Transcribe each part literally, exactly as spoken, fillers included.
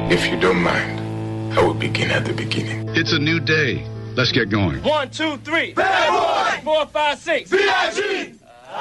If you don't mind, I will begin at the beginning. It's a new day. Let's get going. One, two, three. Bad boy! Four, five, six. V I G!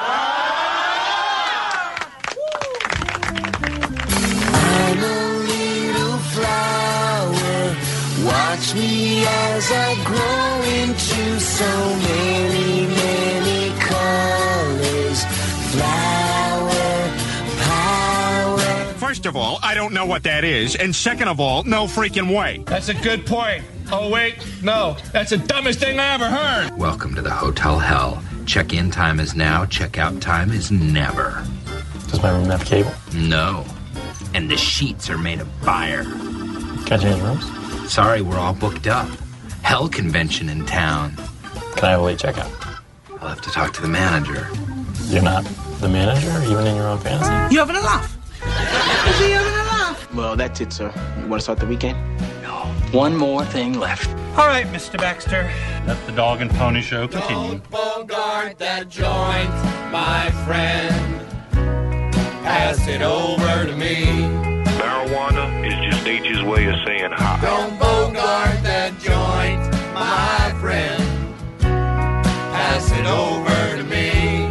I'm a little flower. Watch me as I grow into so many, many colors. Flower power. First of all, I don't know what that is. And second of all, no freaking way. That's a good point. Oh, wait. No. That's the dumbest thing I ever heard. Welcome to the Hotel Hell. Check-in time is now. Check-out time is never. Does my room have cable? No. And the sheets are made of fire. Can I change rooms? Sorry, we're all booked up. Hell convention in town. Can I have a late checkout? I'll have to talk to the manager. You're not the manager, even in your own fantasy? You having a laugh? Is he having a laugh? Well, that's it, sir. You want to start the weekend? No. One more thing left. All right, Mister Baxter. Let the dog and pony show continue. Don't bogart that joint, my friend. Pass it over to me. Marijuana is just nature's way of saying hi. Don't bogart that joint, my friend. Pass it over to me.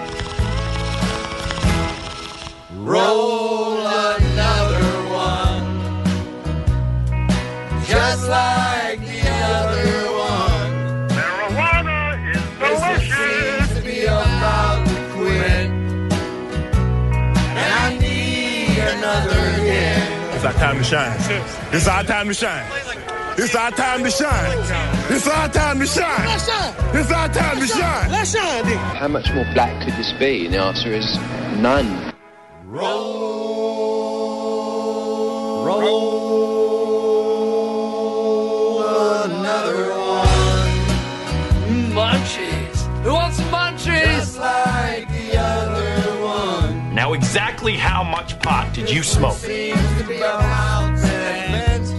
Roll another one, just like the other one. Marijuana is delicious. Seems to be about to quit, and I need another hit. It's our time to shine. It's our time to shine. It's our time to shine. It's our time to shine. Let's shine. It's our time to shine. Let's shine, Dick. How much more black could this be? And the answer is none. Roll, roll another one. Munchies. Who wants some munchies? Just like the other one. Now, exactly how much pot did you smoke? Seems to be about cent.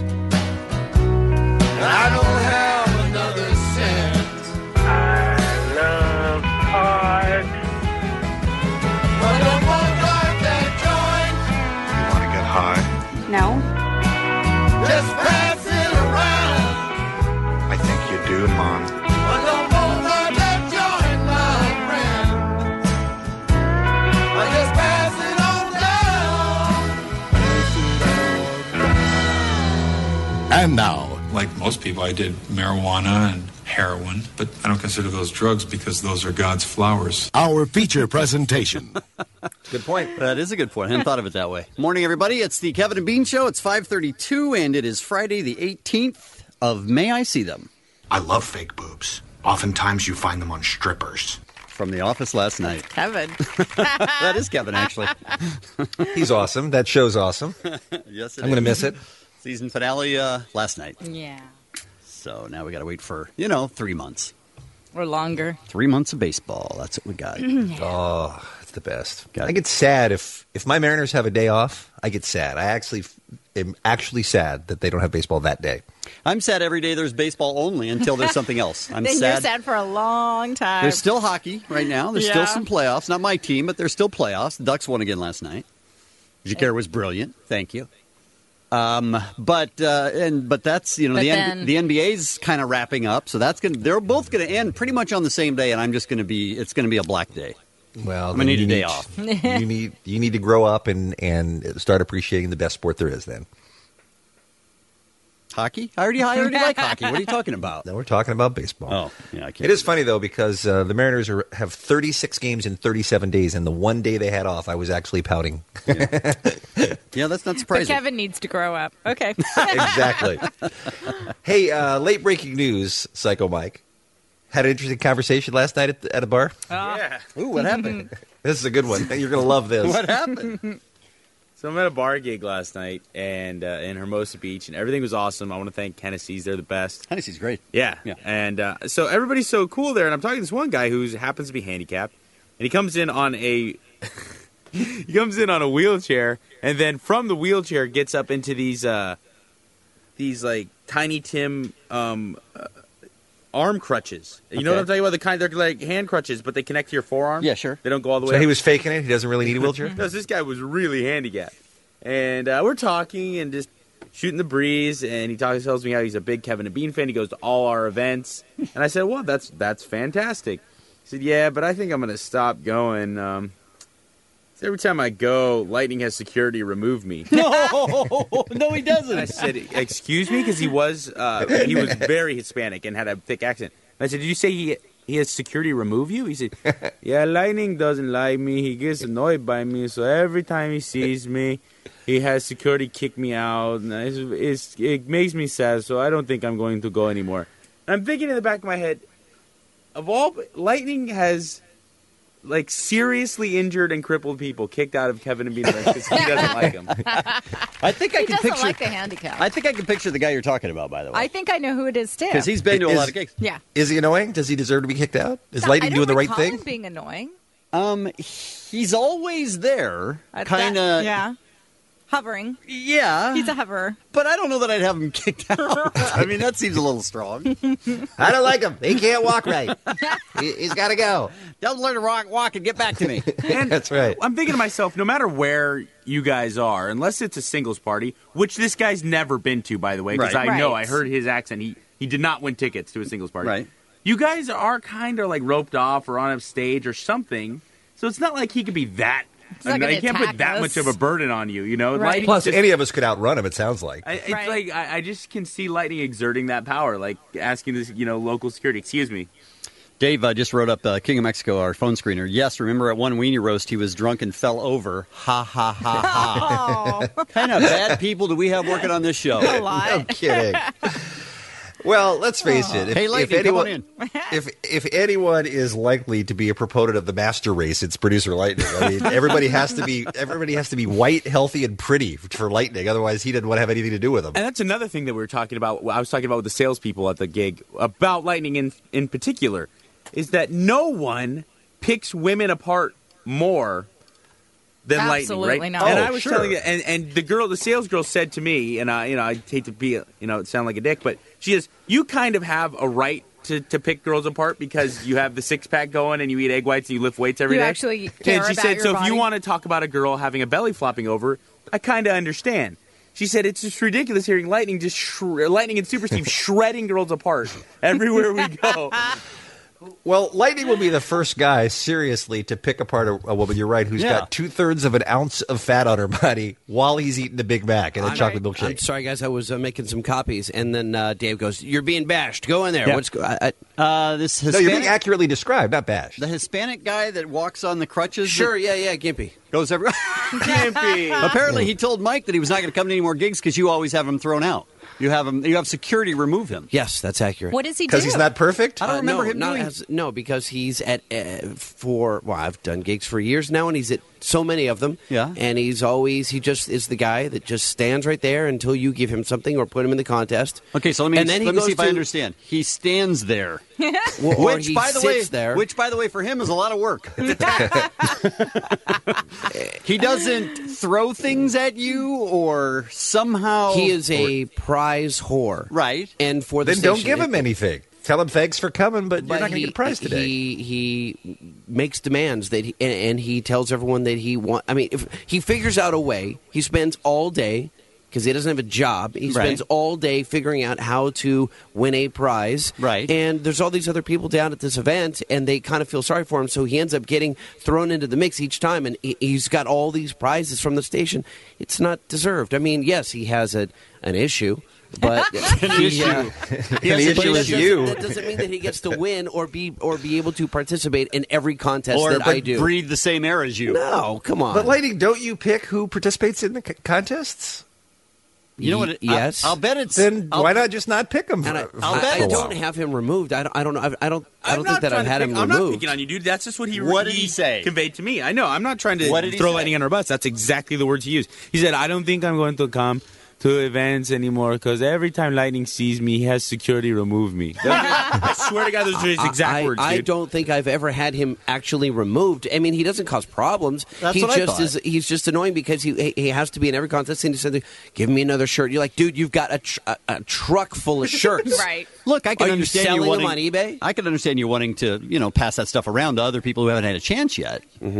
I don't have another cent. I love art. But don't bogart that joint. You want to get high? No. Just pass it around. I think you do, Mom. But don't bogart that joint, my friend. I just pass it on down. And now, like most people, I did marijuana and heroin, but I don't consider those drugs because those are God's flowers. our feature presentation. Good point. That is a good point. I hadn't thought of it that way. Morning, everybody. It's the Kevin and Bean Show. It's five thirty-two, and it is Friday the eighteenth of May I See Them. I love fake boobs. Oftentimes you find them on strippers. From The Office last night. Kevin. That is Kevin, actually. He's awesome. That show's awesome. Yes, it I'm going to is. miss it. Season finale uh, last night. Yeah. So now we got to wait for, you know, three months. Or longer. Three months of baseball. That's what we got. Oh, it's the best. Got I get sad if if my Mariners have a day off. I get sad. I actually am actually sad that they don't have baseball that day. I'm sad every day there's baseball only until there's something else. I'm then sad. you're sad for a long time. There's still hockey right now. There's Yeah. still some playoffs. Not my team, but there's still playoffs. The Ducks won again last night. Jaquer was brilliant. Thank you. Um, but uh, and but that's you know But the then- N- the N B A's kind of wrapping up, so that's gonna they're both going to end pretty much on the same day, and I'm just going to be it's going to be a black day. Well, I'm gonna then need you a day off. You need you need to grow up and and start appreciating the best sport there is. Then hockey. I already I already like hockey. What are you talking about? No, we're talking about baseball. Oh, yeah, I can't. It is funny though because uh, the Mariners are, have thirty-six games in thirty-seven days, and the one day they had off, I was actually pouting. Yeah, yeah that's not But surprising. Kevin needs to grow up. Okay. Exactly. Hey, uh, late breaking news, Psycho Mike. Had an interesting conversation last night at, the, at a bar. Yeah. Ooh, what happened? This is a good one. You're going to love this. What happened? So I'm at a bar gig last night and uh, in Hermosa Beach, and everything was awesome. I want to thank Hennessy's. They're the best. Hennessy's great. Yeah. Yeah. And uh, so everybody's so cool there, and I'm talking to this one guy who happens to be handicapped, and he comes in on a he comes in on a wheelchair, and then from the wheelchair gets up into these uh, these like Tiny Tim um, uh, arm crutches. You know Okay. what I'm talking about? The kind they're like hand crutches, but they connect to your forearm. Yeah, sure. They don't go all the way. So up. he was faking it? He doesn't really need a wheelchair? No, this guy was really handicapped. And uh, we're talking and just shooting the breeze, and he talks, tells me how he's a big Kevin and Bean fan. He goes to all our events. And I said, well, that's that's fantastic. He said, yeah, but I think I'm going to stop going. Um, every time I go, Lightning has security remove me. No, no, he doesn't. And I said, excuse me? Because he was uh, he was very Hispanic and had a thick accent. And I said, did you say he he has security remove you? He said, yeah, Lightning doesn't like me. He gets annoyed by me. So every time he sees me, he has security kick me out. And it's, it's, it makes me sad, so I don't think I'm going to go anymore. And I'm thinking in the back of my head, of all, Lightning has... like seriously injured and crippled people kicked out of Kevin and Bean events because he doesn't like them. I think I he can doesn't picture. like the handicap. I think I can picture the guy you're talking about. By the way, I think I know who it is too. because he's been to a Is- lot of gigs. Yeah. Is he annoying? Does he deserve to be kicked out? Is No, Lightning I doing don't the right recall thing? him being annoying. Um, he's always there, Uh, kind that- of. Yeah. Hovering. Yeah. He's a hoverer. But I don't know that I'd have him kicked out. I mean, that seems a little strong. I don't like him. He can't walk right. he, he's got to go. Don't learn to walk, walk and get back to me. And That's right. I'm thinking to myself, no matter where you guys are, unless it's a singles party, which this guy's never been to, by the way, because Right. I know Right. I heard his accent. He he did not win tickets to a singles party. Right. You guys are kind of like roped off or on a stage or something, so it's not like he could be that. not I gonna can't attack put that us. much of a burden on you, you know. Right. Lightning Plus, just- any of us could outrun him, it sounds like. I, it's Right. like I, I just can see Lightning exerting that power, like asking this, you know, local security. Excuse me. Dave uh, just wrote up uh, King of Mexico, our phone screener. Yes, remember at one weenie roast, he was drunk and fell over. Ha, ha, ha, ha. Oh, What kind of bad people do we have working on this show? a lot. No kidding. Well, let's face it. If, Hey, if Lightning, come anyone, on in. if if anyone is likely to be a proponent of the master race, it's producer Lightning. I mean, everybody has to be everybody has to be white, healthy, and pretty for Lightning. Otherwise, he doesn't want to have anything to do with him. And that's another thing that we were talking about. I was talking about with the salespeople at the gig about Lightning in in particular, is that no one picks women apart more than Absolutely Lightning, right? not. And Oh, I was sure. telling you, and, and the girl, the sales girl, said to me, and I, you know, I hate to be, you know, sound like a dick, but she says you kind of have a right to, to pick girls apart because you have the six pack going and you eat egg whites and you lift weights every You day. actually care and she about said, your so if body. you want to talk about a girl having a belly flopping over, I kind of understand. She said it's just ridiculous hearing Lightning just shre- Lightning and Super Steve shredding girls apart everywhere we go. Well, Lightning will be the first guy, seriously, to pick apart a, a woman, you're right, who's Yeah. got two-thirds of an ounce of fat on her body while he's eating a Big Mac and a I'm- chocolate I'm milkshake. sorry, guys. I was uh, making some copies, and then uh, Dave goes, "You're being bashed. Go in there." Yeah. What's go- I, I, Uh, this No, Hispanic, you're being accurately described, not bashed. the Hispanic guy that walks on the crutches. sure? that Yeah, yeah. Gimpy. goes every. Gimpy. Apparently, he told Mike that he was not going to come to any more gigs because you always have him thrown out. You have him. You have security remove him. Yes, that's accurate. What does he do? Because he's not perfect? I don't Uh, remember no, him not doing. as- no, because he's at uh, for well, I've done gigs for years now, and he's at so many of them. Yeah. and he's always he just is the guy that just stands right there until you give him something or put him in the contest. Okay, so let me And then he let me goes see if I to- understand. He stands there, Well, or which he by the sits way, there. which by the way for him is a lot of work. He doesn't throw things at you or somehow he is a prize whore, right. And for the Then don't station, give it- him anything. Tell him thanks for coming, but, But you're not going to he- get a prize today. He he makes demands that he, and, and he tells everyone that he want. I mean, if he figures out a way, he spends all day because he doesn't have a job. He Right. spends all day figuring out how to win a prize. Right. And there's all these other people down at this event, and they kind of feel sorry for him. So he ends up getting thrown into the mix each time, and he, he's got all these prizes from the station. It's not deserved. I mean, yes, he has a an issue. But An he, issue. uh, The but issue that is doesn't- you. That doesn't mean that he gets to win or be or be able to participate in every contest or that but I do. breathe the same air as you. No, come on. But, Lightning, don't you pick who participates in the c- contests? You know what? It, Y- yes. I, will bet it's. Then I'll, why not just not pick him? and I, for, I'll I- bet I it's- don't have him removed. I don't. I don't know. I I don't. I I'm don't not think that trying I've to had pick- him I'm not removed. picking on you, dude. That's just what he. What did he say? Conveyed to me. I know. I'm not trying to What did he throw say? Lightning under a bus. That's exactly the words he used. He said, "I don't think I'm going to come to events anymore because every time Lightning sees me, he has security remove me." I swear to God, those are his exact I, words, I dude. don't think I've ever had him actually removed. I mean, he doesn't cause problems. That's he what I just thought. is. He's just annoying because he he has to be in every contest. And he said, "Give me another shirt." You're like, dude, you've got a, tr- a, a truck full of shirts. Right. Look, I can Are you understand selling you wanting, them on eBay? I can understand you wanting to, you know, pass that stuff around to other people who haven't had a chance yet. Mm-hmm.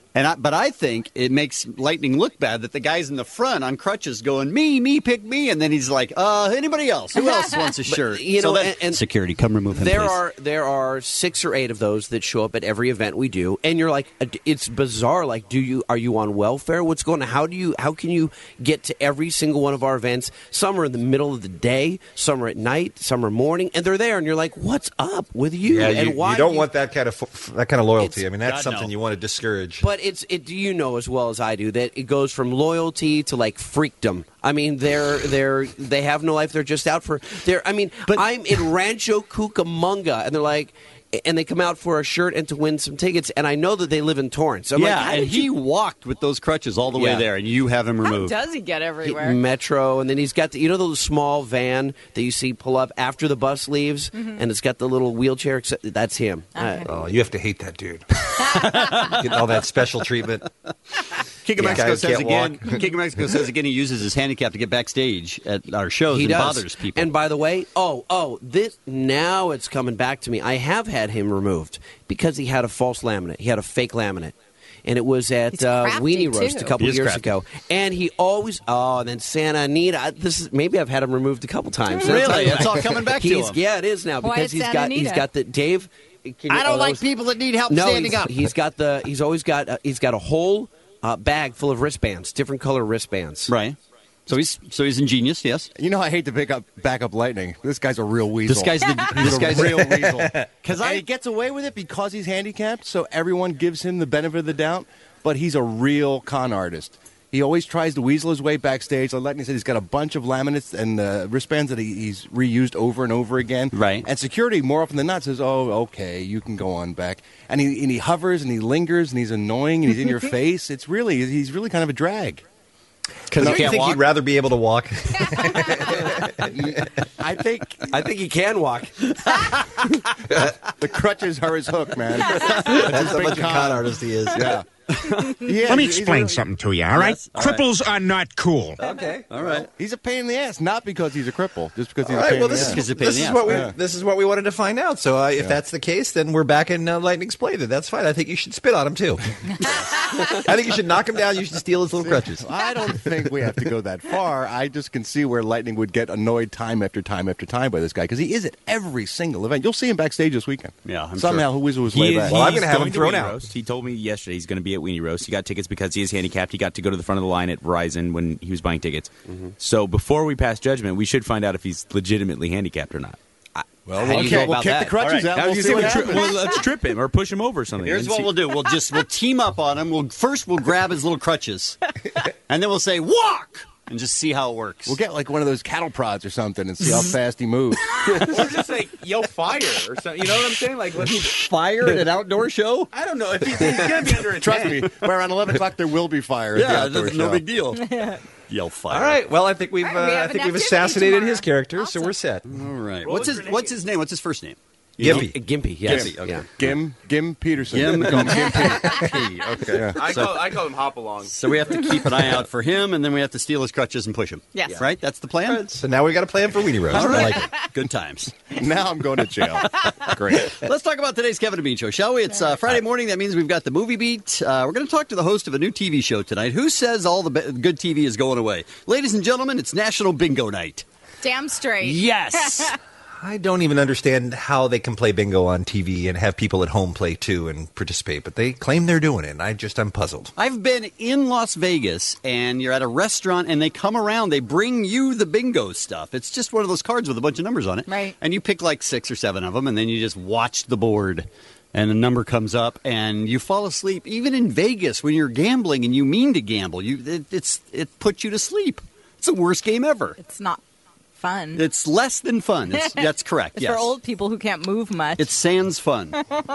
And I, but I think it makes Lightning look bad that the guy's in the front on crutches going, me, me, pick me. And then he's like, uh, anybody else? Who else wants a shirt? But, you so know, then, and, and security, come remove him, there please. are there are six or eight of those that show up at every event we do, and you're like, it's bizarre. Like, do you are you on welfare? What's going on? How do you how can you get to every single one of our events? Some are in the middle of the day, some are at night, some are morning, and they're there, and you're like, what's up with you? Yeah, and you, why you don't do you, want that kind of f- that kind of loyalty. It's- I mean, that's God, something no. you want to discourage. But it's it. Do you know as well as I do that it goes from loyalty to like freakdom? I mean, they're they're they have no life. They're just out for they're. I mean, but I'm in Rancho Cucamonga, and they're like, and they come out for a shirt and to win some tickets, and I know that they live in Torrance. I'm yeah, like, how and did he you- walked with those crutches all the way Yeah. there, and you have him How removed. does he get everywhere? Metro, and then he's got the you know the small van that you see pull up after the bus leaves, Mhm. and it's got the little wheelchair. Except that's him. Okay. Oh, you have to hate that dude. Getting all that special treatment. King of Yeah, Mexico guys says can't again. walk. King of Mexico says again. He uses his handicap to get backstage at our shows He and does. bothers people. And by the way, oh, oh, this now it's coming back to me. I have had him removed because he had a false laminate. He had a fake laminate. And it was at He's uh, crafty, Weenie Roast too. a couple He is years crafty. ago, and he always oh, and then Santa Anita. This is maybe I've had him removed a couple times. Really? It's all coming back to He's- him. Yeah, it is now Why because it's he's Santa got he's Anita? got the Dave. can you- I don't oh, like those- people that need help no, standing he's, up. he's got the he's always got uh, he's got a whole uh, bag full of wristbands, different color wristbands. Right. So he's so he's ingenious. Yes. You know, I hate to pick up back up Lightning. This guy's a real weasel. This guy's the He's this a guy's real weasel. Because And I he gets away with it because he's handicapped, so everyone gives him the benefit of the doubt. But he's a real con artist. He always tries to weasel his way backstage. Like Lightning said, he's got a bunch of laminates and uh, wristbands that he, he's reused over and over again. Right. And security, more often than not, says, "Oh, okay, you can go on back." And he and he hovers and he lingers and he's annoying and he's in your face. It's really he's really kind of a drag. because Don't he you can't think walk. he'd rather be able to walk? I think I think he can walk. the crutches are his hook, man. That's how big much of a con. con artist he is. Yeah. Let me explain something to you, all right? Yes, all right. Cripples are not cool. Okay. All right. He's a pain in the ass, not because he's a cripple, just because he's All a right. pain Well, in the this ass. Because is of pain this in is the what we ass. Yeah. this is what we wanted to find out. So uh, if Yeah. that's the case, then we're back in uh, Lightning's play. Then that's fine. I think you should spit on him too. I think you should knock him down. You should steal his little crutches. I don't think we have to go that far. I just can see where Lightning would get annoyed time after time after time by this guy because he is at every single event. You'll see him backstage this weekend. Yeah, I'm somehow sure. he'll weasel his He way is, back. Well, I'm he's gonna have him going to thrown Weenie out. Roast. He told me yesterday he's going to be at Weenie Roast. He got tickets because he is handicapped. He got to go to the front of the line at Verizon when he was buying tickets. Mm-hmm. So before we pass judgment, we should find out if he's legitimately handicapped or not. Well, How do you okay, go we'll about kick that? the crutches All right. out. I was We'll gonna see say, what we'll tri- happens. well, let's trip him or push him over or something. Here's and what see- we'll do. We'll just we'll team up on him. We'll first we'll grab his little crutches, and then we'll say walk, and just see how it works. We'll get like one of those cattle prods or something and see how fast he moves. or just like yo fire or something. You know what I'm saying? Like let me fire at an outdoor show. I don't know if he's, he's going to be under Trust attack. me, by around eleven o'clock there will be fire. at the Yeah, outdoor that's no show. big deal. Yell fire. All right. Well, I think we've All right, we uh, I have think an we've activity assassinated tomorrow. his character, so we're set. All right. Roll What's a his grenade. What's his name? What's his first name? Gimpy. Gimpy, yes. Gimpy, okay. Yeah. Gim Gim Peterson. Gim- Call him Gimpy. P. Okay. Yeah. I So- call I call him hop along. So we have to keep an eye out for him, and then we have to steal his crutches and push him. Yes. Right? That's the plan? So now we got a plan for Weenie Roast. All I right. like it. Good times. Now I'm going to jail. Great. Let's talk about today's Kevin and Bean Show, shall we? It's uh, Friday morning. That means we've got the movie beat. Uh, we're going to talk to the host of a new T V show tonight. Who says all the be- good T V is going away? Ladies and gentlemen, it's National Bingo Night. Damn straight. Yes. I don't even understand how they can play bingo on T V and have people at home play too and participate, but they claim they're doing it. And I just I'm puzzled. I've been in Las Vegas, and you're at a restaurant, and they come around. They bring you the bingo stuff. It's just one of those cards with a bunch of numbers on it. Right. And you pick like six or seven of them, and then you just watch the board. And the number comes up, and you fall asleep. Even in Vegas, when you're gambling and you mean to gamble, you it, it's it puts you to sleep. It's the worst game ever. It's not fun. It's less than fun. It's, that's correct. It's yes. for old people who can't move much. It's sans fun.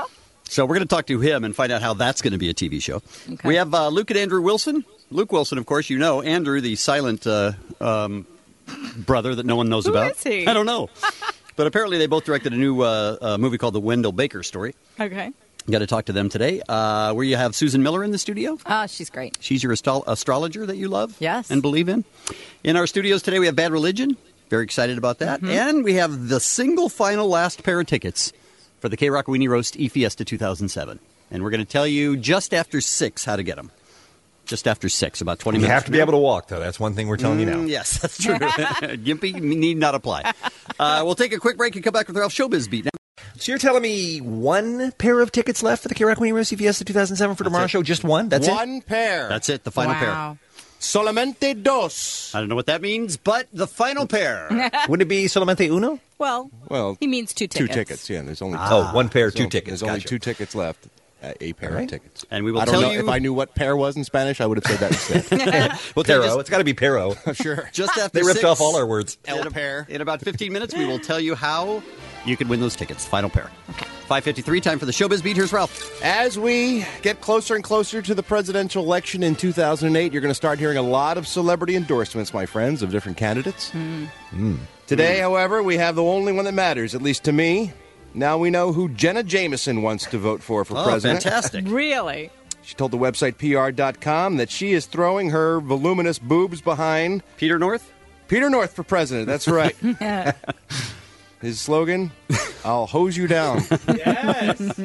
So we're going to talk to him and find out how that's going to be a T V show. Okay. We have uh, Luke and Andrew Wilson. Luke Wilson, of course, you know. Andrew, the silent uh, um, brother that no one knows Who about. is he? I don't know. But apparently they both directed a new uh, uh, movie called The Wendell Baker Story. Okay. Got to talk to them today. Uh, where you have Susan Miller in the studio. Oh, she's great. She's your astro- astrologer that you love Yes. and believe in. In our studios today, we have Bad Religion. Very excited about that. Mm-hmm. And we have the single final last pair of tickets for the K-Rock Weenie Roast E-Fiesta two thousand seven. And we're going to tell you just after six how to get them. Just after six, about twenty You minutes. have to be able to walk, though. That's one thing we're telling you now. Mm, yes, that's true. Gimpy need not apply. Uh, we'll take a quick break and come back with Ralph Showbiz Beat. Now. So you're telling me one pair of tickets left for the K-Rock Winnie Rose Fiesta two thousand seven for tomorrow's show? Just one? That's one it? One pair. That's it, the final wow. pair. Solamente dos. I don't know what that means, but the final pair. Wouldn't it be solamente uno? Well, well, he means two tickets. Two tickets, yeah. There's only ah. Oh, one pair, two so tickets. There's only gotcha. two tickets left. Uh, a pair right. of tickets. And we will I don't tell know you... if I knew what pair was in Spanish, I would have said that instead. we'll Pero. Just... It's got to be pero. Sure. Just after They ripped six, off all our words. El pair. In about fifteen minutes, we will tell you how you can win those tickets. Final pair. Okay. five fifty-three, time for the Showbiz Beat. Here's Ralph. As we get closer and closer to the presidential election in two thousand eight, you're going to start hearing a lot of celebrity endorsements, my friends, of different candidates. Mm. Mm. Today, however, we have the only one that matters, at least to me. Now we know who Jenna Jameson wants to vote for for oh, president. Fantastic. Really? She told the website P R dot com that she is throwing her voluminous boobs behind Peter North? Peter North for president. That's right. His slogan, I'll hose you down. Yes.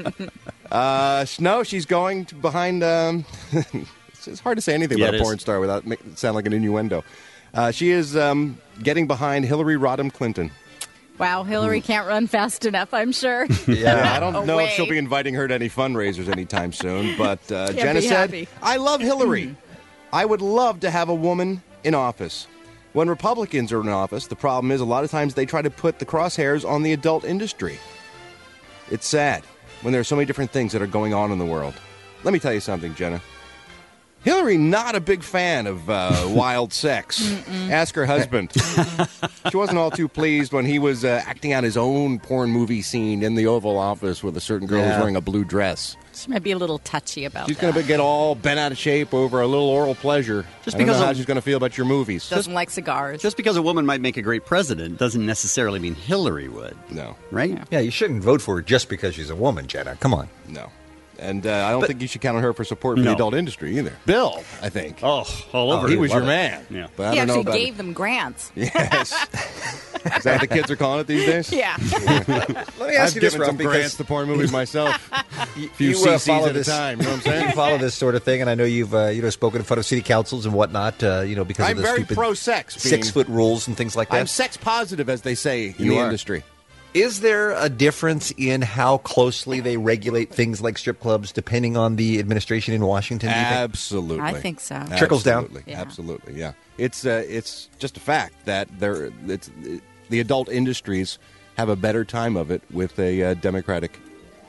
Uh, no, she's going to behind... Um, it's hard to say anything yeah, about a porn is. star without making it sound like an innuendo. Uh, she is um, getting behind Hillary Rodham Clinton. Wow, Hillary can't run fast enough, I'm sure. Yeah, I don't know Away. if she'll be inviting her to any fundraisers anytime soon, but uh, Can't Jenna be said, happy. I love Hillary. I would love to have a woman in office. When Republicans are in office, the problem is a lot of times they try to put the crosshairs on the adult industry. It's sad when there are so many different things that are going on in the world. Let me tell you something, Jenna. Hillary, not a big fan of uh, wild sex. Mm-mm. Ask her husband. She wasn't all too pleased when he was uh, acting out his own porn movie scene in the Oval Office with a certain girl who's Yeah. wearing a blue dress. She might be a little touchy about She's that. going to get all bent out of shape over a little oral pleasure. Just I don't because know how of- she's going to feel about your movies. Doesn't like cigars. Just because a woman might make a great president doesn't necessarily mean Hillary would. No. Right? Yeah. Yeah, you shouldn't vote for her just because she's a woman, Jenna. Come on. No. And uh, I don't But- think you should count on her for support for No. the adult industry either. Bill, I think. Oh, all over. he it. was love your it. man. Yeah. But I he don't know actually about gave them grants. Yes. Is that what the kids are calling it these days? Yeah. Let me ask I've you this, given Ralph, some because grants to porn movies myself. you, few you, C uh, Cs follow at a this, time, you know what I'm saying? You follow this sort of thing, and I know you've uh, you know spoken in front of city councils and whatnot. Uh, you know because I'm of the very stupid pro-sex, Bean. six foot rules and things like that. I'm sex positive, as they say in You the are. industry. Is there a difference in how closely they regulate things like strip clubs depending on the administration in Washington? Do you think? Absolutely. I think so. Trickles down? Absolutely. Yeah. Absolutely, yeah. It's uh, it's just a fact that there it's the adult industries have a better time of it with a uh, Democratic.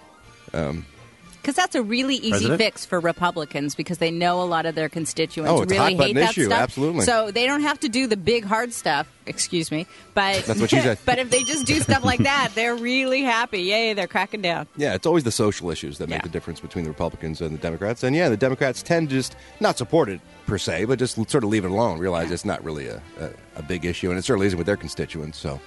Um, Because that's a really easy President? fix for Republicans because they know a lot of their constituents Oh, it's a really hot-button hate that issue, stuff. absolutely. So they don't have to do the big hard stuff. Excuse me, but That's what she said. But if they just do stuff like that, they're really happy. Yay, they're cracking down. yeah, it's always the social issues that make Yeah. the difference between the Republicans and the Democrats. And yeah, the Democrats tend to just not support it per se, but just sort of leave it alone. Realize it's not really a, a, a big issue, and it certainly isn't with their constituents. So,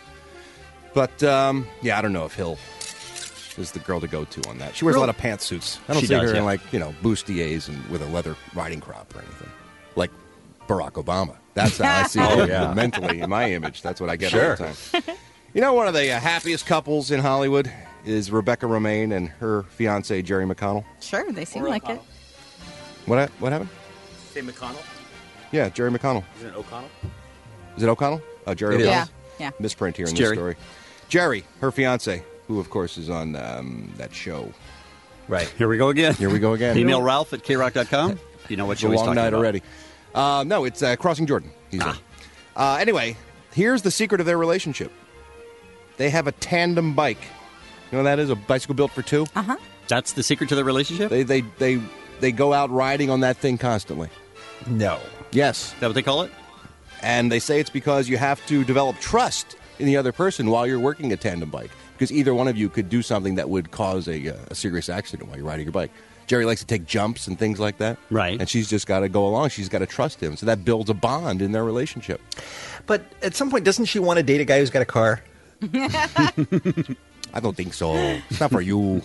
but um, yeah, I don't know if Hill is the girl to go to on that. She wears a lot of pantsuits. I don't She see does, her yeah. in like you know bustiers and with a leather riding crop or anything, like Barack Obama. That's how I see Oh, her yeah. mentally in my image. That's what I get Sure. all the time. You know, one of the uh, happiest couples in Hollywood is Rebecca Romaine and her fiance Jerry McConnell. Sure, they seem like it. What what happened? Say McConnell? Yeah, Jerry McConnell. Is it O'Connell? Is it O'Connell? Uh, Jerry It is. O'Connell. Yeah, yeah. Misprint here in It's this Jerry. story. Jerry, her fiance, who of course is on um, that show. Right. Here we go again. Here we go again. Email Ralph at k rock dot com. You know what It's show a he's long talking night about. already. Uh, no, it's uh, Crossing Jordan. He's Ah. on. Uh, anyway, here's the secret of their relationship. They have a tandem bike. You know what that is? A bicycle built for two? Uh huh. That's the secret to the relationship? They, they, they, they go out riding on that thing constantly. No. Yes. Is that what they call it? And they say it's because you have to develop trust in the other person while you're working a tandem bike. Because either one of you could do something that would cause a, uh, a serious accident while you're riding your bike. Jerry likes to take jumps and things like that. Right. And she's just got to go along. She's got to trust him. So that builds a bond in their relationship. But at some point, doesn't she want to date a guy who's got a car? I don't think so. It's not for you.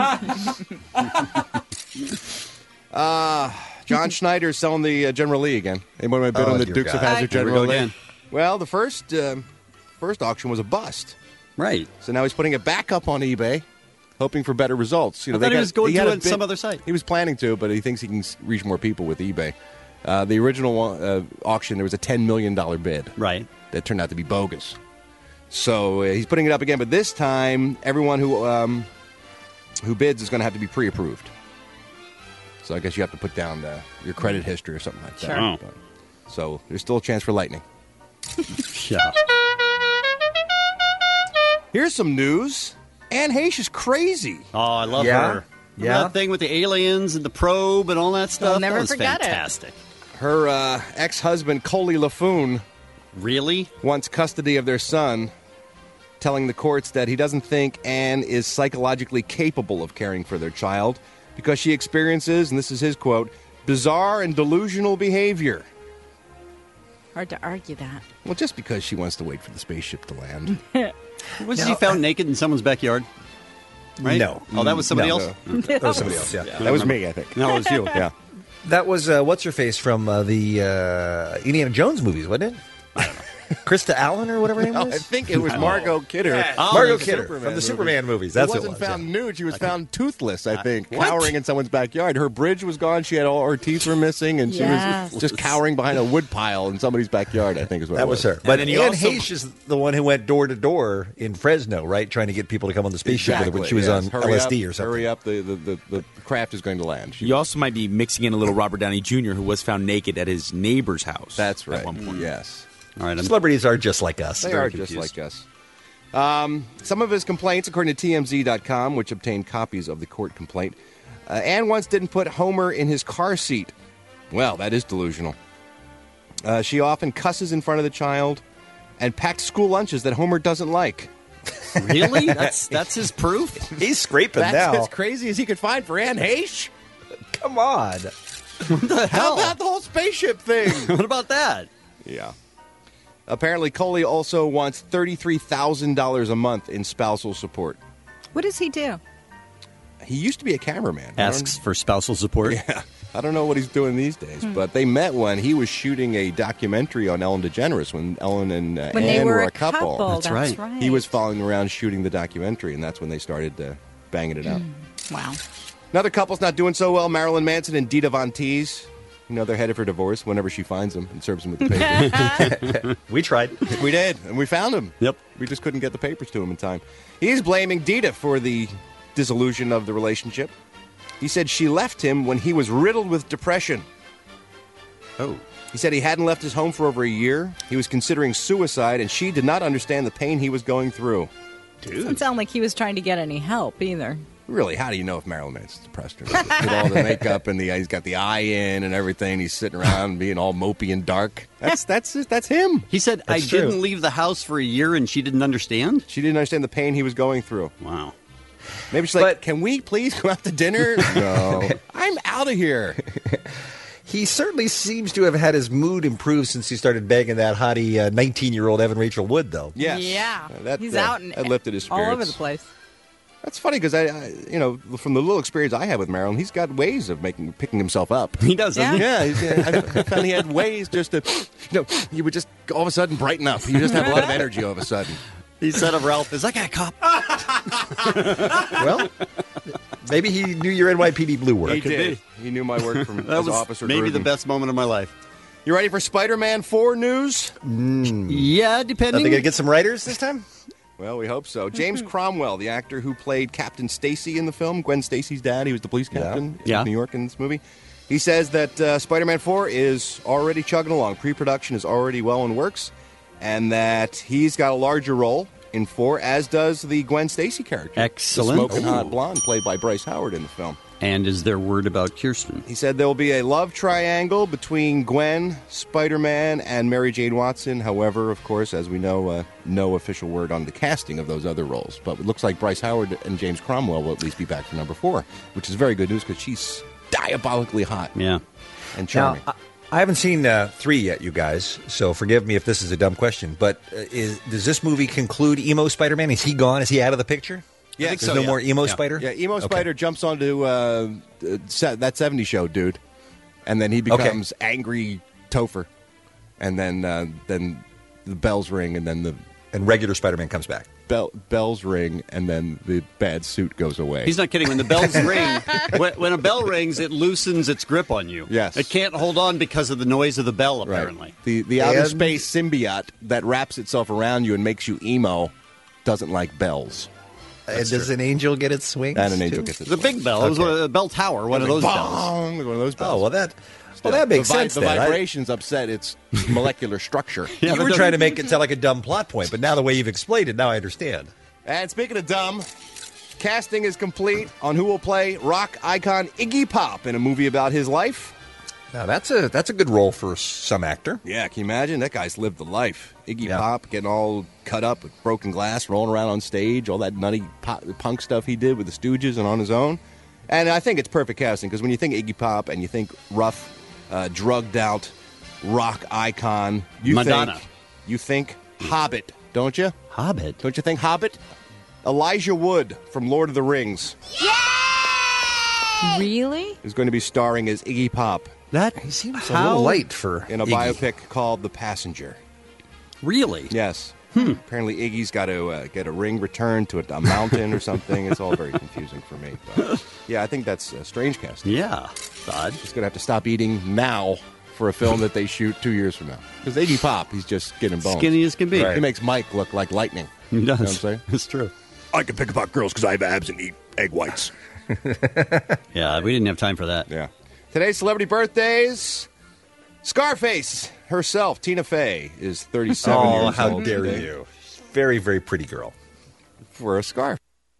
uh, John Schneider's selling the uh, General Lee again. Anyone want to bid Oh, on the dear Dukes of God. Hazzard Here we General go Lee? again. Well, the first um, first auction was a bust. Right. So now he's putting it back up on eBay hoping for better results. You know, I thought they he got- was going had to a it some other site. He was planning to, but he thinks he can s- reach more people with eBay. Uh, the original uh, auction, there was a ten million dollars bid. Right. That turned out to be bogus. So uh, he's putting it up again, but this time everyone who um, who bids is going to have to be pre-approved. So I guess you have to put down uh, your credit history or something like that. Sure. Oh. But- so there's still a chance for lightning. Yeah. Here's some news. Anne Heche is crazy. Oh, I love Yeah? her. Yeah? That thing with the aliens and the probe and all that stuff. never that was forget it. fantastic. Her uh, ex-husband, Coley LaFoon, really wants custody of their son, telling the courts that he doesn't think Anne is psychologically capable of caring for their child because she experiences, and this is his quote, bizarre and delusional behavior. Hard to argue that. Well, just because she wants to wait for the spaceship to land. Was No, he found I- naked in someone's backyard? Right? No. Oh, that was somebody No, else? no. That was somebody else, yeah. That was me, I think. No, it was you. Yeah. That was, uh, what's her face from uh, the uh, Indiana Jones movies, wasn't it? Krista Allen or whatever her name No, was? I think it was Margot Kidder. Yeah. Oh, Margot the Kidder Superman from the movies. Superman movies. She That's what it wasn't was, found yeah. nude. She was found toothless, I think, What? cowering in someone's backyard. Her bridge was gone. She had all her teeth were missing, and she Yes. was just cowering behind a wood pile in somebody's backyard, I think is what That it was was. her. But then Anne you also- Heche is the one who went door to door in Fresno, right? Trying to get people to come on the spaceship with her when she was yes. on Hurry L S D up, or something. Hurry up, the, the, the, the craft is going to land. She- You also might be mixing in a little Robert Downey Junior, who was found naked at his neighbor's house. That's right. At one point. Yes. All right. I'm, Celebrities are just like us. They Very are confused. just like us. Um, some of his complaints, according to T M Z dot com, which obtained copies of the court complaint, uh, Anne once didn't put Homer in his car seat. Well, that is delusional. Uh, she often cusses in front of the child and packed school lunches that Homer doesn't like. really? That's that's his proof? He's scraping That's now. as crazy as he could find for Anne Heche. Come on. What the How hell? about the whole spaceship thing? what about that? Yeah. Apparently, Coley also wants thirty-three thousand dollars a month in spousal support. What does he do? He used to be a cameraman. I Asks for spousal support. don't- Yeah. I don't know what he's doing these days, Hmm. but they met when he was shooting a documentary on Ellen DeGeneres when Ellen and uh, When Anne they were were a a couple. couple, That's that's right. right. He was following around shooting the documentary, and that's when they started uh, banging it out. Wow. Another couple's not doing so well, Marilyn Manson and Dita Von Teese. You know, they're headed for divorce whenever she finds him and serves him with the papers. We tried. We did, and we found him. Yep. We just couldn't get the papers to him in time. He's blaming Dita for the dissolution of the relationship. He said she left him when he was riddled with depression. Oh. He said he hadn't left his home for over a year. He was considering suicide, and she did not understand the pain he was going through. Doesn't sound like he was trying to get any help either. Really, how do you know if Marilyn Manson's depressed or not? With all the makeup and the he's got the eye in and everything. He's sitting around being all mopey and dark. That's that's that's him. He said, That's I true. didn't leave the house for a year and she didn't understand? She didn't understand the pain he was going through. Wow. Maybe she's like, can we please go out to dinner? No. I'm out of here. He certainly seems to have had his mood improve since he started banging that hottie uh, nineteen-year-old Evan Rachel Wood, though. Yes. Yeah. Uh, that, He's uh, out and that lifted his all spirits. over the place. That's funny because I, I, you know, from the little experience I had with Marilyn, he's got ways of making picking himself up. He does, doesn't Yeah, he's, uh, I found he had ways just to, you know, he would just all of a sudden brighten up. You just have a lot of energy all of a sudden. he? He said of Ralph, is that guy a cop? Well, maybe he knew your N Y P D blue work. He did. He knew my work from That as was officer. maybe the Gruden. best moment of my life. You ready for Spider-Man four news? Yeah, Are depending. they going to get some writers this time? Well, we hope so. James Cromwell, the actor who played Captain Stacy in the film, Gwen Stacy's dad, he was the police captain Yeah. in New York in this movie. He says that uh, Spider-Man four is already chugging along. Pre-production is already well in works, and that he's got a larger role in four, as does the Gwen Stacy character. Excellent. The smoking hot Ooh. blonde, played by Bryce Howard in the film. And is there word about Kirsten? He said there will be a love triangle between Gwen, Spider-Man, and Mary Jane Watson. However, of course, as we know, uh, no official word on the casting of those other roles. But it looks like Bryce Howard and James Cromwell will at least be back for number four, which is very good news because she's diabolically hot Yeah. and Now, charming. I, I haven't seen uh, three yet, you guys, so forgive me if this is a dumb question, but uh, is, does this movie conclude Emo Spider-Man? Is he gone? Is he out of the picture? Yeah, There's so, no yeah. more Emo Yeah. Spider? Yeah, Emo Okay. Spider jumps onto uh, uh, se- that seventies show, dude, and then he becomes angry Topher, and then uh, then the bells ring, and then the and regular Spider-Man comes back. Bell, bells ring, and then the bad suit goes away. He's not kidding. When the bells ring, when, when a bell rings, it loosens its grip on you. Yes. It can't hold on because of the noise of the bell, apparently. Right. The the outer And- space symbiote that wraps itself around you and makes you emo doesn't like bells. And does an angel get its swings? And an angel too? gets its The big bell. It was Okay. one of- a bell tower, one of those bells. Bong! One of those bells. Oh, well, that, well, that makes the vi- sense The then. I- vibrations upset its molecular structure. Yeah, you but were the- trying to make it sound like a dumb plot point, but now the way you've explained it, now I understand. And speaking of dumb, casting is complete on who will play rock icon Iggy Pop in a movie about his life. Now, that's a that's a good role for some actor. Yeah, can you imagine? That guy's lived the life. Iggy Yeah. Pop getting all cut up with broken glass, rolling around on stage, all that nutty pop, punk stuff he did with the Stooges and on his own. And I think it's perfect casting because when you think Iggy Pop and you think rough, uh, drugged out rock icon, you Madonna. think you think Hobbit, don't you? Hobbit? Don't you think Hobbit? Elijah Wood from Lord of the Rings Really? is going to be starring as Iggy Pop That He seems a How- little light for in a Iggy. biopic called The Passenger. Really? Yes. Hmm. Apparently, Iggy's got to uh, get a ring returned to a, a mountain or something. It's all very confusing for me. But, yeah, I think that's a strange casting. Yeah. Odd. He's going to have to stop eating now for a film that they shoot two years from now. Because Iggy Pop, he's just skin and bones. Skinny as can be. He makes Mike look like lightning. He does. You know what I'm saying? It's true. I can pick about girls because I have abs and eat egg whites. Yeah, we didn't have time for that. Yeah. Today's celebrity birthdays. Scarface herself, Tina Fey, is thirty-seven Oh, years how old dare today. you. Very, very pretty girl. For a scarf.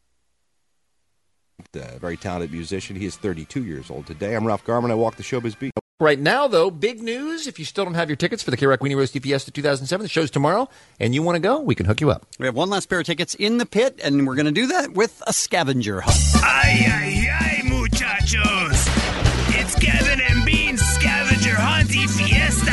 A very talented musician. He is thirty-two years old today. I'm Ralph Garman. I walk the showbiz beat. Right now, though, big news. If you still don't have your tickets for the K-Rock Weenie Roasty Fiesta two thousand seven, the show's tomorrow, and you want to go, we can hook you up. We have one last pair of tickets in the pit, and we're going to do that with a scavenger hunt. Ay, ay, ay, muchachos. It's Kevin and Bean's Scavenger Hunty Fiesta.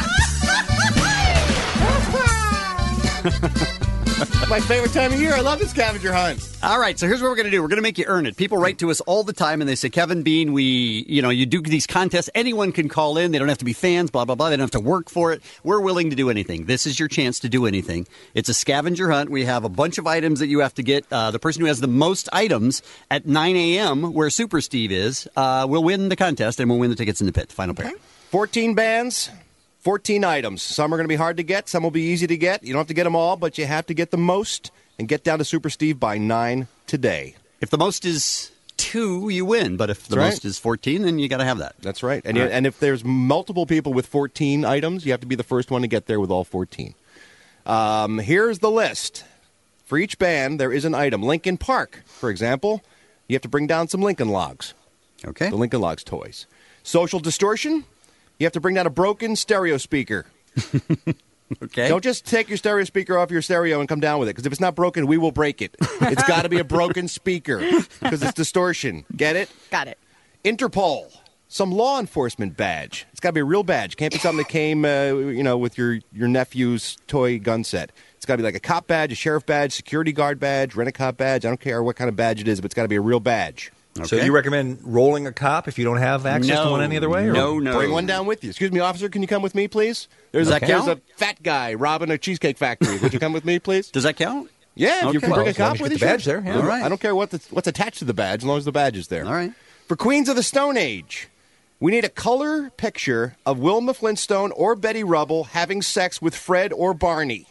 My favorite time of year. I love the scavenger hunt. All right, so here's what we're going to do. We're going to make you earn it. People write to us all the time, and they say, Kevin Bean, we, you know, you do these contests. Anyone can call in. They don't have to be fans, blah, blah, blah. They don't have to work for it. We're willing to do anything. This is your chance to do anything. It's a scavenger hunt. We have a bunch of items that you have to get. Uh, the person who has the most items at nine a.m., where Super Steve is, uh, will win the contest, and we'll win the tickets in the pit. Final pair. fourteen bands, fourteen items. Some are going to be hard to get. Some will be easy to get. You don't have to get them all, but you have to get the most and get down to Super Steve by nine today. If the most is two, you win. But if the That's right. most is fourteen, then you got to have that. That's right. And, All you, right. and if there's multiple people with fourteen items, you have to be the first one to get there with all fourteen. Um, here's the list. For each band, there is an item. Lincoln Park, for example, you have to bring down some Lincoln Logs. Okay. The Lincoln Logs toys. Social Distortion, you have to bring down a broken stereo speaker. Okay. Don't just take your stereo speaker off your stereo and come down with it, because if it's not broken, we will break it. It's got to be a broken speaker, because it's distortion. Get it? Got it. Interpol, some law enforcement badge. It's got to be a real badge. Can't be something that came, uh, you know, with your, your nephew's toy gun set. It's got to be like a cop badge, a sheriff badge, security guard badge, rent-a-cop badge. I don't care what kind of badge it is, but it's got to be a real badge. So you recommend rolling a cop if you don't have access No. to one any other way? Or? No, no. Bring one down with you. Excuse me, officer, can you come with me, please? There's, Does a, that there's count? a fat guy robbing a cheesecake factory. Would you come with me, please? Does that count? Yeah, if you Okay. can Well, bring a as long cop as you with get you. the badge sure. there, yeah. All right. I don't care what the, what's attached to the badge, as long as the badge is there. All right. For Queens of the Stone Age, we need a color picture of Wilma Flintstone or Betty Rubble having sex with Fred or Barney.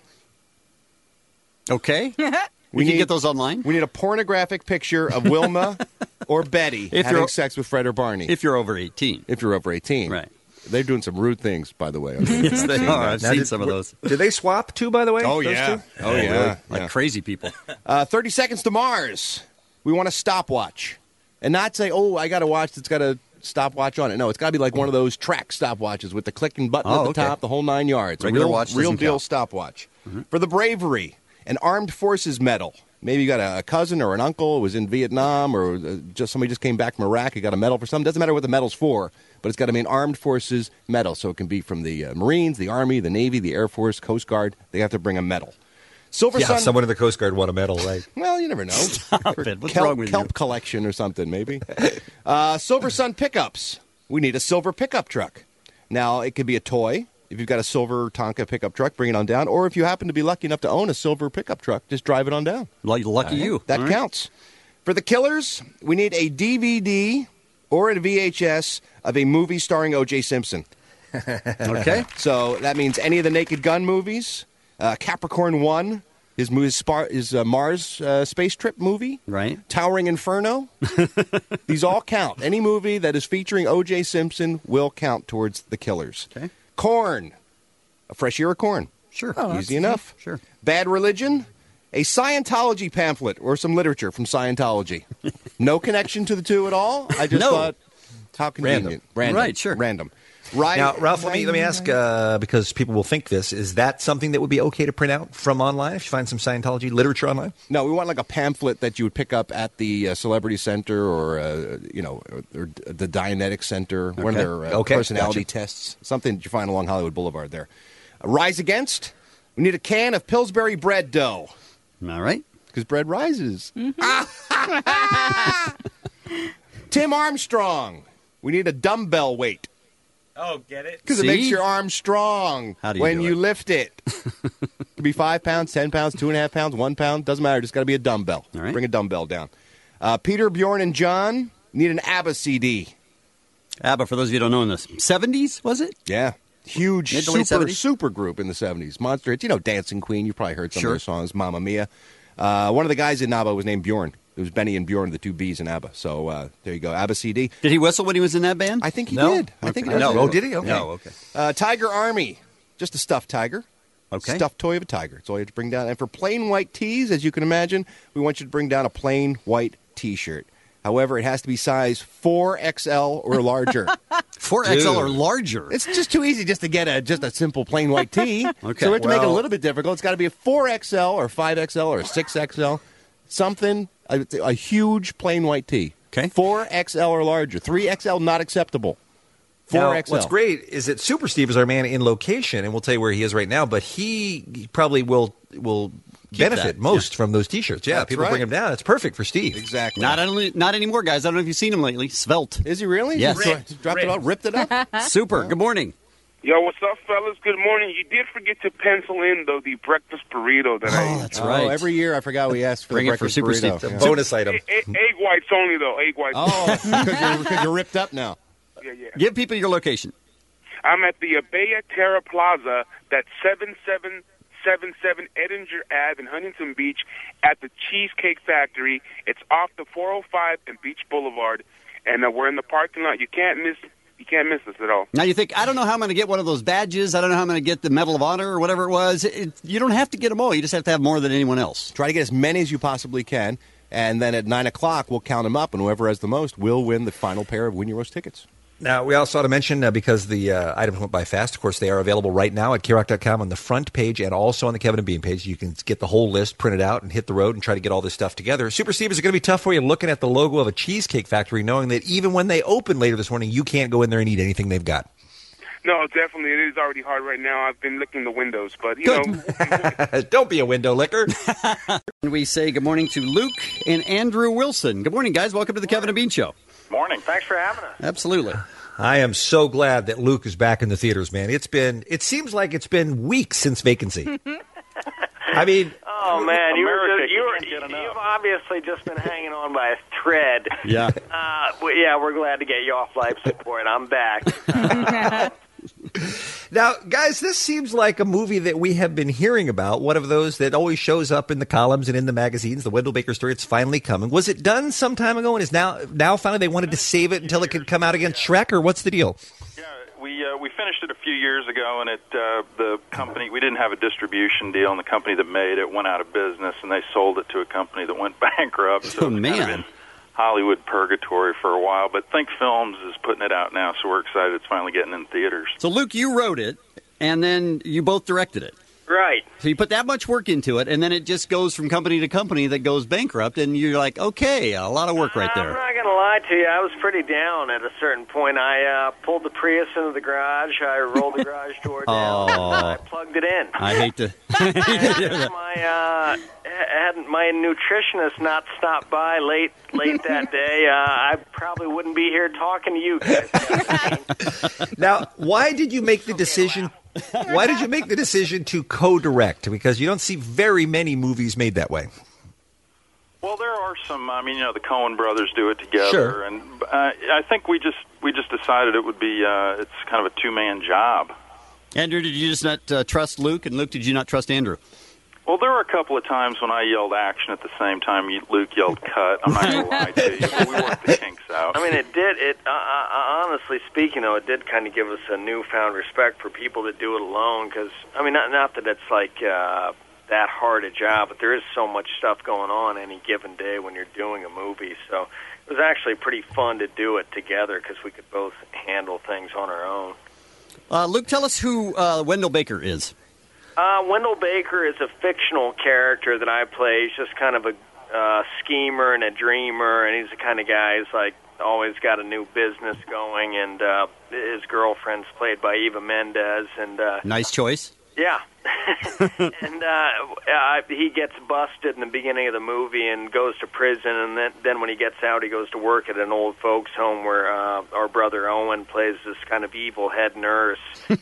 Okay. We can get those online. We need a pornographic picture of Wilma or Betty If having you're- sex with Fred or Barney. If you're over eighteen. If you're over eighteen. Right. They're doing some rude things, by the way. Yes, they are. I've Now, seen did- some of those. Did they swap too, by the way? Oh, those yeah. two? Oh, yeah. really? Like Yeah. crazy people. Uh, thirty Seconds to Mars. We want a stopwatch. And not say, oh, I got a watch that's got a stopwatch on it. No, it's got to be like one of those track stopwatches with the clicking button Oh, at the okay. top, the whole nine yards. Regular a real, watch real doesn't deal count. stopwatch. For the bravery, an Armed Forces medal. Maybe you got a, a cousin or an uncle who was in Vietnam, or uh, just somebody just came back from Iraq. You got a medal for something. Doesn't matter what the medal's for, but it's got to be an Armed Forces medal. So it can be from the uh, Marines, the Army, the Navy, the Air Force, Coast Guard. They have to bring a medal. Silver Yeah, Sun. someone in the Coast Guard won a medal, right? Well, you never know. Stop it. What's kelp, wrong with kelp you? collection or something, maybe. uh, Silver Sun pickups. We need a silver pickup truck. Now, it could be a toy. If you've got a silver Tonka pickup truck, bring it on down. Or if you happen to be lucky enough to own a silver pickup truck, just drive it on down. Lucky, lucky you. That All counts. Right. For the Killers, we need a D V D or a V H S of a movie starring O J Simpson. Okay. So that means any of the Naked Gun movies, uh, Capricorn one, his, his, Spar- his uh, Mars uh, space trip movie, right? Towering Inferno. These all count. Any movie that is featuring O J Simpson will count towards the Killers. Okay. Corn. A fresh ear of corn. Sure. Oh, easy enough. Sure. Bad Religion. A Scientology pamphlet or some literature from Scientology. No connection to the two at all. I just No. thought, how convenient. Random. Random. Right, sure. Random. Right. Now, Ralph, let me let me ask, uh, because people will think this, is that something that would be okay to print out from online if you find some Scientology literature online? No, we want like a pamphlet that you would pick up at the uh, Celebrity Center or, uh, you know, or, or the Dianetic Center, one of Okay. their uh, Okay, personality gotcha. tests, something that you find along Hollywood Boulevard there. Uh, Rise Against, we need a can of Pillsbury bread dough. All right. Because bread rises. Tim Armstrong, we need a dumbbell weight. Oh, get it? Because it See? makes your arm strong How do you when do you it? lift it. It could be five pounds, ten pounds, two and a half pounds, one pound. Doesn't matter. Just got to be a dumbbell. All right. Bring a dumbbell down. Uh, Peter, Bjorn, and John need an ABBA C D. ABBA, for those of you who don't know, in the seventies, was it? Yeah. Huge, Mid to late super, seventies? super group in the seventies. Monster hits. You know, Dancing Queen. You probably heard some Sure. of their songs. Mamma Mia. Uh, one of the guys in ABBA was named Bjorn. It was Benny and Bjorn, the two B's in ABBA. So uh, there you go. ABBA C D. Did he whistle when he was in that band? I think he No. did. I think he Okay. did. No. Oh, did he? Okay. No, okay. Uh, Tiger Army. Just a stuffed tiger. Okay. Stuffed toy of a tiger. That's all you have to bring down. And for plain white tees, as you can imagine, we want you to bring down a plain white T-shirt. However, it has to be size four X L or larger. four X L or larger. It's just too easy just to get a just a simple plain white tee. Okay. So we have to make it a Well- little bit difficult. It's got to be a four X L or five X L or a six X L. Something, a, a huge plain white tee. Okay. four X L or larger. three X L not acceptable. Now, four X L. what's great is that Super Steve is our man in location, and we'll tell you where he is right now, but he probably will will benefit that, most from those T-shirts. Yeah, That's people right. bring him down. It's perfect for Steve. Exactly. Not only, not anymore, guys. I don't know if you've seen him lately. Svelte. Is he really? Yes. He dro- dropped it out, ripped it up? Super. Good morning. Yo, what's up, fellas? Good morning. You did forget to pencil in, though, the breakfast burrito that I Oh, ate. that's Oh, right. every year I forgot we asked for Bring the it for breakfast Super burrito. Steve. Yeah. Bonus item. E- e- egg whites only, though. Egg whites. Oh, because you're, because you're ripped up now. Yeah, yeah. Give people your location. I'm at the Abaya Terra Plaza. That's seven seven seven seven Edinger Ave in Huntington Beach at the Cheesecake Factory. It's off the four oh five and Beach Boulevard, and uh, we're in the parking lot. You can't miss. You can't miss us at all. Now you think, I don't know how I'm going to get one of those badges. I don't know how I'm going to get the Medal of Honor or whatever it was. It, you don't have to get them all. You just have to have more than anyone else. Try to get as many as you possibly can, and then at nine o'clock we'll count them up, and whoever has the most will win the final pair of Win Your Roast tickets. Now, we also ought to mention, uh, because the uh, items went by fast, of course, they are available right now at K Rock dot com on the front page and also on the Kevin and Bean page. You can get the whole list printed out and hit the road and try to get all this stuff together. Super Steve, is it going to be tough for you looking at the logo of a Cheesecake Factory, knowing that even when they open later this morning, you can't go in there and eat anything they've got? No, definitely. It is already hard right now. I've been licking the windows, but, you know. Don't be a window licker. We say good morning to Luke and Andrew Wilson. Good morning, guys. Welcome to the Kevin and Bean Show. Morning. Thanks for having us. Absolutely. I am so glad that Luke is back in the theaters, man. It's been, it seems like it's been weeks since Vacancy. I mean, oh man, you were America, just, you you were can't get enough. you've obviously just been hanging on by a thread. Yeah. Uh, well, yeah, we're glad to get you off life support. I'm back. Uh, now, guys, this seems like a movie that we have been hearing about. One of those that always shows up in the columns and in the magazines. The Wendell Baker story. It's finally coming. Was it done some time ago, and is now now finally they wanted to save it until it could come out against Shrek, or what's the deal? Yeah, we uh, we finished it a few years ago, and it uh, the company we didn't have a distribution deal, and the company that made it went out of business, and they sold it to a company that went bankrupt. So Oh, it's man. kind of in Hollywood purgatory for a while, but Think Films is putting it out now, so we're excited it's finally getting in theaters. So, Luke, you wrote it, and then you both directed it. right. So you put that much work into it, and then it just goes from company to company that goes bankrupt, and you're like, okay, a lot of work right I'm there. not going to lie to you. I was pretty down at a certain point. I uh, pulled the Prius into the garage. I rolled the garage door down. Oh. And I plugged it in. I hate to. And had my uh, had my nutritionist not stopped by late late that day, uh, I probably wouldn't be here talking to you guys. Now, why did you make the decision Why did you make the decision to co-direct? Because you don't see very many movies made that way. Well, there are some. I mean, you know, the Coen brothers do it together, Sure. and uh, I think we just we just decided it would be uh, it's kind of a two man job. Andrew, did you just not uh, trust Luke, and Luke, did you not trust Andrew? Well, there were a couple of times when I yelled action at the same time Luke yelled cut. I'm not going to lie to you, but we worked the kinks out. I mean, it did. It uh, uh, honestly speaking, though, it did kind of give us a newfound respect for people that do it alone. Because I mean, not not that it's like uh, that hard a job, but there is so much stuff going on any given day when you're doing a movie. So it was actually pretty fun to do it together because we could both handle things on our own. Uh, Luke, tell us who uh, Wendell Baker is. Uh, Wendell Baker is a fictional character that I play. He's just kind of a uh, schemer and a dreamer, and he's the kind of guy who's like always got a new business going. And uh, his girlfriend's played by Eva Mendes, and uh, Nice choice. yeah, and uh, uh, he gets busted in the beginning of the movie and goes to prison, and then then when he gets out, he goes to work at an old folks' home where uh, our brother Owen plays this kind of evil head nurse,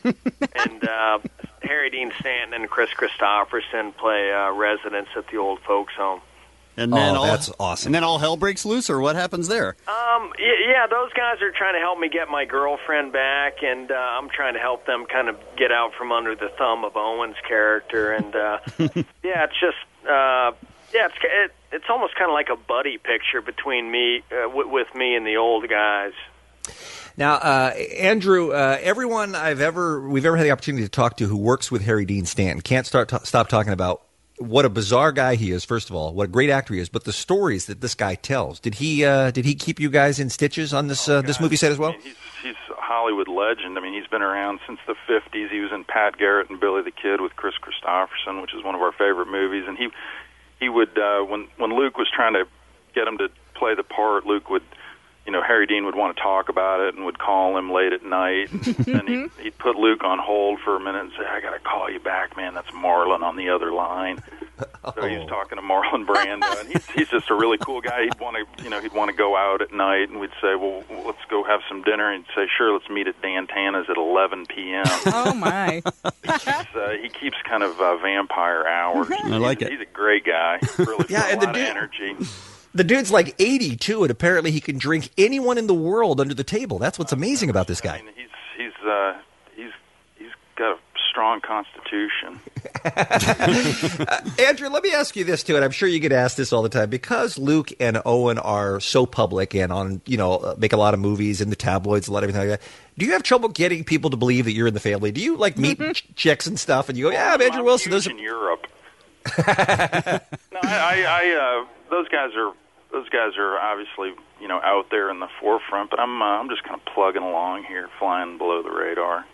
and uh, Harry Dean Stanton and Chris Christopherson play uh, residents at the old folks' home. And then Oh, all, that's awesome. And then all hell breaks loose, or what happens there? Um, y- yeah, those guys are trying to help me get my girlfriend back, and uh, I'm trying to help them kind of get out from under the thumb of Owen's character. And uh, yeah, it's just uh, yeah, it's it, it's almost kind of like a buddy picture between me uh, w- with me and the old guys. Now, uh, Andrew, uh, everyone I've ever we've ever had the opportunity to talk to who works with Harry Dean Stanton can't start t- stop talking about what a bizarre guy he is. First of all, what a great actor he is, but the stories that this guy tells. Did he uh, did he keep you guys in stitches on this uh, this movie set as well? I mean, he's, he's a Hollywood legend. I mean, he's been around since the fifties. He was in Pat Garrett and Billy the Kid with Chris Christopherson, which is one of our favorite movies. And he he would uh, when when Luke was trying to get him to play the part, Luke would. You know, Harry Dean would want to talk about it and would call him late at night. And, and he'd, he'd put Luke on hold for a minute and say, I got to call you back, man. That's Marlon on the other line. So he was talking to Marlon Brando. And he's, he's just a really cool guy. He'd want to, you know, he'd want to go out at night, and we'd say, well, let's go have some dinner. And he'd say, sure, let's meet at Dan Tana's at eleven p.m. Oh, my. He's, uh, he keeps kind of uh, vampire hours. I like he's, it. He's a great guy. Really Yeah, got a and the lot of dude- energy. The dude's like eighty, too, and apparently he can drink anyone in the world under the table. That's what's amazing about this guy. I mean, he's he's uh, he's he's got a strong constitution. uh, Andrew, let me ask you this, too, and I'm sure you get asked this all the time. Because Luke and Owen are so public and on, you know, uh, make a lot of movies in the tabloids, a lot of everything like that, do you have trouble getting people to believe that you're in the family? Do you, like, meet ch- chicks and stuff, and you go, yeah, I'm Andrew I'm Wilson. huge Those are... in Europe. no, I, I, I uh, those guys are those guys are obviously you know out there in the forefront, but I'm uh, I'm just kind of plugging along here, flying below the radar.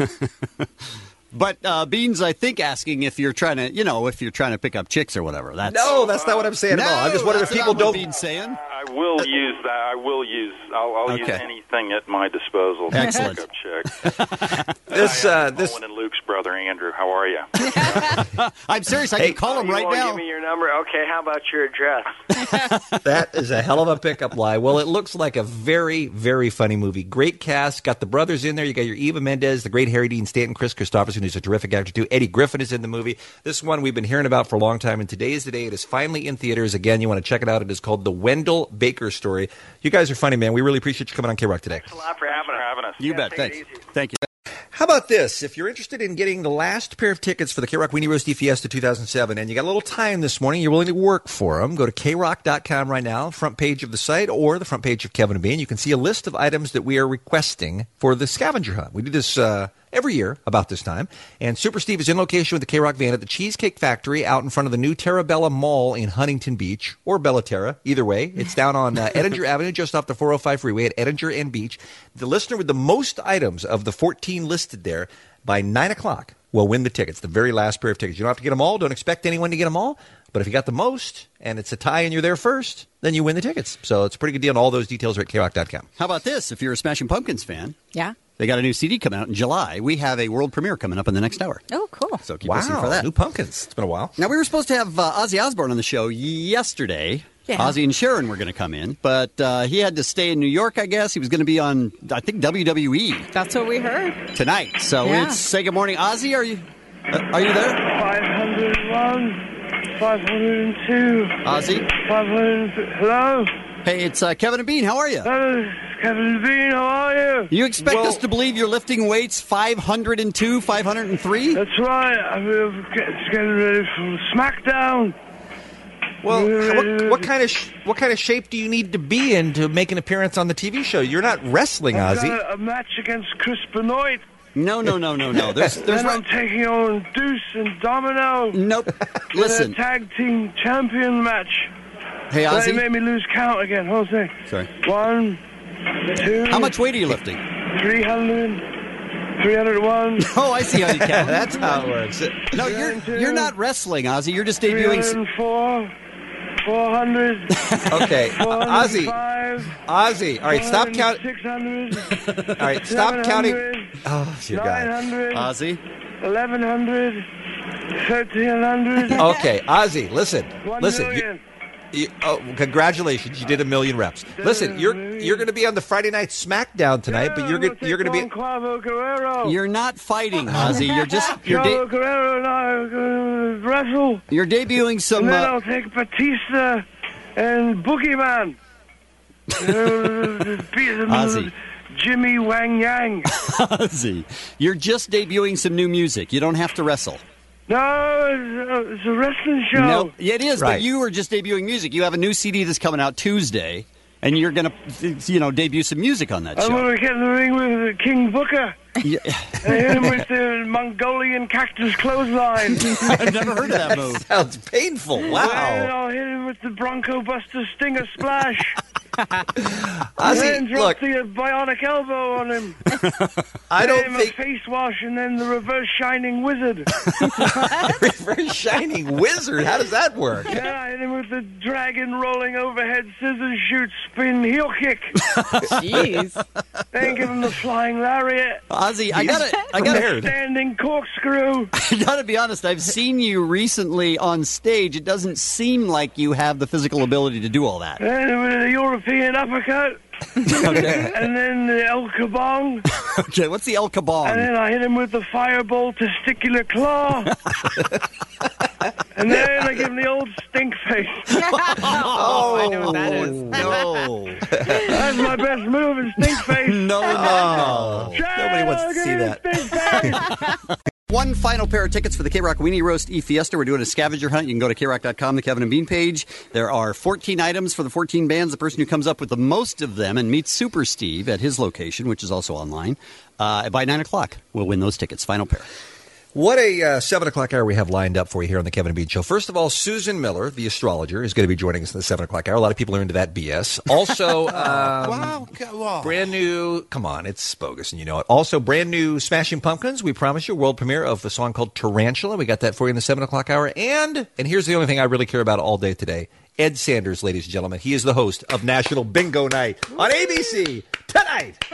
But uh, Beans, I think, asking if you're trying to, you know, if you're trying to pick up chicks or whatever. That's No, that's not what I'm saying no, at all. I'm just wondering if that's people not what don't. Beans saying. I will use that. I will use. I'll, I'll use Okay. anything at my disposal. to Excellent. pick up chicks. This, Hi, uh, I'm this, Owen and Luke's brother, Andrew. How are you? I'm serious. I Hey, can call him You right won't now. Give me your number. Okay, how about your address? that is a hell of a pickup line. Well, it looks like a very, very funny movie. Great cast. Got the brothers in there. You got your Eva Mendes, the great Harry Dean Stanton, Chris Christopherson, who's a terrific actor, too. Eddie Griffin is in the movie. This one we've been hearing about for a long time, and today is the day. It is finally in theaters. Again, you want to check it out. It is called The Wendell Baker Story. You guys are funny, man. We really appreciate you coming on K-Rock today. Thanks a lot for having us. having us. You Yeah, bet. take Thanks. it easy. Thank you. How about this? If you're interested in getting the last pair of tickets for the K-Rock Weenie Roasty Fiesta two thousand seven, and you got a little time this morning, you're willing to work for them, go to K rock dot com right now, front page of the site, or the front page of Kevin and Bean. You can see a list of items that we are requesting for the scavenger hunt. We do this uh, every year about this time. And Super Steve is in location with the K-Rock van at the Cheesecake Factory out in front of the new Terra Bella Mall in Huntington Beach, or Bella Terra, either way. It's down on uh, Edinger Avenue, just off the four oh five freeway at Edinger and Beach. The listener with the most items of the fourteen listed there by nine o'clock will win the tickets, the very last pair of tickets. You don't have to get them all. Don't expect anyone to get them all. But if you got the most and it's a tie and you're there first, then you win the tickets. So it's a pretty good deal. And all those details are at K rock dot com. How about this? If you're a Smashing Pumpkins fan, Yeah. they got a new C D coming out in July. We have a world premiere coming up in the next hour. Oh, cool. So keep listening for Wow, that. new Pumpkins. It's been a while. Now, we were supposed to have uh, Ozzy Osbourne on the show yesterday, Yeah. Ozzy and Sharon were going to come in, but uh, he had to stay in New York, I guess. He was going to be on, I think, W W E. That's what we heard. Tonight. So Yeah. let's say good morning. Ozzy, are you uh, are you there? five hundred one, five hundred two. Ozzy? five hundred. Hello? Hey, it's uh, Kevin and Bean. How are you? Hello, Kevin and Bean. How are you? You expect Well- us to believe you're lifting weights five hundred two, five hundred three? That's right. I'm getting ready for SmackDown. Well, what, what kind of sh- what kind of shape do you need to be in to make an appearance on the T V show? You're not wrestling, I've Ozzy. got a, a match against Chris Benoit. No, no, no, no, no. There's, there's then I'm taking on Deuce and Domino. Nope. In Listen. a tag team champion match. Hey, Ozzy. They made me lose count again. Hold on a second. Sorry. One, two. How much weight are you lifting? three hundred. three hundred one. Oh, I see how you count. That's how it works. No, you're you're not wrestling, Ozzy. You're just debuting. three hundred four. four hundred. Okay, Ozzy. Five. Ozzy. All right, stop counting. six hundred. All right, stop counting. Oh, dear nine God. hundred. Ozzy. eleven hundred. thirteen hundred. Okay, Ozzy, listen. One listen. million. You, you, oh, congratulations! You did a million reps. Listen, you're you're going to be on the Friday night SmackDown tonight, but you're gonna, you're going to be. Cuavo Guerrero. You're not fighting, Ozzy. You're just you're Cuavo de- Guerrero and I are going to wrestle. you're debuting some. And then Uh, I'll take Batista and Boogeyman. Uh, beat them Ozzy. with Jimmy Wang Yang. Ozzy, you're just debuting some new music. You don't have to wrestle. No, it's a, it's a wrestling show. No, yeah, it is. Right. But you are just debuting music. You have a new C D that's coming out Tuesday, and you're going to, you know, debut some music on that I'm show. going to get in the ring with King Booker. Yeah. And hit him with the Mongolian cactus clothesline. I've never heard of that move. Sounds painful. And Wow. I'll hit him with the Bronco Buster Stinger Splash. Ozzy, and then look. drop the bionic elbow on him. I Hit don't him think a face wash and then the reverse shining wizard. reverse shining wizard. How does that work? Yeah, I hit him with the dragon rolling overhead scissors shoot spin heel kick. Jeez. Then give him the flying lariat. Ozzy, I gotta, I gotta, prepared. Standing corkscrew. I gotta be honest. I've seen you recently on stage. It doesn't seem like you have the physical ability to do all that. And with a European uppercut. Okay. And then the El Kabong. Okay, what's the El And Kabong? then I hit him with the fireball testicular claw. And then I give him the old stink face. Oh, I know what that is. No. That's my best move in stink face. No, no, Oh, nobody wants to see that. Stink face. One final pair of tickets for the K-Rock Weenie Roast E-Fiesta. We're doing a scavenger hunt. You can go to K rock dot com, the Kevin and Bean page. There are fourteen items for the fourteen bands. The person who comes up with the most of them and meets Super Steve at his location, which is also online, uh, by nine o'clock, will win those tickets. Final pair. What a uh, seven o'clock hour we have lined up for you here on the Kevin and Bean Show. First of all, Susan Miller, the astrologer, is going to be joining us in the seven o'clock hour. A lot of people are into that B S. Also, um, Wow, come on. brand new, come on, it's bogus and you know it. Also, brand new Smashing Pumpkins. We promise you, world premiere of the song called Tarantula. We got that for you in the seven o'clock hour. And, and here's the only thing I really care about all day today. Ed Sanders, ladies and gentlemen. He is the host of National Bingo Night on A B C tonight.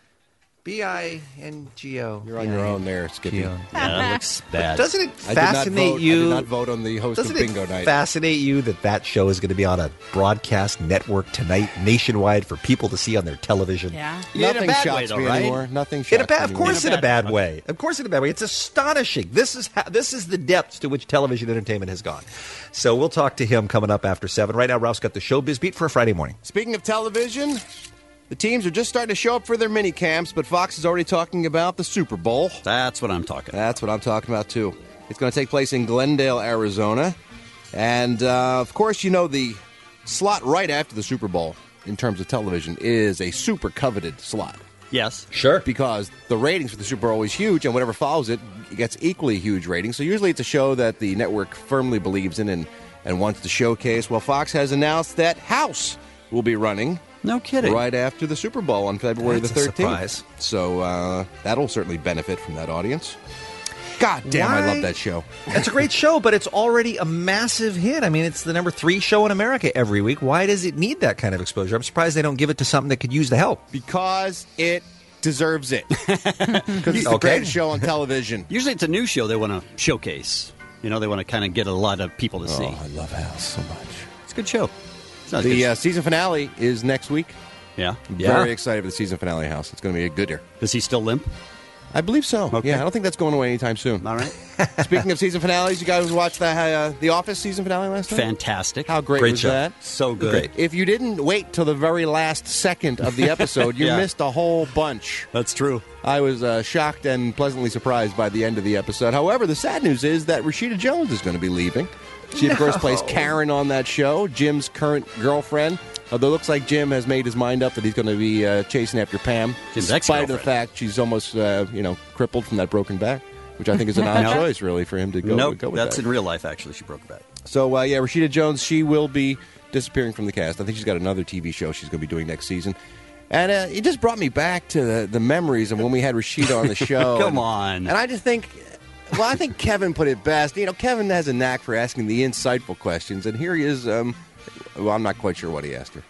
B I N G O. You're on your own there, Skippy. G O. Yeah, that looks bad. Doesn't it I did not fascinate vote- you? I did not vote on the host Doesn't of it Bingo Night. fascinate you that that show is going to be on a broadcast network tonight, nationwide, for people to see on their television? Yeah. Yeah, in a Nothing bad shocks way, though, me right? anymore. Nothing shocks In a bad, me of anymore. course, In in a a bad bad way. Of course, in a bad way. It's astonishing. This is how, this is the depths to which television entertainment has gone. So we'll talk to him coming up after seven. Right now, Ralph's got the showbiz beat for a Friday morning. Speaking of television, the teams are just starting to show up for their mini camps, but Fox is already talking about the Super Bowl. That's what I'm talking about. That's what I'm talking about, too. It's going to take place in Glendale, Arizona. And, uh, of course, you know, the slot right after the Super Bowl, in terms of television, is a super coveted slot. Yes. Sure. Because the ratings for the Super Bowl are always huge, and whatever follows it gets equally huge ratings. So usually it's a show that the network firmly believes in and, and wants to showcase. Well, Fox has announced that House will be running. No kidding. Right after the Super Bowl on February That's the a thirteenth. surprise. So uh, that'll certainly benefit from that audience. God damn, I Why? love that show. It's a great show, but it's already a massive hit. I mean, it's the number three show in America every week. Why does it need that kind of exposure? I'm surprised they don't give it to something that could use the help. Because it deserves it. Because it's the Okay. greatest show on television. Usually it's a new show they want to showcase. You know, they want to kind of get a lot of people to see. Oh, I love House so much. It's a good show. The uh, season finale is next week. Yeah. I'm Yeah. Very excited for the season finale house. It's going to be a good year. Does he still limp? I believe so. Okay. Yeah, I don't think that's going away anytime soon. All right. Speaking of season finales, you guys watched the uh, The Office season finale last night? Fantastic. How great, Great was show. that? So good. Great. If you didn't wait till the very last second of the episode, you Yeah. missed a whole bunch. That's true. I was uh, shocked and pleasantly surprised by the end of the episode. However, the sad news is that Rashida Jones is going to be leaving. She, of course, No. plays Karen on that show, Jim's current girlfriend. Although it looks like Jim has made his mind up that he's going to be uh, chasing after Pam, Jim's despite of the ex-girlfriend. fact she's almost, uh, you know, crippled from that broken back, which I think is an odd No. choice, really, for him to go, nope, go with that's that. in real life, actually. She broke her back. So, uh, yeah, Rashida Jones, she will be disappearing from the cast. I think she's got another T V show she's going to be doing next season. And uh, it just brought me back to the, the memories of when we had Rashida on the show. Come and, on. And I just think, well, I think Kevin put it best. You know, Kevin has a knack for asking the insightful questions, and here he is. Um, well, I'm not quite sure what he asked her.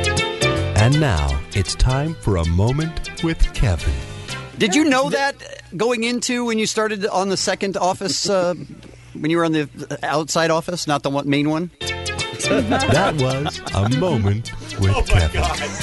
And now it's time for a moment with Kevin. Did you know that going into when you started on the second office, uh, when you were on the outside office, not the one, main one? That was a moment with Kevin.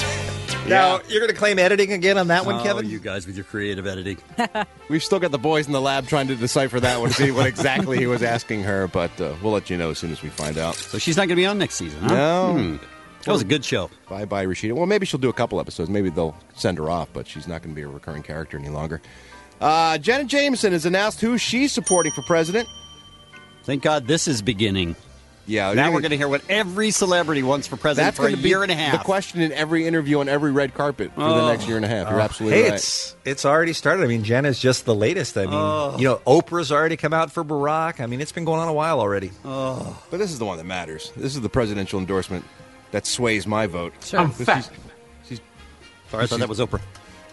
Now, you're going to claim editing again on that one, Oh, Kevin? you guys with your creative editing. We've still got the boys in the lab trying to decipher that one, see what exactly he was asking her, but uh, we'll let you know as soon as we find out. So she's not going to be on next season, huh? No. Hmm. That was a good show. Bye-bye, Rashida. Well, maybe she'll do a couple episodes. Maybe they'll send her off, but she's not going to be a recurring character any longer. Uh, Janet Jameson has announced who she's supporting for president. Thank God this is beginning. Yeah. Now we're going to hear what every celebrity wants for president That's for a going to be year and a half. the question in every interview on every red carpet for the Oh. next year and a half. You're Oh. absolutely hey, right. it's it's already started. I mean, Jenna's just the latest. I mean, Oh. you know, Oprah's already come out for Barack. I mean, it's been going on a while already. Oh. But this is the one that matters. This is the presidential endorsement that sways my vote. Sure. I'm She's- fat. She's, Sorry, I thought that was Oprah.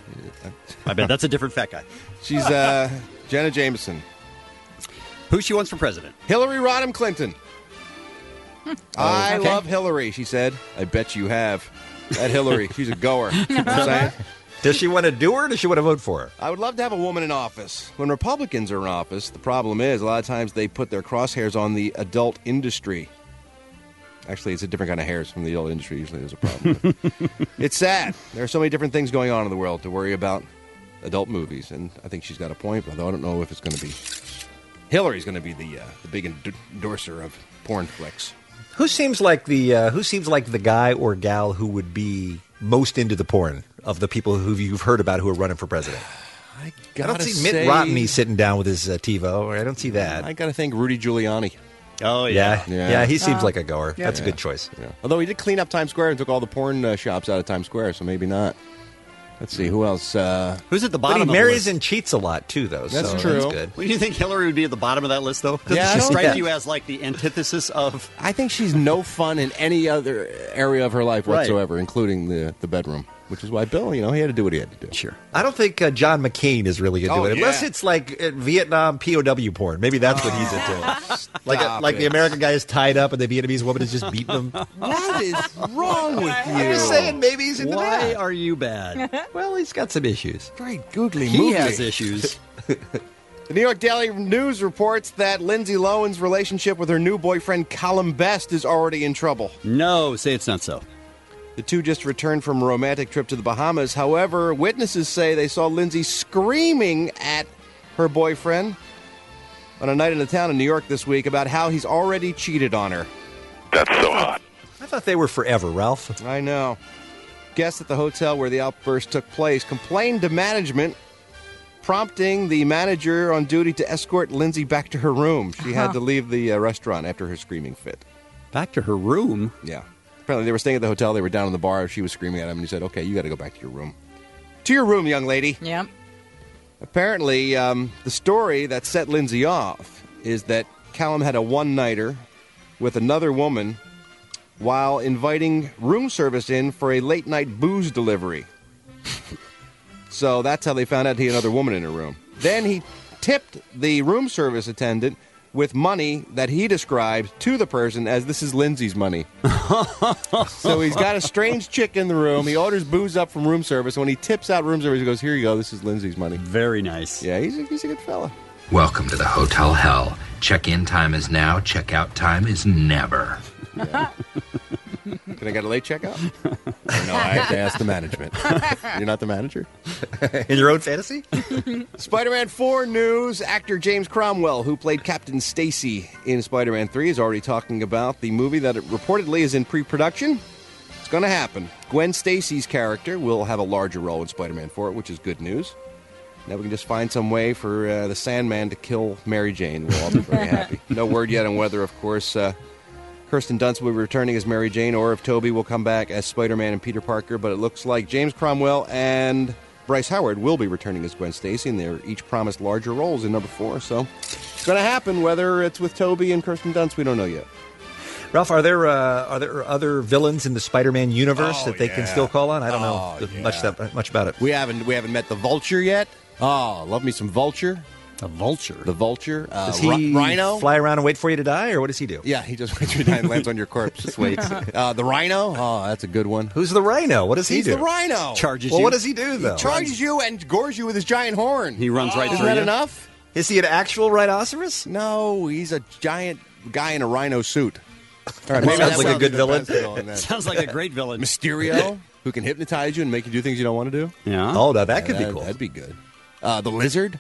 I bet that's a different fat guy. She's uh, Janet Jameson. Who she wants for president? Hillary Rodham Clinton. I Okay. love Hillary, she said. I bet you have. That Hillary, she's a goer. You know what I'm saying? Does she want to do her or does she want to vote for her? I would love to have a woman in office. When Republicans are in office, the problem is a lot of times they put their crosshairs on the adult industry. Actually, it's a different kind of hairs from the adult industry. Usually there's a problem. It's sad. There are so many different things going on in the world to worry about adult movies, and I think she's got a point, although I don't know if it's going to be... Hillary's going to be the uh, the big end- endorser of porn flicks. Who seems like the uh, Who seems like the guy or gal who would be most into the porn of the people who you've heard about who are running for president? I, I gotta don't see say- Mitt Romney sitting down with his uh, TiVo. Or I don't see that. I got to think Rudy Giuliani. Oh, yeah. Yeah. Yeah, he seems Oh. like a goer. Yeah. That's a Yeah. good choice. Yeah. Although he did clean up Times Square and took all the porn uh, shops out of Times Square, so maybe not. Let's see, who else? Uh, Who's at the But bottom he of the marries list? and cheats a lot, too, though. That's so true. That's good. Well, do you think Hillary would be at the bottom of that list, though? Doesn't Yeah, I she don't- strike yeah. you as like the antithesis of... I think she's no fun in any other area of her life Right. whatsoever, including the, the bedroom, which is why Bill, you know, he had to do what he had to do. Sure. I don't think uh, John McCain is really into Oh, it, unless yeah. it's like uh, Vietnam P O W porn. Maybe that's what he's into. Like, a, Stop like the it. American guy is tied up and the Vietnamese woman is just beating him. What is wrong with you? I'm just saying, maybe he's into Why that. are you bad? Well, he's got some issues. Very googly He moogly. has issues. The New York Daily News reports that Lindsay Lohan's relationship with her new boyfriend, Callum Best, is already in trouble. No, say it's not so. The two just returned from a romantic trip to the Bahamas. However, witnesses say they saw Lindsay screaming at her boyfriend on a night in the town in New York this week about how he's already cheated on her. That's so hot. I thought they were forever, Ralph. I know. Guests at the hotel where the outburst took place complained to management, prompting the manager on duty to escort Lindsay back to her room. She had to leave the uh, restaurant after her screaming fit. Back to her room? Yeah. Apparently, they were staying at the hotel. They were down in the bar. She was screaming at him, and he said, okay, you got to go back to your room. To your room, young lady. Yep. Apparently, um, the story that set Lindsay off is that Callum had a one-nighter with another woman while inviting room service in for a late-night booze delivery. So that's how they found out he had another woman in her room. Then he tipped the room service attendant with money that he described to the person as this is Lindsay's money. So he's got a strange chick in the room. He orders booze up from room service. When he tips out room service, he goes, here you go, this is Lindsay's money. Very nice. Yeah, he's a, he's a good fella. Welcome to the Hotel Hell. Check-in time is now. Check-out time is never. Yeah. Can I get a late checkout? No, I have to ask the management. You're not the manager? In your own fantasy? Spider-Man four news. Actor James Cromwell, who played Captain Stacy in Spider-Man three, is already talking about the movie that it reportedly is in pre-production. It's going to happen. Gwen Stacy's character will have a larger role in Spider-Man four, which is good news. Now we can just find some way for uh, the Sandman to kill Mary Jane. We'll all be very happy. No word yet on whether, of course, uh, Kirsten Dunst will be returning as Mary Jane or if Tobey will come back as Spider-Man and Peter Parker. But it looks like James Cromwell and Bryce Howard will be returning as Gwen Stacy, and they're each promised larger roles in number four. So it's going to happen. Whether it's with Tobey and Kirsten Dunst, we don't know yet. Ralph, are there uh, are there other villains in the Spider-Man universe Oh, that they yeah. can still call on? I don't Oh, know yeah. much that, much about it. We haven't we haven't met the Vulture yet. Oh, love me some Vulture. A vulture. The Vulture. Uh, Does he Ri- Rhino? fly around and wait for you to die, or what does he do? Yeah, he just waits for you to die and lands on your corpse. Just waits. Uh, the Rhino? Oh, that's a good one. Who's the Rhino? What does he He's do? the Rhino. Charges Well, you. what does he do, though? He charges you and gores you with his giant horn. He runs right Isn't through that you. enough? Is he an actual rhinoceros? No, he's a giant guy in a rhino suit. All right, That sounds that like a would good be the villain. best villain then. Sounds like a great villain. Mysterio, who can hypnotize you and make you do things you don't want to do. Yeah. Oh, now that could Yeah, be cool. That'd be good. Uh, the Lizard.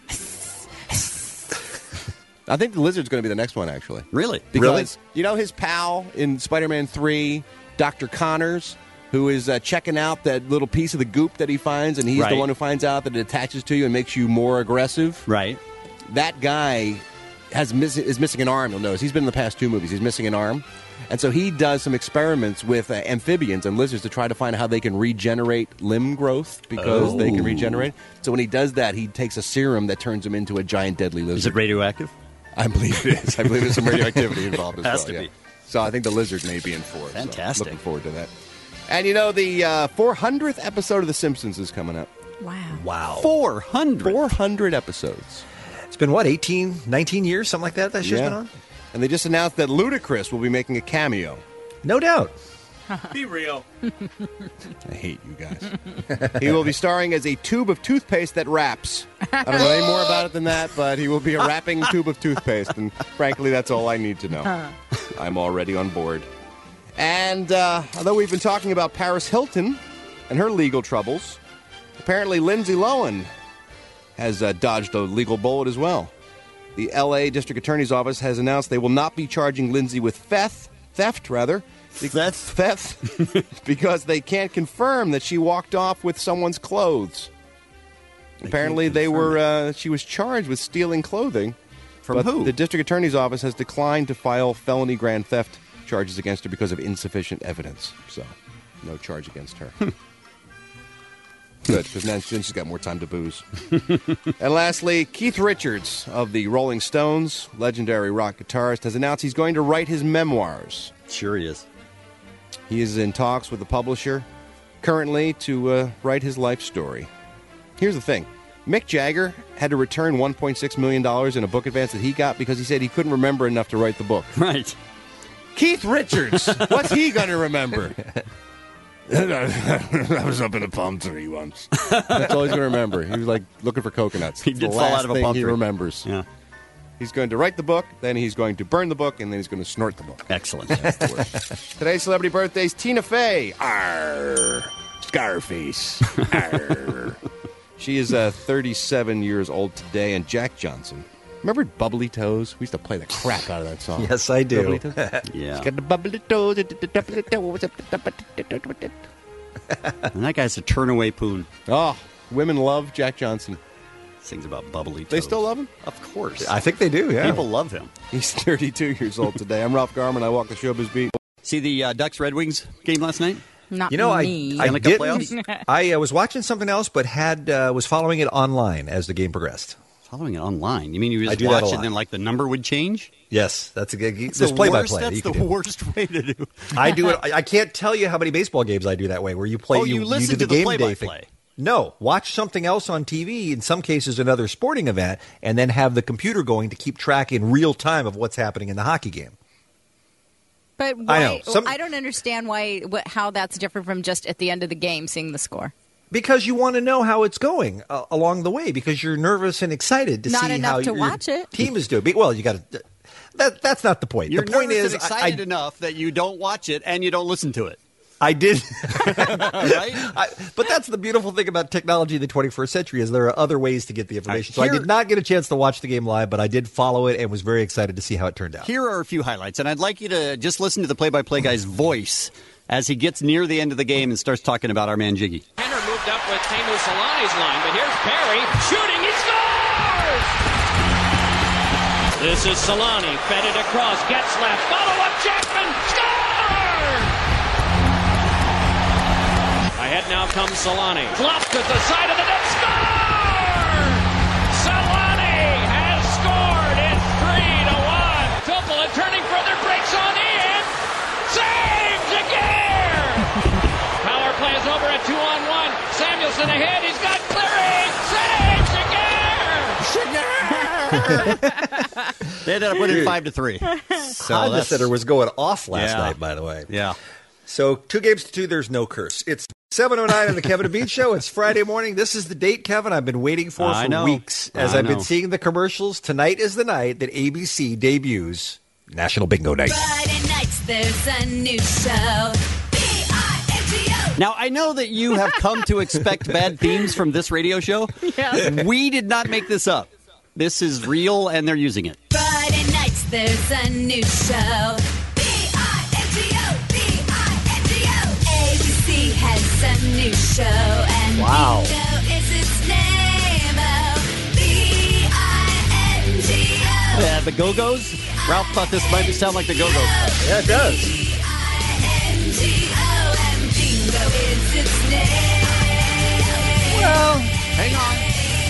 I think the Lizard's going to be the next one, actually. Really? Because, you know his pal in Spider-Man three, Doctor Connors, who is uh, checking out that little piece of the goop that he finds, and he's Right. the one who finds out that it attaches to you and makes you more aggressive. Right. That guy has miss- is missing an arm, you'll notice. He's been in the past two movies. He's missing an arm. And so he does some experiments with uh, amphibians and lizards to try to find how they can regenerate limb growth because they can Oh. regenerate. So when he does that, he takes a serum that turns him into a giant deadly lizard. Is it radioactive? I believe it is. I believe there's some radioactivity involved as Has well. to yeah. be. So I think the lizard may be in four. so Fantastic. looking forward to that. And you know, the uh, four hundredth episode of The Simpsons is coming up. Wow. Wow. four hundred. four hundred episodes. It's been, what, eighteen, nineteen years, something like that that show's been on? And they just announced that Ludacris will be making a cameo. No doubt. Be real. I hate you guys. He will be starring as a tube of toothpaste that raps. I don't know any more about it than that, but he will be a rapping tube of toothpaste, and frankly, that's all I need to know. I'm already on board. And uh, although we've been talking about Paris Hilton and her legal troubles, apparently Lindsay Lohan has uh, dodged a legal bullet as well. The L A District Attorney's Office has announced they will not be charging Lindsay with theft, theft rather, Theft? theft, because they can't confirm that she walked off with someone's clothes. Apparently, they were. Uh, she was charged with stealing clothing. From but who? The district attorney's office has declined to file felony grand theft charges against her because of insufficient evidence. So, no charge against her. Good, because now she's got more time to booze. And lastly, Keith Richards of the Rolling Stones, legendary rock guitarist, has announced he's going to write his memoirs. Sure he is. He is in talks with the publisher currently to uh, write his life story. Here's the thing. Mick Jagger had to return one point six million dollars in a book advance that he got because he said he couldn't remember enough to write the book. Right. Keith Richards, what's he going to remember? I was up in a palm tree once. That's all he's going to remember. He was like looking for coconuts. He It's did the fall last out of a thing palm he tree. remembers. Yeah. He's going to write the book, then he's going to burn the book, and then he's going to snort the book. Excellent. Today's celebrity birthdays: Tina Fey. Arr. Scarface. Arr. She is uh, thirty-seven years old today, and Jack Johnson. Remember Bubbly Toes? We used to play the crap out of that song. Yes, I do. Bubbly Toes? Yeah. It's got the bubbly toes. And that guy's a turnaway poon. Oh, women love Jack Johnson. Sings about bubbly toes. They still love him? Of course. I think they do, yeah. People love him. He's thirty-two years old today. I'm Ralph Garman. I walk the showbiz beat. See the uh, Ducks Red Wings game last night? Not You know, I, me. I Stanley Cup didn't. playoffs? I uh, was watching something else, but had uh, was following it online as the game progressed. Following it online. You mean you I just do that watch a it lot. and then like the number would change? Yes, that's a good. That's There's the play by worst- play. That's the worst way to do. I do it. I I can't tell you how many baseball games I do that way, where you play. Oh, you listen do to the game day play-by-play. thing. No, watch something else on T V. In some cases, another sporting event, and then have the computer going to keep track in real time of what's happening in the hockey game. But why, I know. Some- I don't understand why what, how that's different from just at the end of the game seeing the score. Because you want to know how it's going uh, along the way, because you're nervous and excited to Not see enough how to your watch it. team is doing. Well, you got to. that that's not the point. You're the point nervous is, and excited I, enough that you don't watch it and you don't listen to it. I did, right? I, but that's the beautiful thing about technology in the twenty-first century is there are other ways to get the information. So Here, I did not get a chance to watch the game live, but I did follow it and was very excited to see how it turned out. Here are a few highlights, and I'd like you to just listen to the play-by-play guy's voice as he gets near the end of the game and starts talking about our man Jiggy. Henner moved up with Teemu Solani's line, but here's Perry shooting. He scores! This is Solani, fed it across, gets left, follow up Jackman, score! Ahead now comes Solani. Bluffed at the side of the net. Score! Solani has scored. It's three to one. Tupola turning further, breaks on in. Saves again! Power play is over at two on one. Samuelson ahead. He's got clearing. Saves again! They ended up winning five to three. So Honda Center was going off last Yeah. night, by the way. Yeah. So two games to two, there's no curse. It's seven oh nine on the Kevin and Bean Show. It's Friday morning. This is the date, Kevin, I've been waiting for I for know. weeks as I I've been know. seeing the commercials. Tonight is the night that A B C debuts National Bingo Night. Friday nights, there's a new show. B I N G O. Now, I know that you have come to expect bad themes from this radio show. Yeah. We did not make this up. This is real, and they're using it. Friday nights, there's a new show. B I N G O. B I N G O. A B C has a new show, and Wow. Bingo is its name. Oh, B I N G O. Yeah, the Go-Go's. Ralph thought this might sound like the Go-Go's. Yeah, it does. B I N G O, and Bingo is its name. Well, hang on.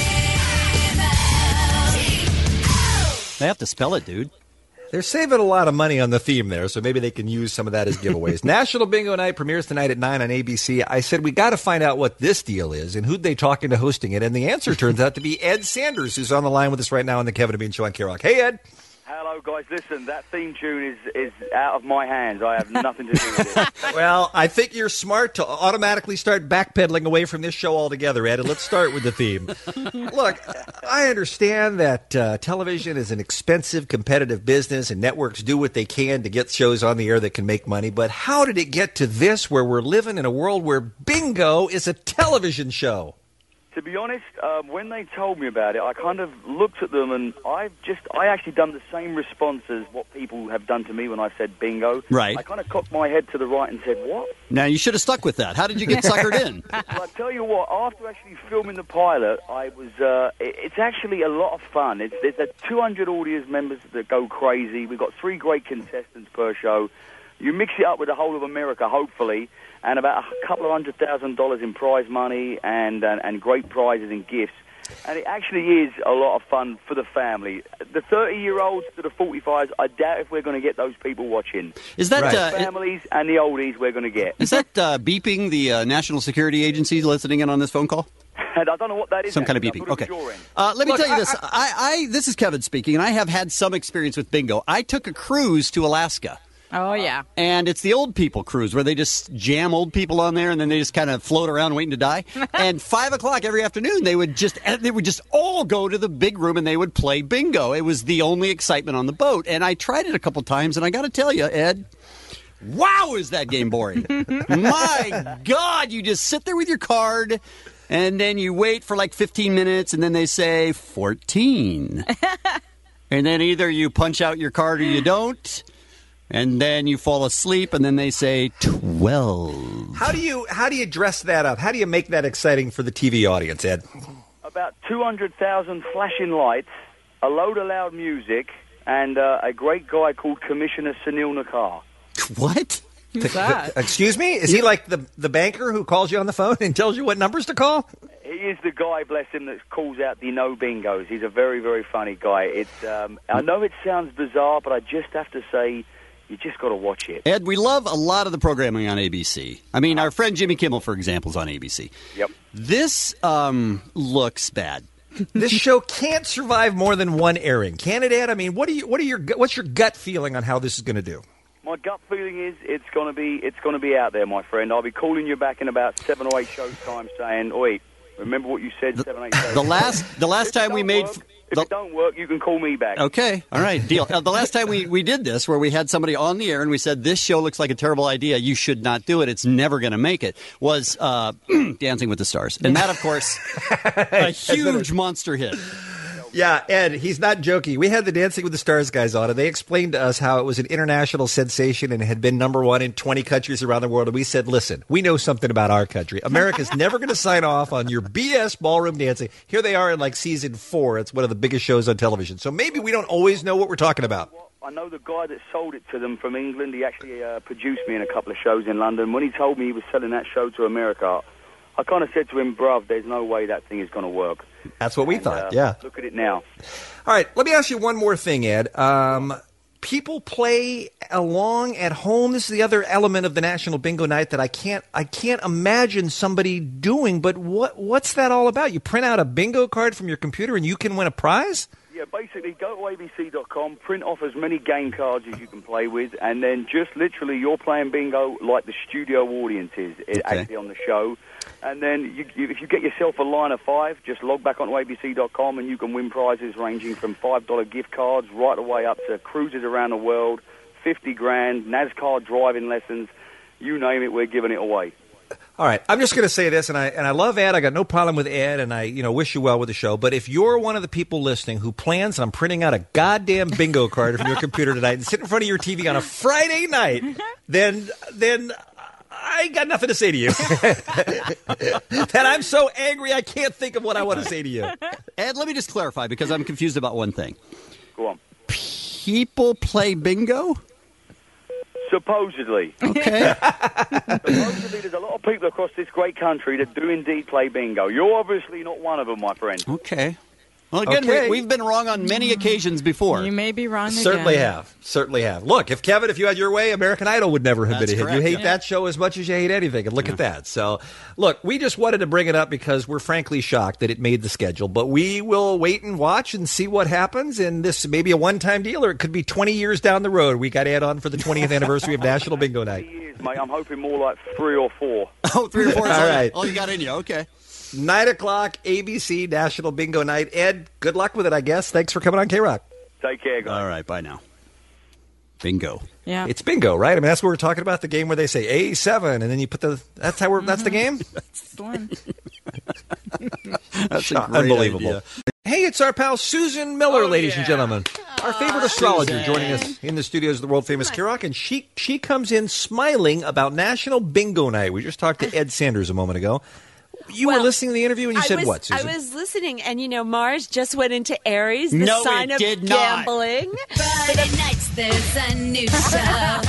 They have to spell it, dude. They're saving a lot of money on the theme there, so maybe they can use some of that as giveaways. National Bingo Night premieres tonight at nine on A B C. I said we got to find out what this deal is and who'd they talk into hosting it, and the answer turns out to be Ed Sanders, who's on the line with us right now on the Kevin and Bean Show on K-Rock. Hey, Ed. Hello, guys. Listen, that theme tune is, is out of my hands. I have nothing to do with it. Well, I think you're smart to automatically start backpedaling away from this show altogether, Ed, and let's start with the theme. Look, I understand that uh, television is an expensive, competitive business, and networks do what they can to get shows on the air that can make money, but how did it get to this, where we're living in a world where bingo is a television show? To be honest, um, when they told me about it, I kind of looked at them, and I've just, I actually done the same response as what people have done to me when I've said bingo. Right. I kind of cocked my head to the right and said, what? Now, you should have stuck with that. How did you get suckered in? Well, I tell you what, after actually filming the pilot, I was, uh, it, it's actually a lot of fun. It's, there's a two hundred audience members that go crazy. We've got three great contestants per show. You mix it up with the whole of America, hopefully, and about a couple of hundred thousand dollars in prize money and, and and great prizes and gifts. And it actually is a lot of fun for the family. The thirty-year-olds to the forty-fives, I doubt if we're going to get those people watching. Is that, The uh, families and the oldies we're going to get. Is that uh, beeping the uh, National Security Agency listening in on this phone call? And I don't know what that is. Some kind of actually. beeping. I'll put it Okay. at your end. Uh, let me Look, tell you I- this. I, I this is Kevin speaking, and I have had some experience with bingo. I took a cruise to Alaska. Oh, yeah. And it's the old people cruise where they just jam old people on there and then they just kind of float around waiting to die. And five o'clock every afternoon, they would just they would just all go to the big room and they would play bingo. It was the only excitement on the boat. And I tried it a couple times, and I got to tell you, Ed, wow, is that game boring? My God, you just sit there with your card. And then you wait for like fifteen minutes, and then they say fourteen. And then either you punch out your card or you don't. And then you fall asleep, and then they say twelve. How do you how do you dress that up? How do you make that exciting for the T V audience, Ed? About two hundred thousand flashing lights, a load of loud music, and uh, a great guy called Commissioner Sunil Nakar. What? Who's that? Excuse me? Is he like the, the banker who calls you on the phone and tells you what numbers to call? He is the guy, bless him, that calls out the no bingos. He's a very, very funny guy. It's um, I know it sounds bizarre, but I just have to say, you just got to watch it. Ed, we love a lot of the programming on A B C. I mean, our friend Jimmy Kimmel, for example, is on A B C. Yep. This um, looks bad. This show can't survive more than one airing, can it, Ed? I mean, what do you what are your what's your gut feeling on how this is going to do? My gut feeling is it's going to be it's going to be out there, my friend. I'll be calling you back in about seven or eight shows time, saying, "Oi, remember what you said seven, eight shows." The last the last time we made If it don't work, you can call me back. Okay, all right, deal. Uh, the last time we, we did this, where we had somebody on the air and we said, this show looks like a terrible idea, you should not do it, it's never going to make it, was uh, Dancing with the Stars. And that, of course, a huge monster hit. Yeah, Ed, he's not joking. We had the Dancing with the Stars guys on, and they explained to us how it was an international sensation and had been number one in twenty countries around the world. And we said, listen, we know something about our country. America's never going to sign off on your B S ballroom dancing. Here they are in like season four. It's one of the biggest shows on television. So maybe we don't always know what we're talking about. I know the guy that sold it to them from England. He actually uh, produced me in a couple of shows in London. When he told me he was selling that show to America, I kind of said to him, bruv, there's no way that thing is going to work. That's what we and, thought, uh, yeah. Look at it now. All right, let me ask you one more thing, Ed. Um, people play along at home. This is the other element of the National Bingo Night that I can't I can't imagine somebody doing, but what what's that all about? You print out a bingo card from your computer and you can win a prize? Yeah, basically, go to A B C dot com, print off as many game cards as you can play with, and then just literally you're playing bingo like the studio audience is okay. actually on the show. And then you, you, if you get yourself a line of five, just log back onto A B C dot com and you can win prizes ranging from five dollar gift cards right the way up to cruises around the world, fifty grand, NASCAR driving lessons, you name it, we're giving it away. All right, I'm just going to say this, and I and I love Ed. I got no problem with Ed, and I you know wish you well with the show. But if you're one of the people listening who plans on printing out a goddamn bingo card from your computer tonight and sit in front of your T V on a Friday night, then then I ain't got nothing to say to you. That I'm so angry I can't think of what I want to say to you. Ed, let me just clarify because I'm confused about one thing. Go on. People play bingo? Supposedly. Okay. Supposedly, there's a lot of people across this great country that do indeed play bingo. You're obviously not one of them, my friend. Okay. Well, again, Okay. we, we've been wrong on many occasions before. You may be wrong Certainly again. have. Certainly have. Look, if Kevin, if you had your way, American Idol would never have That's been a hit. You correct, hate yeah. that show as much as you hate anything, and look Yeah. at that. So, look, we just wanted to bring it up because we're frankly shocked that it made the schedule, but we will wait and watch and see what happens, and this may be a one-time deal, or it could be twenty years down the road. We got Ed on for the twentieth anniversary of National Bingo Night. Years, mate. I'm hoping more like three or four. Oh, three or four is All all, right. all you got in you. Okay. Nine o'clock, A B C National Bingo Night. Ed, good luck with it, I guess. Thanks for coming on K-Rock. Take care, guys. All right, bye now. Bingo. Yeah. It's bingo, right? I mean, that's what we're talking about, the game where they say A seven, and then you put the, that's how we're, that's the game? That's the one. That's a Shot- great Unbelievable. idea. Hey, it's our pal Susan Miller, ladies and gentlemen. Our favorite astrologer Susan. joining us in the studios of the world-famous K-Rock, and she, she comes in smiling about National Bingo Night. We just talked to Ed Sanders a moment ago. You were Well, listening to the interview, and you I said was, what, Susan? I was listening, and you know, Mars just went into Aries, the No, sign it of did not. gambling. Friday nights there's a new show.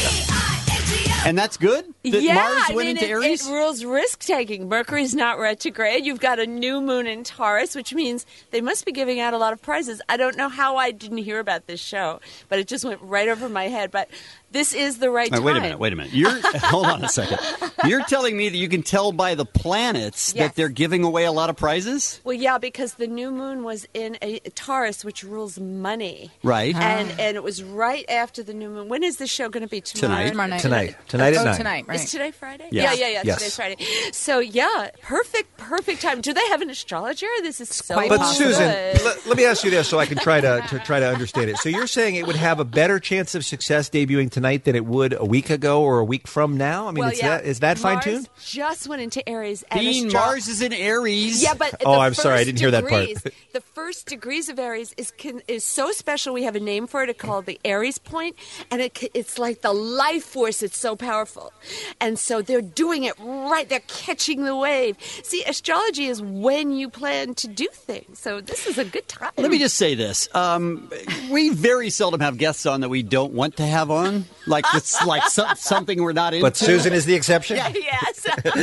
And that's good? That yeah, Mars I went mean, into it, Aries? it rules risk taking. Mercury's not retrograde. You've got a new moon in Taurus, which means they must be giving out a lot of prizes. I don't know how I didn't hear about this show, but it just went right over my head. But this is the right Now, time. wait a minute, wait a minute. You're hold on a second. You're telling me that you can tell by the planets Yes. that they're giving away a lot of prizes? Well, yeah, because the new moon was in a Taurus, which rules money. Right. And and it was right after the new moon. When is this show going to be? Tomorrow? Tonight. Tomorrow night. Tonight. Tonight at oh, nine. tonight, right. Is today Friday? Yes. Yeah, yeah, yeah. Yes. Today's Friday. So yeah, perfect, perfect time. Do they have an astrologer? This is so quite But possible. Susan, good. let, let me ask you this so I can try to, to try to understand it. So you're saying it would have a better chance of success debuting tonight than it would a week ago or a week from now? I mean, well, is, yeah, that, is that Mars fine-tuned? just went into Aries. And Being astro- Mars is in Aries. Yeah, but Oh, the I'm sorry, I first didn't hear that part. degrees- The first degrees of Aries is can, is so special. We have a name for it. It's called the Aries point, and it, c- it's like the life force. It's so powerful, and so they're doing it right. They're catching the wave. See, astrology is when you plan to do things. So this is a good time. Let me just say this. Um, we very seldom have guests on that we don't want to have on. Like it's like so, something we're not into. But Susan is the exception? yes.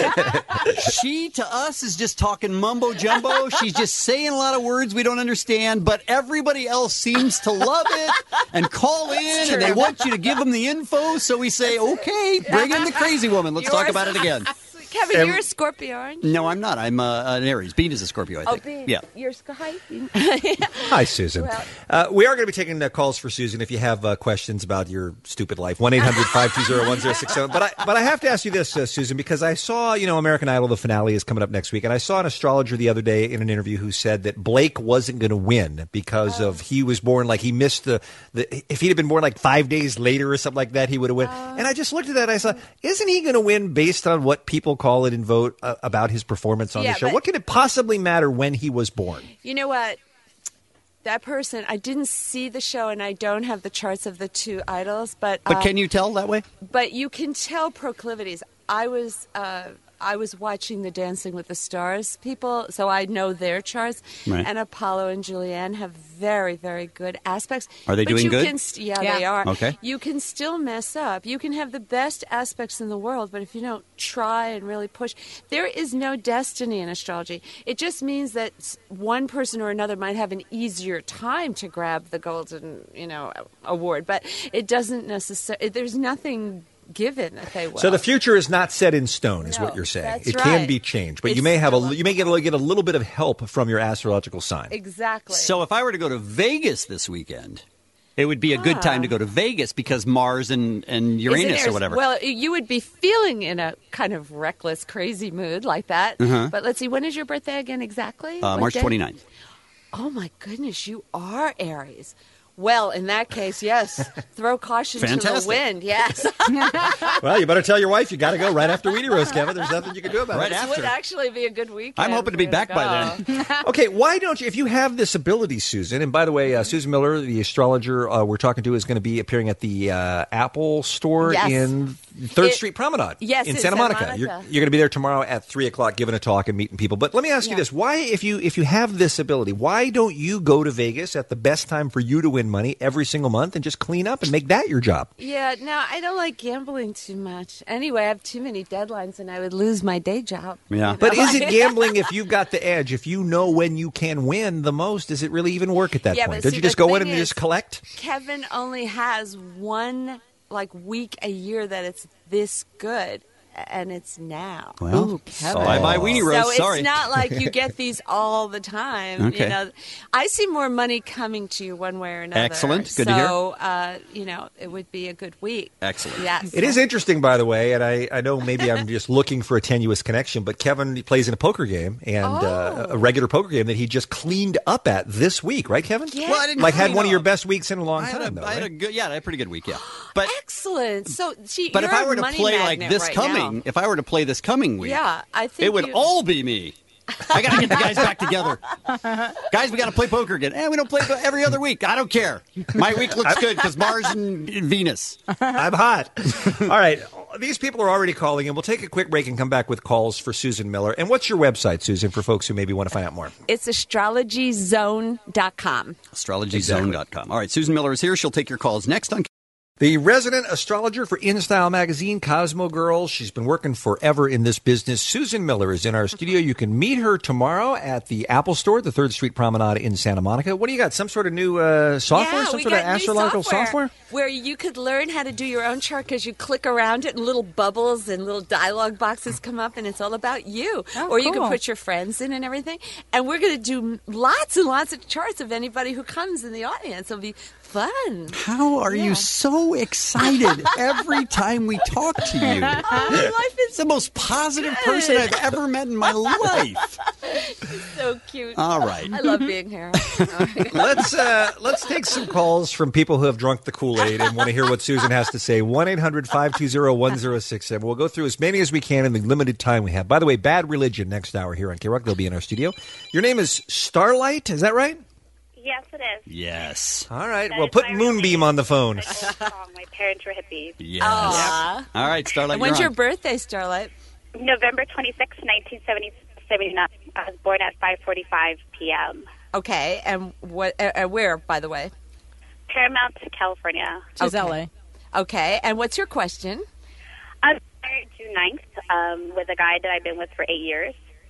She, to us, is just talking mumbo jumbo. She's just saying a lot of words we don't understand, but everybody else seems to love it and call in, and they want you to give them the info. So we say, okay, bring in the crazy woman. Let's talk Yours- about it again. Kevin, Every- you're a Scorpio, aren't you? No, I'm not. I'm uh, an Aries. Bean is a Scorpio, I Oh, think. Bean, Yeah. You're Sc- hi, Bean. Hi, Susan. Well- uh, we are going to be taking uh, calls for Susan if you have uh, questions about your stupid life. one eight hundred five two zero one zero six seven. But I, but I have to ask you this, uh, Susan, because I saw, you know, American Idol, the finale is coming up next week, and I saw an astrologer the other day in an interview who said that Blake wasn't going to win because Oh. of he was born like he missed the, the if he'd have been born like five days later or something like that, he would have won. Oh. And I just looked at that and I thought, isn't he going to win based on what people call it and vote uh, about his performance on Yeah, the show? but- What can it possibly matter when he was born? You know what? That person, I didn't see the show, and I don't have the charts of the two idols, but But uh, can you tell that way? But you can tell proclivities. I was uh, I was watching the Dancing with the Stars people, so I know their charts. Right. And Apollo and Julianne have very, very good aspects. Are they But doing you good? Can st- yeah, Yeah. they are. Okay. You can still mess up. You can have the best aspects in the world, but if you don't try and really push, there is no destiny in astrology. It just means that s- one person or another might have an easier time to grab the golden, you know, award, but it doesn't necessarily. There's nothing given that they will. So the future is not set in stone, is No, what you're saying. that's It can right. be changed, but you It's may have a still you may get a, get a little bit of help from your astrological sign. Exactly. So if I were to go to Vegas this weekend, it would be a good Ah. time to go to Vegas because Mars and, and Is it Uranus or Aries? whatever. Well, you would be feeling in a kind of reckless, crazy mood like that. Uh-huh. But let's see, when is your birthday again exactly? uh, What March day? twenty-ninth. Oh, my goodness, you are Aries. Well, in that case, yes. Throw caution to the Fantastic. wind. Yes. Well, you better tell your wife you got to go right after Weenie Roast, Kevin. There's nothing you can do about Right it. This would actually be a good weekend. I'm hoping to be for you back by go. Okay, why don't you, if you have this ability, Susan, and by the way, uh, Susan Miller, the astrologer uh, we're talking to, is going to be appearing at the uh, Apple store Yes. in Third It- Street Promenade yes, in in Santa Santa Monica. Monica. You're, you're going to be there tomorrow at three o'clock giving a talk and meeting people. But let me ask you Yeah. this. Why, if you if you have this ability, why don't you go to Vegas at the best time for you to win money every single month and just clean up and make that your job? Yeah, no, I don't like gambling too much. Anyway, I have too many deadlines and I would lose my day job. Yeah. But is it gambling if you've got the edge? If you know when you can win the most, does it really even work at that Yeah, point? but Don't see, you just the go in thing and is- just collect? Kevin only has one like week a year that it's this good, and it's now. Well, Ooh, Kevin. bye-bye Weenie Roast, So sorry. it's not like you get these all the time. Okay. You know, I see more money coming to you one way or another. Excellent. Good so, to hear. uh, you know, it would be a good week. Excellent. Yes. It is interesting, by the way, and I, I know maybe I'm just looking for a tenuous connection, but Kevin plays in a poker game, and uh, a regular poker game that he just cleaned up at this week, right, Kevin? Yeah. Well, I didn't like had clean one of your up. best weeks in a long I had, time, a, though, I had a right? good, yeah, I had a pretty good week, yeah. But Excellent. So, see, but you're if I a were to money play like magnet this right coming, now. if I were to play this coming week, Yeah, I think it would you- all be me. I got to get the guys back together. Guys, we got to play poker again. Eh, we don't play every other week. I don't care. My week looks good because Mars and Venus. I'm hot. All right. These people are already calling, and we'll take a quick break and come back with calls for Susan Miller. And what's your website, Susan, for folks who maybe want to find out more? It's astrology zone dot com. astrology zone dot com. All right, Susan Miller is here. She'll take your calls next on. The resident astrologer for InStyle magazine, Cosmo Girl. She's been working forever in this business. Susan Miller is in our studio. You can meet her tomorrow at the Apple Store, the Third Street Promenade in Santa Monica. What do you got? Some sort of new uh, software? Yeah, Some we sort of got new astrological software? where you could learn how to do your own chart because you click around it and little bubbles and little dialogue boxes come up and it's all about you. Oh, or you cool. can put your friends in and everything. And we're going to do lots and lots of charts of anybody who comes in the audience. It'll be fun. How are you so excited every time we talk to you? Oh, life is the most positive person I've ever met in my life. so cute. All right. I love being here. let's uh, let's take some calls from people who have drunk the Kool-Aid and want to hear what Susan has to say. one eight hundred five two zero one zero six seven. We'll go through as many as we can in the limited time we have. By the way, Bad Religion next hour here on K-Rock. They'll be in our studio. Your name is Starlight, is that right? Yes, it is. Yes. All right. That Well, is put my real Moonbeam on the phone. It's an old song. My parents were hippies. Yes. Aw. All right, Starlight. And when's you're your on. birthday, Starlight? November twenty-sixth, nineteen seventy-nine. I was born at five forty-five p.m. Okay. And what? Uh, uh, where, by the way? Paramount, California. She's L A. Okay. And what's your question? I'm married June ninth um, with a guy that I've been with for eight years.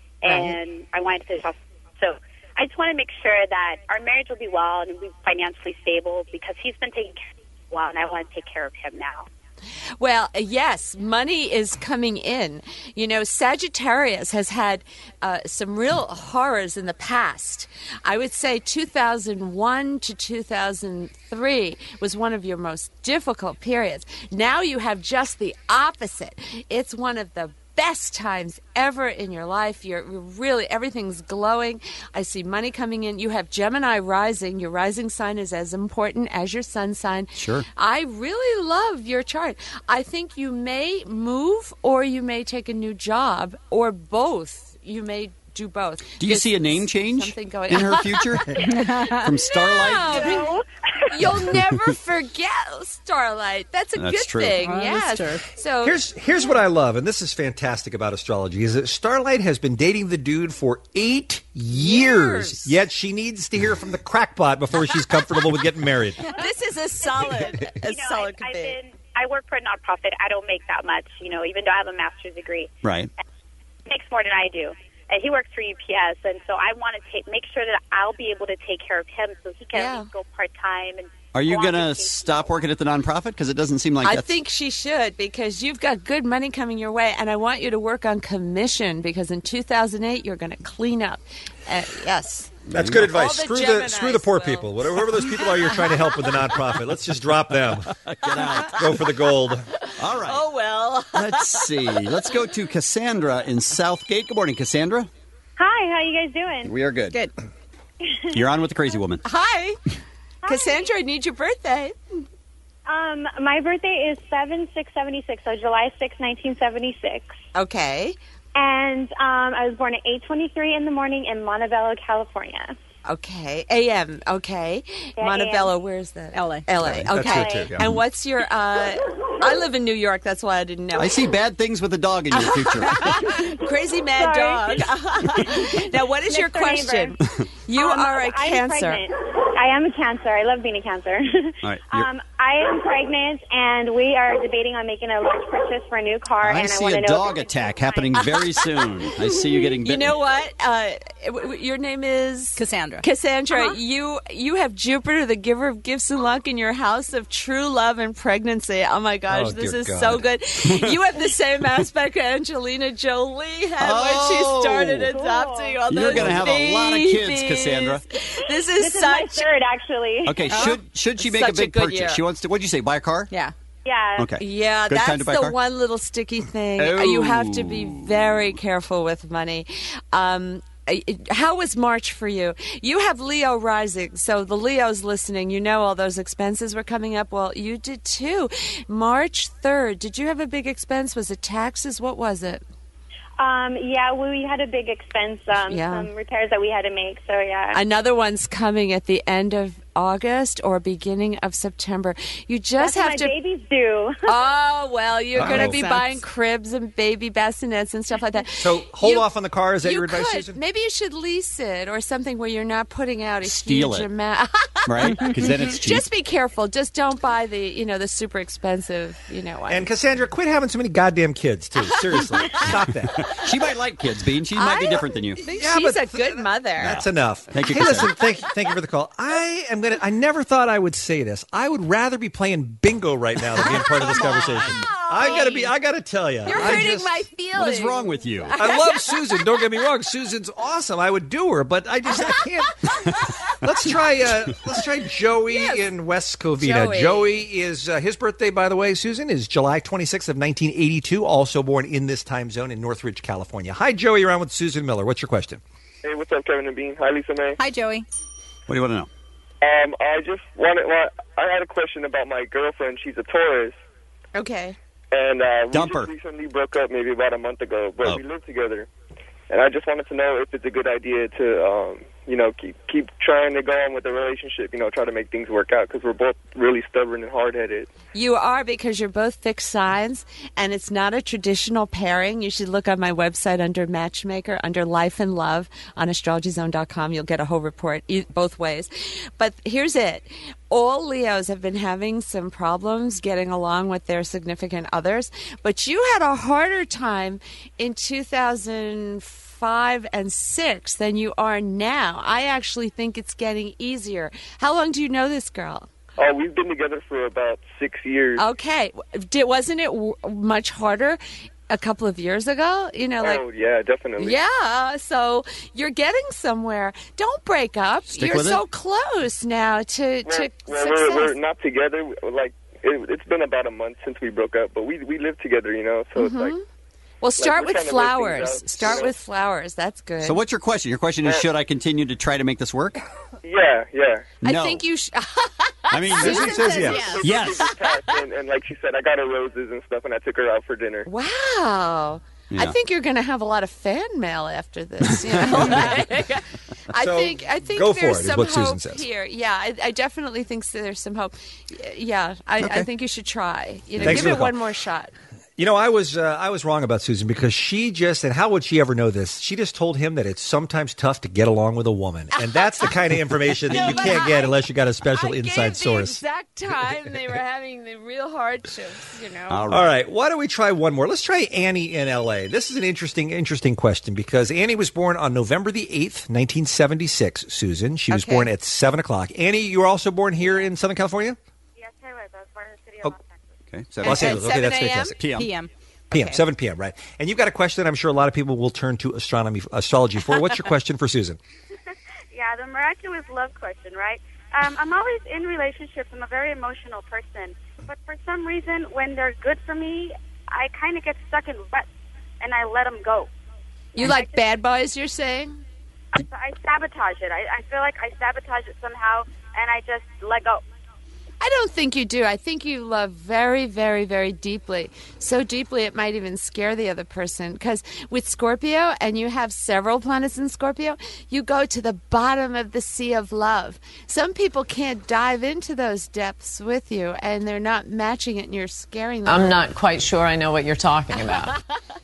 And I wanted to finish off. So I just want to make sure that our marriage will be well and we'll be financially stable because he's been taking care of me a while and I want to take care of him now. Well, yes, money is coming in. You know, Sagittarius has had uh, some real horrors in the past. I would say two thousand one to two thousand three was one of your most difficult periods. Now you have just the opposite. It's one of the best times ever in your life. You're really, everything's glowing. I see money coming in. You have Gemini rising. Your rising sign is as important as your sun sign. Sure. I really love your chart. I think you may move or you may take a new job or both. You may do both. Do you There's see a name change something going in her future? From Starlight? No. You'll never forget Starlight. That's a That's good true. thing. Oh, yes. that's So Here's here's what I love, and this is fantastic about astrology, is that Starlight has been dating the dude for eight years, yet she needs to hear from the crackpot before she's comfortable with getting married. This is a solid, a You know, solid I, I've been, I work for a nonprofit. I don't make that much, you know, even though I have a master's degree. Right. He makes more than I do. And he works for U P S, and so I want to take, make sure that I'll be able to take care of him so he can at least go part-time. And Are you go going on to stop working at the nonprofit? Because it doesn't seem like I that's... think she should, because you've got good money coming your way, and I want you to work on commission, because in two thousand eight you're going to clean up. Uh, yes. That's good advice. All Screw the Geminis screw the poor will. people. Whatever whoever those people are you're trying to help with the nonprofit. Let's just drop them. Get out. Go for the gold. All right. Oh, well. Let's see. Let's go to Cassandra in Southgate. Good morning, Cassandra. Hi, how you guys doing? We are good. Good. You're on with the crazy woman. Hi. Cassandra, I need your birthday. Um, my birthday is seven six seventy six, so July sixth, nineteen seventy six. Okay. And um, I was born at eight twenty three in the morning in Montebello, California. Okay. A M. Okay. Yeah, Montebello, A M. where's that? L A. L A. That's Okay. here, too, yeah. And what's your, uh, I live in New York, that's why I didn't know. I see bad things with a dog in your future. Crazy mad Sorry. dog. Now, what is Next your door question? neighbor. You Um, are a I'm Cancer. pregnant. I am a Cancer. I love being a Cancer. All right. you're- um, I am pregnant, and we are debating on making a large purchase for a new car. I and see I want a to know dog attack happening very soon. I see you getting You bitten. know what? Uh, w- w- your name is Cassandra. Cassandra, Uh-huh. you you have Jupiter, the giver of gifts and luck, in your house of true love and pregnancy. Oh my gosh, Oh, this dear is God. so good. You have the same aspect Angelina Jolie had when Oh. she started adopting all You're those gonna have a lot of kids, babies. Cassandra. This is This is my such. third, actually. Okay, should should she It's make a such a big good purchase? year. She wants to. What'd you say? Buy a car? Yeah. Yeah. Okay. Yeah, Good time that's to buy a the car? one little sticky thing. Oh. You have to be very careful with money. Um, how was March for you? You have Leo rising, so the Leos listening, you know all those expenses were coming up. Well, you did too. March third, did you have a big expense? Was it taxes? What was it? Um, yeah, we had a big expense, um, Yeah. some repairs that we had to make. So yeah. Another one's coming at the end of August or beginning of September. You just That's have what to. my babies do. Oh, well, you're Uh-oh. going to be Sense. buying cribs and baby bassinets and stuff like that. So hold You- off on the car. Is that you your advice, could. Susan? Maybe you should lease it or something where you're not putting out a Steal huge it. amount. Right? Because then it's cheap. Just be careful. Just don't buy the, you know, the super expensive, you know. And Cassandra, quit having so many goddamn kids, too. Seriously. Stop that. She might like kids, Bean. She might be I different than you. I think Yeah, she's but a good mother. That's enough. Thank you, Hey, Cassandra. listen, thank, thank you for the call. I am gonna. I never thought I would say this. I would rather be playing bingo right now than being part of this conversation. I gotta be. I gotta tell you. You're I hurting just- my feelings. What is wrong with you? I love Susan. Don't get me wrong. Susan's awesome. I would do her, but I just I can't. Let's try. Uh, let's try Joey in West Covina. Joey. Joey is uh, his birthday, by the way. Susan is July twenty-sixth of nineteen eighty-two. Also born in this time zone in Northridge, California. Hi, Joey. You're on with Susan Miller. What's your question? Hey, what's up, Kevin and Bean? Hi, Lisa May. Hi, Joey. What do you want to know? Um, I just wanted. Well, I had a question about my girlfriend. She's a Taurus, Okay. and uh, we Dump just her. recently broke up, maybe about a month ago. But Oh. we live together, and I just wanted to know if it's a good idea to, um, you know, keep keep trying to go on with the relationship. You know, try to make things work out because we're both really stubborn and hard headed. You are, because you're both fixed signs, and it's not a traditional pairing. You should look on my website under Matchmaker, under Life and Love on astrology zone dot com. You'll get a whole report e- both ways. But here's it. All Leos have been having some problems getting along with their significant others, but you had a harder time in two thousand five and six than you are now. I actually think it's getting easier. How long do you know this girl? Oh, we've been together for about six years. Okay. Did, wasn't it w- much harder a couple of years ago? You know, like oh, yeah, definitely. yeah. So you're getting somewhere. Don't break up. Stick you're with so it. close now to Well, to well, success. we're, we're not together. Like it, it's been about a month since we broke up, but we we live together, you know. So it's like. Well, start we're with trying to work things flowers. out, Start you know? with flowers. That's good. So what's your question? Your question is, should I continue to try to make this work? Yeah, yeah. I No. think you. Sh- I mean, Susan says yes. Yes. and, and like she said, I got her roses and stuff, and I took her out for dinner. Wow. I Yeah. think you're going to have a lot of fan mail after this. You know? Like, I So, think I think go for there's it, is some what Susan hope says. here. Yeah, I, I definitely think so there's some hope. Y- Yeah, I, Okay. I think you should try. You know, Thanks give for the it one call. more shot. You know, I was uh, I was wrong about Susan because she just, and how would she ever know this? She just told him that it's sometimes tough to get along with a woman, and that's the kind of information that you can't get unless you got a special inside source. Exact time they were having the real hardships. You know. All right. Why don't we try one more? Let's try Annie in L A. This is an interesting, interesting question because Annie was born on November the eighth, nineteen seventy-six. Susan, she was Okay. born at seven o'clock. Annie, you were also born here in Southern California. Yes, I was. I was born in the city of Los Angeles. Okay, Los Angeles. Okay, that's fantastic. P M. P M, seven p.m. Right. And you've got a question that I'm sure a lot of people will turn to astronomy, astrology for. What's your question for Susan? Yeah, the miraculous love question, right? Um, I'm always in relationships. I'm a very emotional person. But for some reason, when they're good for me, I kind of get stuck in ruts and I let them go. You like bad boys? You're saying? I, I sabotage it. I, I feel like I sabotage it somehow and I just let go. I don't think you do. I think you love very, very, very deeply. So deeply it might even scare the other person. Because with Scorpio, and you have several planets in Scorpio, you go to the bottom of the sea of love. Some people can't dive into those depths with you, and they're not matching it, and you're scaring them. I'm not quite sure I know what you're talking about.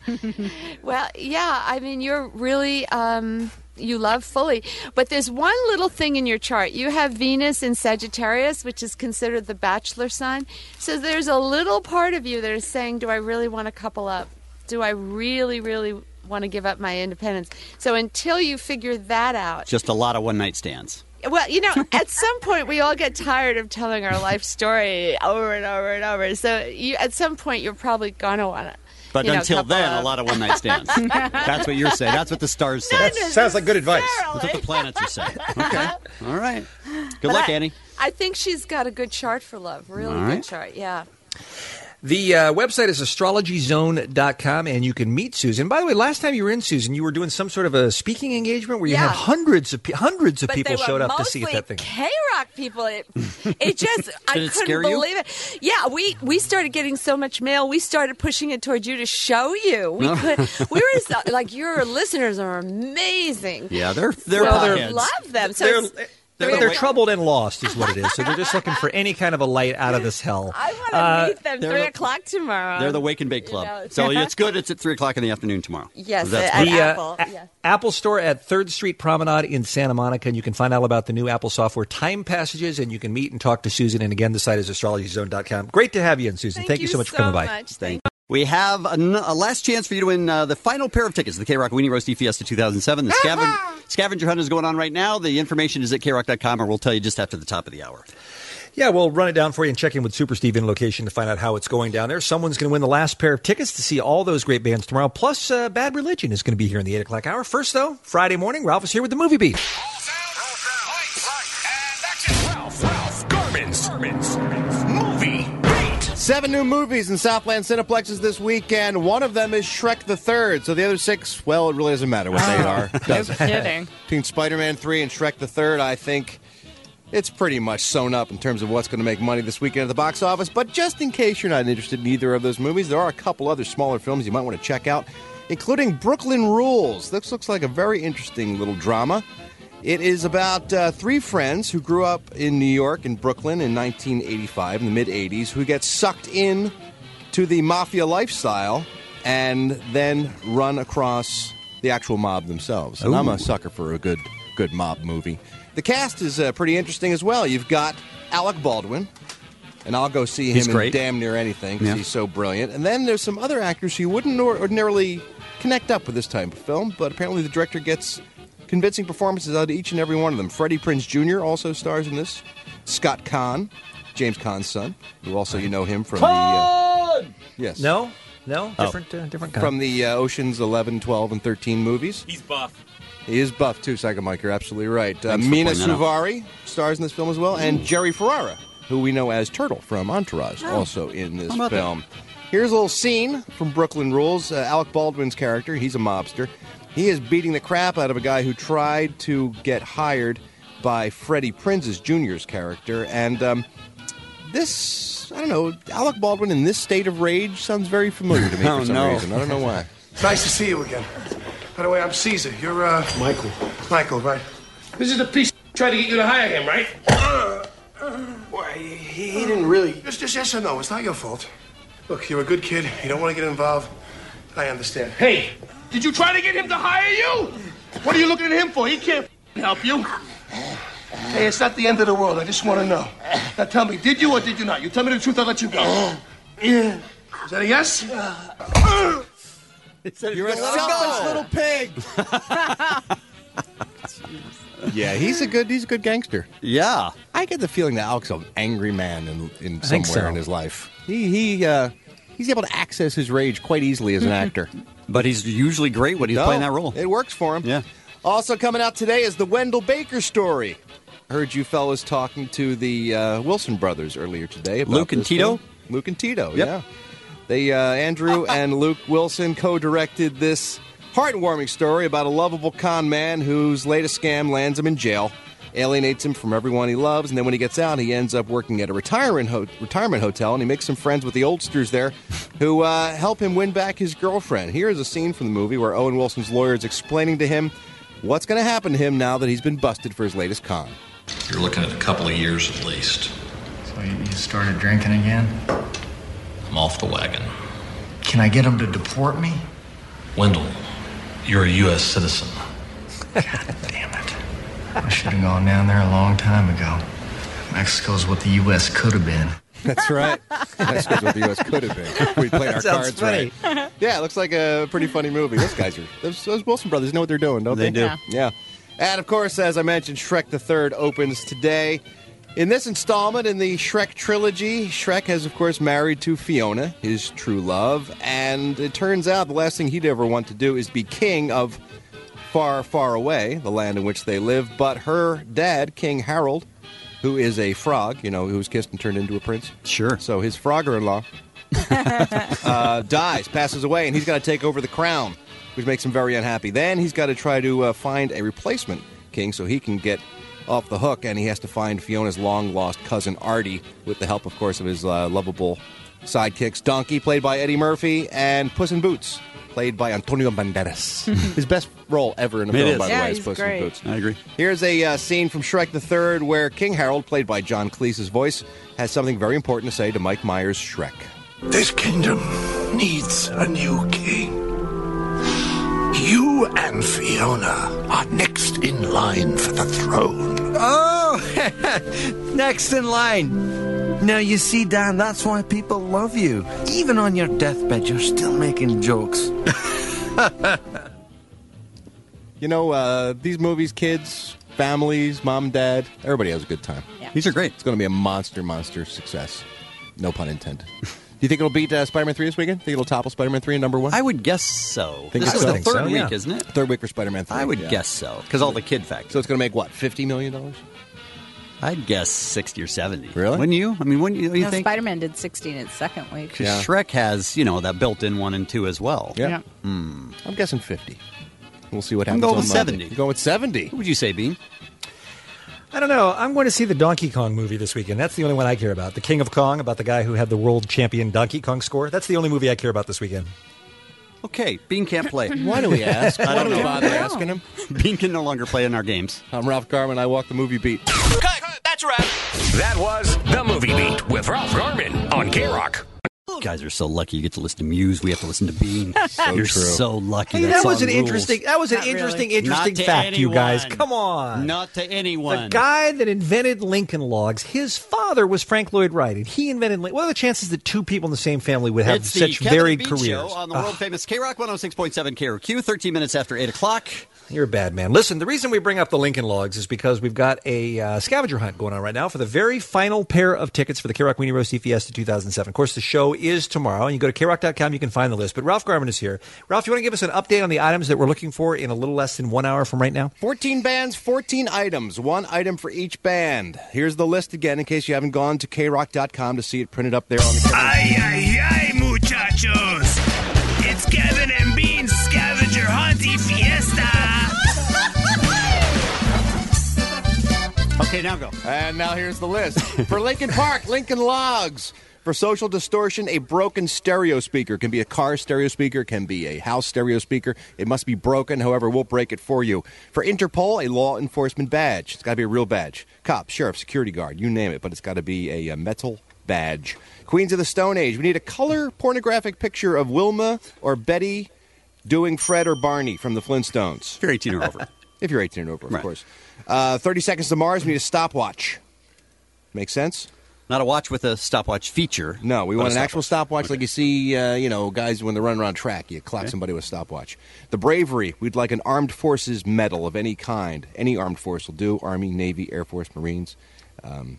Well, yeah, I mean, you're really, um, you love fully. But there's one little thing in your chart. You have Venus in Sagittarius, which is considered the bachelor sign. So there's a little part of you that is saying, do I really want to couple up? Do I really, really want to give up my independence? So until you figure that out. Just a lot of one-night stands. Well, you know, at some point we all get tired of telling our life story over and over and over. So you, at some point you're probably going to want to. But you know, until couple then, up. a lot of one-night stands. That's what you're saying. That's what the stars say. That sounds like good advice. That's what the planets are saying. Okay. All right. Good But luck, I, Annie. I think she's got a good chart for love. Really All good right. chart. Yeah. The uh, website is astrology zone dot com, and you can meet Susan. By the way, last time you were in, Susan, you were doing some sort of a speaking engagement where you Yeah. had hundreds of pe- hundreds of But people they were showed up to see mostly that thing. K-Rock people. It, it just, I Did it couldn't scare you? believe it. Yeah, we, we started getting so much mail. We started pushing it towards you to show you. We Oh. could, we were so, like, your listeners are amazing. Yeah, they're they're So potheads. love them. So They're, it's- they're, they're troubled and lost, is what it is. So they're just looking for any kind of a light out of this hell. I want to Uh, meet them they're three the- o'clock tomorrow. They're the Wake and Bake Club. know. So it's good. It's at three o'clock in the afternoon tomorrow. Yes, That's at good. the uh, Apple. A- yes. Apple Store at third Street Promenade in Santa Monica, and you can find out about the new Apple software Time Passages, and you can meet and talk to Susan. And again, the site is astrology zone dot com. Great to have you in, Susan. Thank, you so much for coming by. Thank We have a, n- a last chance for you to win uh, the final pair of tickets to the K-Rock Weenie Roasty Fiesta two thousand seven. The scaven- scavenger hunt is going on right now. The information is at K rock dot com, or we'll tell you just after the top of the hour. Yeah, we'll run it down for you and check in with Super Steve in location to find out how it's going down there. Someone's going to win the last pair of tickets to see all those great bands tomorrow. Plus, uh, Bad Religion is going to be here in the eight o'clock hour. First, though, Friday morning, Ralph is here with the Movie Beat. Ralph, Ralph Garman's, Garman's Movie Beat. Seven new movies in Southland Cineplexes this weekend. One of them is Shrek the Third. So the other six, well, it really doesn't matter what they are. Does it? kidding. Between Spider-Man three and Shrek the Third, I think it's pretty much sewn up in terms of what's going to make money this weekend at the box office. But just in case you're not interested in either of those movies, there are a couple other smaller films you might want to check out, including Brooklyn Rules. This looks like a very interesting little drama. It is about uh, three friends who grew up in New York and Brooklyn in nineteen eighty-five, in the mid-eighties, who get sucked in to the mafia lifestyle and then run across the actual mob themselves. And I'm a sucker for a good, good mob movie. The cast is uh, pretty interesting as well. You've got Alec Baldwin, and I'll go see him He's in great. damn near anything because Yeah. he's so brilliant. And then there's some other actors who you wouldn't or- ordinarily connect up with this type of film, but apparently the director gets convincing performances out of each and every one of them. Freddie Prinze Junior also stars in this. Scott Kahn, James Caan's son, who also you know him from the... Uh, yes. No? No? Oh. Different, uh, different kind. From the uh, Ocean's eleven, twelve, and thirteen movies. He's buff. He is buff, too, Psycho Mike. You're absolutely right. Uh, Thanks for Mina pointing that out. Suvari stars in this film as well, and Jerry Ferrara, who we know as Turtle from Entourage, also in this How about film. Here's a little scene from Brooklyn Rules. Uh, Alec Baldwin's character, he's a mobster. He is beating the crap out of a guy who tried to get hired by Freddie Prinze Junior's character. And um, this, I don't know, Alec Baldwin in this state of rage sounds very familiar to me Oh, for some no. reason. I don't know why. It's nice to see you again. By the way, I'm Caesar. You're, uh... Michael. Michael, right. This is the piece trying to get you to hire him, right? Why, he, he didn't really... Just, just yes or no. It's not your fault. Look, you're a good kid. You don't want to get involved. I understand. Hey, did you try to get him to hire you? What are you looking at him for? He can't help you. Hey, it's not the end of the world. I just want to know. Now tell me, did you or did you not? You tell me the truth, I'll let you go. Yeah. Is that a yes? You're a selfish little pig. Yeah, he's a good he's a good gangster. Yeah, I get the feeling that Alec's an angry man in, in I think somewhere so. in his life. He he uh, he's able to access his rage quite easily as an actor. But he's usually great when he's No, playing that role. It works for him. Yeah. Also coming out today is the Wendell Baker story. I heard you fellas talking to the uh, Wilson brothers earlier today about Luke and this Tito? film. Luke and Tito, Yep. yeah. They uh, Andrew and Luke Wilson co-directed this heartwarming story about a lovable con man whose latest scam lands him in jail, alienates him from everyone he loves, and then when he gets out, he ends up working at a retirement ho- retirement hotel, and he makes some friends with the oldsters there who uh, help him win back his girlfriend. Here is a scene from the movie where Owen Wilson's lawyer is explaining to him what's going to happen to him now that he's been busted for his latest con. You're looking at a couple of years at least. So you you started drinking again? I'm off the wagon. Can I get them to deport me? Wendell, you're a U S citizen. I should have gone down there a long time ago. Mexico's what the U S could have been. That's right. That's what the U S could have been. We played our That sounds cards funny. right. Yeah, it looks like a pretty funny movie. Those guys are, those, those Wilson brothers know what they're doing, don't they? They do. Yeah. Yeah. And of course, as I mentioned, Shrek the Third opens today. In this installment in the Shrek trilogy, Shrek has, of course, married to Fiona, his true love, and it turns out the last thing he'd ever want to do is be king of far, far away, the land in which they live. But her dad, King Harold, who is a frog, you know, who was kissed and turned into a prince. Sure. So his frogger-in-law uh, dies, passes away, and he's got to take over the crown, which makes him very unhappy. Then he's got to try to uh, find a replacement king so he can get off the hook, and he has to find Fiona's long-lost cousin Artie with the help, of course, of his uh, lovable sidekicks, Donkey, played by Eddie Murphy, and Puss in Boots, played by Antonio Banderas. His best role ever in a It film, is. by the Yeah, way, is he's Puss great. in Boots. I agree. Here's a uh, scene from Shrek the Third where King Harold, played by John Cleese's voice, has something very important to say to Mike Myers' Shrek. This kingdom needs a new king. You and Fiona are next in line for the throne. Oh, next in line. Now, you see, Dan, that's why people love you. Even on your deathbed, you're still making jokes. You know, uh, these movies, kids, families, mom, dad, everybody has a good time. Yeah. These are great. It's going to be a monster, monster success. No pun intended. Do you think it'll beat uh, Spider-Man three this weekend? Think it'll topple Spider-Man three in number one? I would guess so. Think This so? is the Think third so, week, yeah. isn't it? Third week for Spider-Man three. I would yeah. guess so, because all the kid factors. So it's going to make, what, fifty million dollars? I'd guess sixty or seventy. Really? Wouldn't you? I mean, wouldn't you, you No, think? Spider-Man did sixteen its second week. Because Yeah. Shrek has, you know, that built-in one and two as well. Yeah. Yeah. Hmm. I'm guessing fifty. We'll see what I'm happens going on with Monday. seventy. You're going with seventy? What would you say, Bean? I don't know. I'm going to see the Donkey Kong movie this weekend. That's the only one I care about. The King of Kong, about the guy who had the world champion Donkey Kong score. That's the only movie I care about this weekend. Okay, Bean can't play. Why do we ask? I Why don't do we know. bother asking him? Bean can no longer play in our games. I'm Ralph Garman. I walk the movie beat. That's right. That was The Movie Beat with Ralph Garman on K-Rock. guys are so lucky you get to listen to Muse. We have to listen to Bean. So You're true. so lucky. Hey, that that was song an rules. interesting. That was an Not interesting, really. interesting Not to fact, you guys. anyone. Come on. Not to anyone. The guy that invented Lincoln Logs, his father was Frank Lloyd Wright, and he invented. Lin- What are the chances that two people in the same family would have It's the such Kevin varied and Bean careers? Show on the world famous K Rock one oh six point seven K R Q. Thirteen minutes after eight o'clock. You're a bad man. Listen, the reason we bring up the Lincoln Logs is because we've got a uh, scavenger hunt going on right now for the very final pair of tickets for the K-Rock Weenie Roast Fiesta two thousand seven. Of course, the show is tomorrow, and you go to K rock dot com, you can find the list. But Ralph Garman is here. Ralph, you want to give us an update on the items that we're looking for in a little less than one hour from right now? fourteen bands, fourteen items, one item for each band. Here's the list again in case you haven't gone to K rock dot com to see it printed up there on the Ay, ay, ay, muchachos. It's Kevin and Bean's Scavenger Hunty Fiesta. Okay, now go. And now here's the list. For Lincoln Park, Lincoln Logs. For Social Distortion, a broken stereo speaker. Can be a car stereo speaker, can be a house stereo speaker. It must be broken, however, we'll break it for you. For Interpol, a law enforcement badge. It's got to be a real badge. Cop, sheriff, security guard, you name it, but it's got to be a, a metal badge. Queens of the Stone Age, we need a color pornographic picture of Wilma or Betty doing Fred or Barney from the Flintstones. If you're eighteen or over. If you're eighteen or over, of Right. course. Uh, thirty Seconds to Mars, we need a stopwatch. Make sense? Not a watch with a stopwatch feature. No, we but want a an actual stopwatch like you see, uh, you know, guys when they're running around track. You clock Okay. somebody with a stopwatch. The Bravery, we'd like an armed forces medal of any kind. Any armed force will do. Army, Navy, Air Force, Marines, um,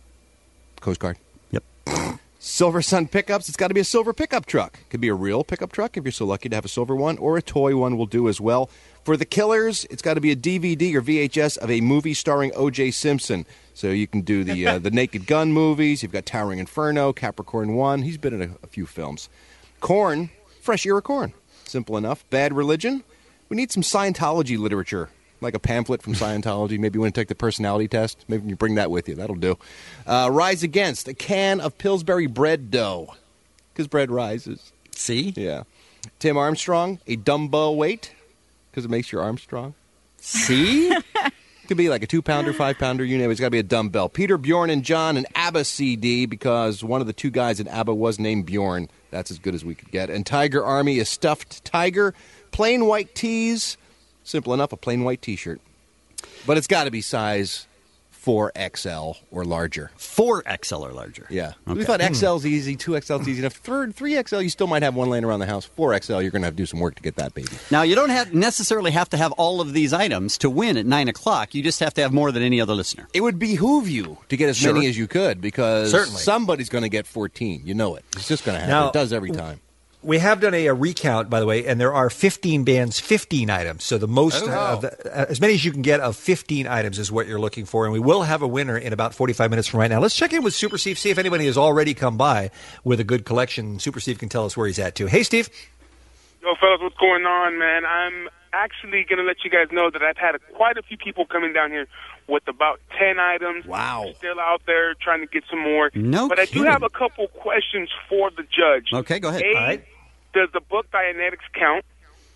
Coast Guard. Yep. Silver Sun pickups, it's got to be a silver pickup truck. Could be a real pickup truck if you're so lucky to have a silver one, or a toy one will do as well. For the Killers, it's got to be a D V D or V H S of a movie starring O J Simpson. So you can do the uh, the Naked Gun movies. You've got Towering Inferno, Capricorn one. He's been in a, a few films. Corn, fresh ear of corn. Simple enough. Bad Religion, we need some Scientology literature, like a pamphlet from Scientology. Maybe you want to take the personality test. Maybe you bring that with you. That'll do. Uh, Rise Against, a can of Pillsbury bread dough, because bread rises. See? Yeah. Tim Armstrong, a dumbbell weight, because it makes your arms strong. See? Could be like a two-pounder, five-pounder, you name it. It's got to be a dumbbell. Peter, Bjorn, and John, an ABBA C D, because one of the two guys in ABBA was named Bjorn. That's as good as we could get. And Tiger Army, a stuffed tiger. Plain white tees. Simple enough, a plain white T-shirt. But it's got to be size four X L or larger. four X L or larger. Yeah. Okay. We thought X L's easy, two X L's easy enough. three X L, you still might have one laying around the house. four X L, you're going to have to do some work to get that baby. Now, you don't have necessarily have to have all of these items to win at nine o'clock. You just have to have more than any other listener. It would behoove you to get as Sure. many as you could, because Certainly. somebody's going to get fourteen. You know it. It's just going to happen. Now- it does every time. We have done a, a recount, by the way, and there are fifteen bands, fifteen items. So the most, Oh. uh, of the, uh, as many as you can get of fifteen items is what you're looking for. And we will have a winner in about forty-five minutes from right now. Let's check in with Super Steve, see if anybody has already come by with a good collection. Super Steve can tell us where he's at, too. Hey, Steve. Yo, fellas, what's going on, man? I'm actually going to let you guys know that I've had quite a few people coming down here with about ten items. Wow. Still out there trying to get some more. No But I kidding. do have a couple questions for the judge. Okay, go ahead. A, All right. does the book Dianetics count?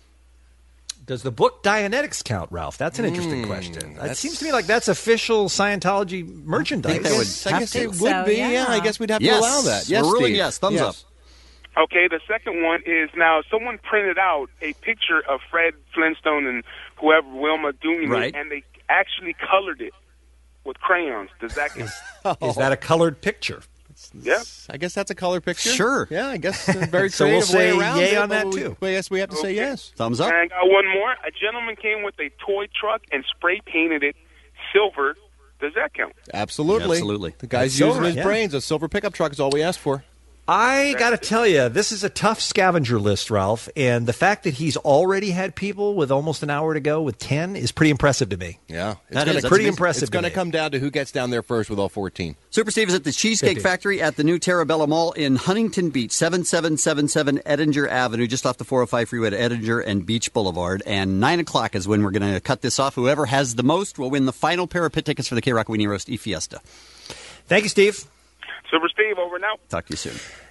Does the book Dianetics count, Ralph? That's an interesting Mm, question. It that's- seems to me like that's official Scientology merchandise. think that would I have guess to. it would So, be. yeah. Yeah, I guess we'd have Yes. to allow that. Yes, We're ruling Steve. yes. Thumbs up. Okay, the second one is now someone printed out a picture of Fred Flintstone and whoever, Wilma, doing Right. it, and they actually colored it with crayons. Does that count? Is that a colored picture? Yeah. I guess that's a color picture. Sure. Yeah, I guess a very creative So we'll say way around yay it, on but that, we- too. Well, yes, we have to say Okay. yes. Thumbs up. And I got one more. A gentleman came with a toy truck and spray painted it silver. Does that count? Absolutely. Absolutely. The guy's That's using silver, his yeah. brains. A silver pickup truck is all we asked for. I got to tell you, this is a tough scavenger list, Ralph. And the fact that he's already had people with almost an hour to go with ten is pretty impressive to me. Yeah. It's That gonna- is- that's pretty amazing. impressive. It's going to me. come down to who gets down there first with all fourteen. Super Steve is at the Cheesecake fifty. Factory at the new Terrabella Mall in Huntington Beach, seven seven seven seven Edinger Avenue, just off the four oh five freeway at Edinger and Beach Boulevard. And nine o'clock is when we're going to cut this off. Whoever has the most will win the final pair of pit tickets for the K-Rock Weenie Roast E-Fiesta. Thank you, Steve. Super Steve, over now. Talk to you soon.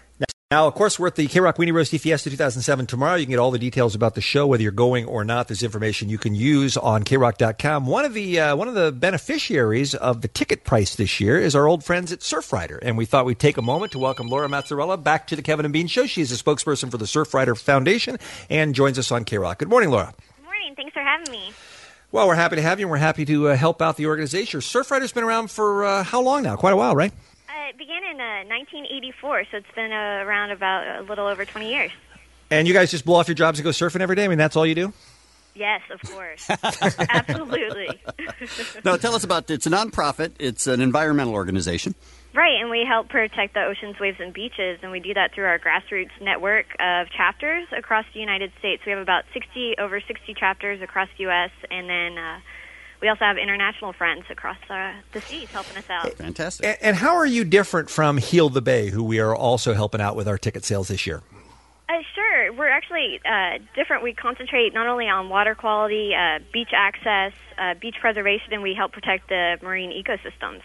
Now, of course, we're at the K-Rock Weenie Roasty Fiesta two thousand seven tomorrow. You can get all the details about the show, whether you're going or not. There's information you can use on K rock dot com. One of the uh, one of the beneficiaries of the ticket price this year is our old friends at Surfrider, and we thought we'd take a moment to welcome Laura Mazzarella back to the Kevin and Bean Show. She is a spokesperson for the Surfrider Foundation and joins us on K-Rock. Good morning, Laura. Good morning. Thanks for having me. Well, we're happy to have you, and we're happy to uh, help out the organization. Surfrider's been around for uh, how long now? Quite a while, right? Uh, it began in uh, nineteen eighty-four, so it's been uh, around about a little over twenty years. And you guys just blow off your jobs and go surfing every day? I mean, that's all you do? Yes, of course. Absolutely. No, tell us about it's a nonprofit. It's an environmental organization. Right, and we help protect the oceans, waves, and beaches, and we do that through our grassroots network of chapters across the United States. We have about sixty, over sixty chapters across the U S, and then uh, we also have international friends across uh, the seas helping us out. Fantastic. And, and how are you different from Heal the Bay, who we are also helping out with our ticket sales this year? Uh, sure. We're actually uh, different. We concentrate not only on water quality, uh, beach access, uh, beach preservation, and we help protect the marine ecosystems.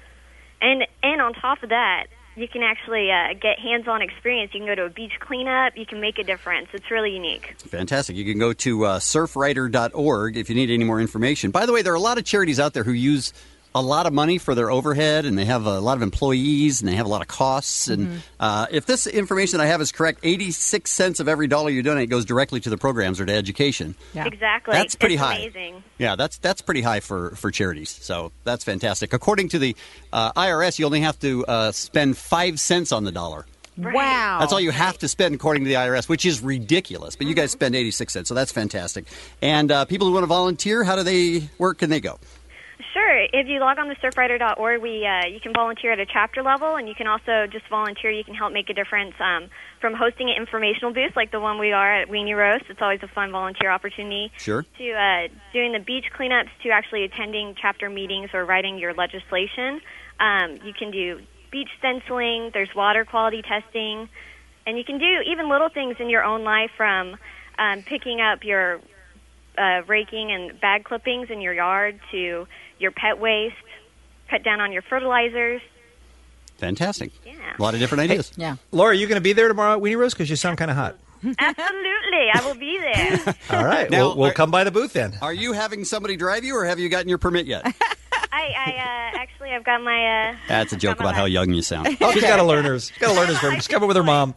And and on top of that, you can actually uh, get hands-on experience. You can go to a beach cleanup. You can make a difference. It's really unique. Fantastic. You can go to uh, surfrider dot org if you need any more information. By the way, there are a lot of charities out there who use a lot of money for their overhead, and they have a lot of employees, and they have a lot of costs. And Mm-hmm. uh, if this information that I have is correct, eighty-six cents of every dollar you donate goes directly to the programs or to education. Yeah. Exactly. That's pretty it's high. Amazing. Yeah, that's that's pretty high for, for charities. So that's fantastic. According to the uh, I R S, you only have to uh, spend five cents on the dollar. Wow. That's all you have to spend according to the I R S, which is ridiculous. But you guys spend eighty-six cents, so that's fantastic. And uh, people who want to volunteer, how do they work? Can they go? Sure. If you log on to surfrider dot org, we uh, you can volunteer at a chapter level, and you can also just volunteer. You can help make a difference um, from hosting an informational booth like the one we are at Weenie Roast. It's always a fun volunteer opportunity. Sure. To uh, doing the beach cleanups, to actually attending chapter meetings or writing your legislation. Um, you can do beach stenciling. There's water quality testing, and you can do even little things in your own life, from um, picking up your uh, raking and bag clippings in your yard to your pet waste, cut down on your fertilizers. Fantastic. Yeah. A lot of different ideas. Yeah. Laura, are you going to be there tomorrow at Weenie Roast? Because you sound kind of hot. Absolutely. I will be there. All right. Now, we'll we'll are- come by the booth then. Are you having somebody drive you, or have you gotten your permit yet? I, I uh, actually, I've got my... Uh, That's a joke about how young you sound. She's got a learner's. She's got a learner's permit. She's coming with her mom.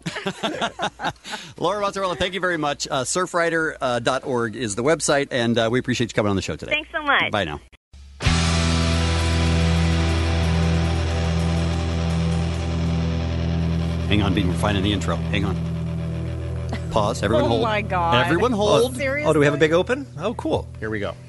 Laura Mazzarella, thank you very much. Uh, surfrider dot org is the website, and uh, we appreciate you coming on the show today. Thanks so much. Bye now. Hang on, Bean. We're finding the intro. Hang on. Pause. Everyone Oh, hold. my God. Everyone hold. Oh, do we have a big open? Oh, cool. Here we go.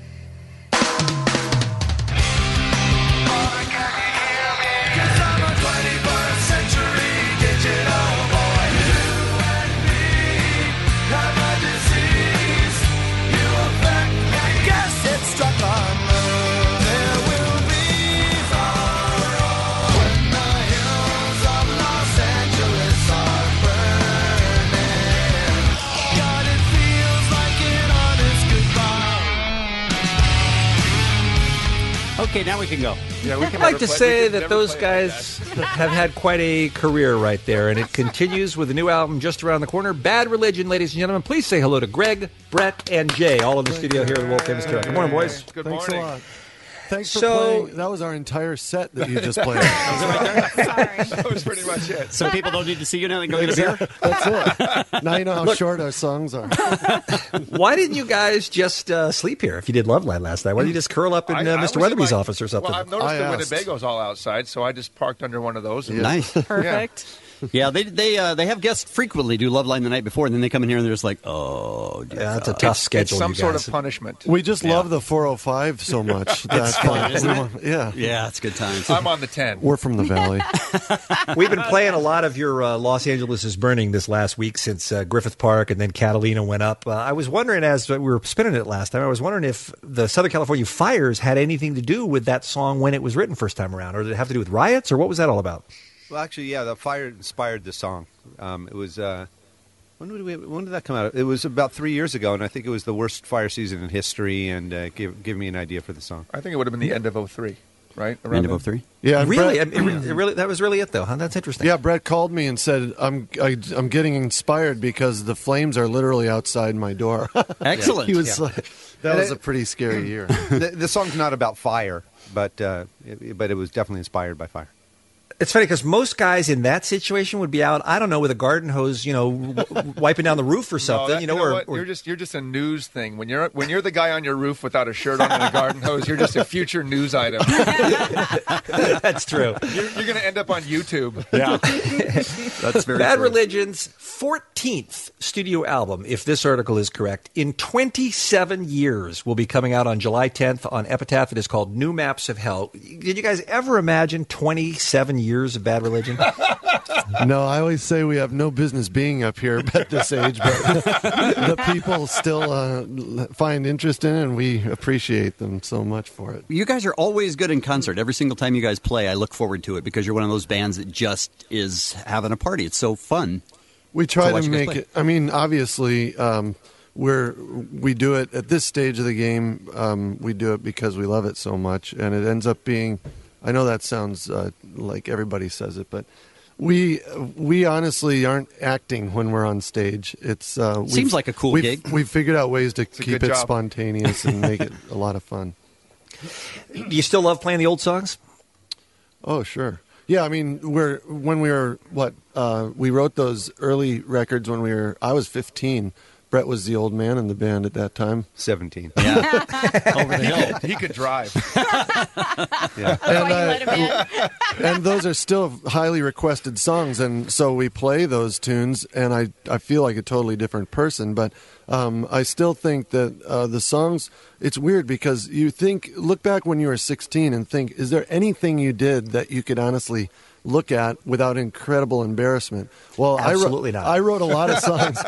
Okay, now we can go. Yeah, we I'd like to say that those guys have had quite a career right there, and it continues with a new album just around the corner. Bad Religion, ladies and gentlemen. Please say hello to Greg, Brett, and Jay, all in the studio here at the World Famous Truck. Good morning, boys. Good Thanks morning. a lot. Thanks for So- playing. That was our entire set that you just played. That was pretty much it. Some people don't need to see you now. They can go get a beer. That's it. Now you know how Look- short our songs are. Why didn't you guys just uh, sleep here if you did Loveland last night? Why didn't you just curl up in I- uh, I Mister was in Weatherby's my- office or something? Well, I've noticed I the asked. Winnebago's all outside, so I just parked under one of those. and- Nice. Perfect. Yeah, they they uh, they have guests frequently do Loveline the night before, and then they come in here and they're just like, oh, dear Yeah, that's a God. tough It's schedule. some you sort guys. of punishment. We just love the four oh five so much. That's fun, fun. isn't We it? want- Yeah. Yeah, it's good times. I'm on the ten. We're from the valley. We've been playing a lot of your uh, Los Angeles is Burning this last week since uh, Griffith Park and then Catalina went up. Uh, I was wondering, as we were spinning it last time, I was wondering if the Southern California fires had anything to do with that song when it was written first time around, or did it have to do with riots, or what was that all about? Well, actually, yeah, the fire inspired the song. Um, it was uh, when did we when did that come out? It was about three years ago, and I think it was the worst fire season in history, and uh, give give me an idea for the song. I think it would have been the end of oh three. right? Around End of then? oh three. Yeah, and really, Brett- I mean, it really, that was really it, though, huh? That's interesting. Yeah, Brett called me and said, "I'm I, I'm getting inspired because the flames are literally outside my door." Excellent. He was Yeah. like, that And was it- a pretty scary year. the, the song's not about fire, but uh, it, but it was definitely inspired by fire. It's funny because most guys in that situation would be out, I don't know, with a garden hose, you know, w- wiping down the roof or something, No, that- you know, you know or, what? or you're just you're just a news thing. When you're when you're the guy on your roof without a shirt on and a garden hose, you're just a future news item. That's true. You're, you're going to end up on YouTube. Yeah. That's very Bad true. Religion's fourteenth studio album, if this article is correct, in twenty-seven years will be coming out on July tenth on Epitaph. It is called New Maps of Hell. Did you guys ever imagine twenty-seven years of Bad Religion? No, I always say we have no business being up here at this age, but the people still uh, find interest in it, and we appreciate them so much for it. You guys are always good in concert. Every single time you guys play, I look forward to it because you're one of those bands that just is having a party. It's so fun. We try watch to you guys make play. it. I mean, obviously, um, we're we do it at this stage of the game. Um, we do it because we love it so much, and it ends up being. I know that sounds uh, like everybody says it, but we we honestly aren't acting when we're on stage. It's uh, we've- Seems like a cool we've, gig. We've figured out ways to a keep good it job. spontaneous and make it a lot of fun. Do you still love playing the old songs? Oh, sure. Yeah, I mean, we're when we were what uh, we wrote those early records when we were. I was fifteen. Brett was the old man in the band at that time. Seventeen. Yeah, over the hill. He could drive. Yeah. And, uh, and those are still highly requested songs, and so we play those tunes, and I, I feel like a totally different person, but um, I still think that uh, the songs, it's weird because you think, look back when you were sixteen and think, is there anything you did that you could honestly look at without incredible embarrassment? Well, Absolutely I wrote, not. I wrote a lot of songs.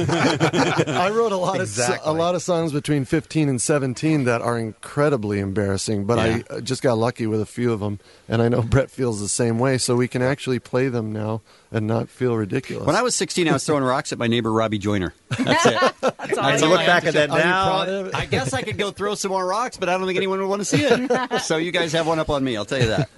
I wrote a lot Exactly. of so- a lot of songs between fifteen and seventeen that are incredibly embarrassing, but Yeah. I uh, just got lucky with a few of them, and I know Brett feels the same way, so we can actually play them now and not feel ridiculous. When I was sixteen, I was throwing rocks at my neighbor Robbie Joyner. That's it. That's all I you look learned. back at that Are you now. proud of it? I guess I could go throw some more rocks, but I don't think anyone would want to see it. So you guys have one up on me. I'll tell you that.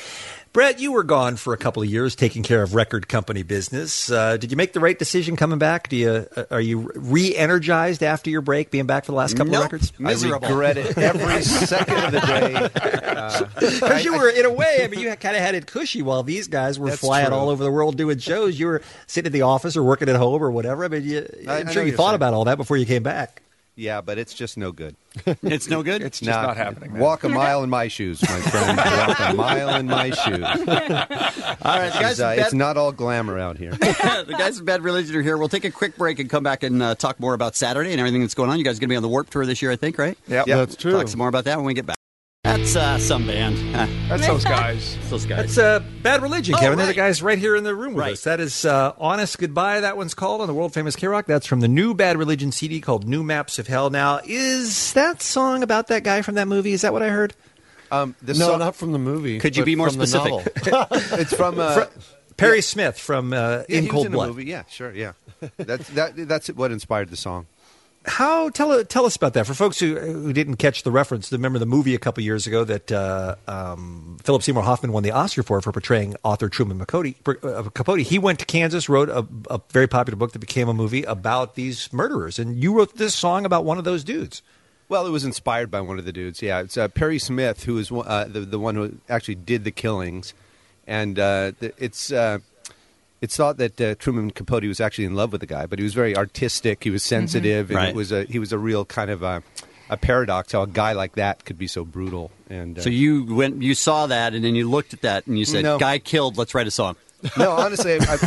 Brett, you were gone for a couple of years taking care of record company business. Uh, did you make the right decision coming back? Do you uh, are you re-energized after your break, being back for the last couple Nope. of records? Miserable. I regret it every second of the day. Because you were, in a way, I mean, you kind of had it cushy while these guys were That's flying true. all over the world doing shows. You were sitting in the office or working at home or whatever. I mean, you, I- I I'm know sure you you're thought saying. about all that before you came back. Yeah, but it's just no good. It's no good? It's just not happening, man. Walk a mile in my shoes, my friend. Walk a mile in my shoes. All right, the guys, It's, uh, from it's Bad, not all glamour out here. the guys from Bad Religion are here. We'll take a quick break and come back and uh, talk more about Saturday and everything that's going on. You guys are going to be on the Warped Tour this year, I think, right? Yep. Yep. That's true. Talk some more about that when we get back. That's uh, some band. Huh. That's those guys. That's those guys. That's uh, Bad Religion, Oh, Kevin. They're the right. guys right here in the room with Right. us. That is uh, Honest Goodbye, that one's called, on the world-famous K-Rock. That's from the new Bad Religion C D called New Maps of Hell. Now, is that song about that guy from that movie? Is that what I heard? Um, the no, song- not from the movie. Could you but be more from the specific? novel. It's from uh, Perry Smith from uh, yeah, In he was Cold in Blood. the movie. Yeah, sure. Yeah, that's that. That's what inspired the song. How tell tell us about that for folks who who didn't catch the reference. Remember the movie a couple years ago that uh, um, Philip Seymour Hoffman won the Oscar for for portraying author Truman Capote. Uh, Capote. He went to Kansas, wrote a, a very popular book that became a movie about these murderers, and you wrote this song about one of those dudes. Well, it was inspired by one of the dudes. Yeah, it's uh, Perry Smith, who is uh, the the one who actually did the killings, and uh, the, it's. Uh, It's thought that uh, Truman Capote was actually in love with the guy, but he was very artistic. He was sensitive, Mm-hmm. and Right. it was a he was a real kind of a, a paradox how a guy like that could be so brutal. And uh, So you went, you saw that, and then you looked at that, and you said, No. "Guy killed. Let's write a song." no, honestly, I,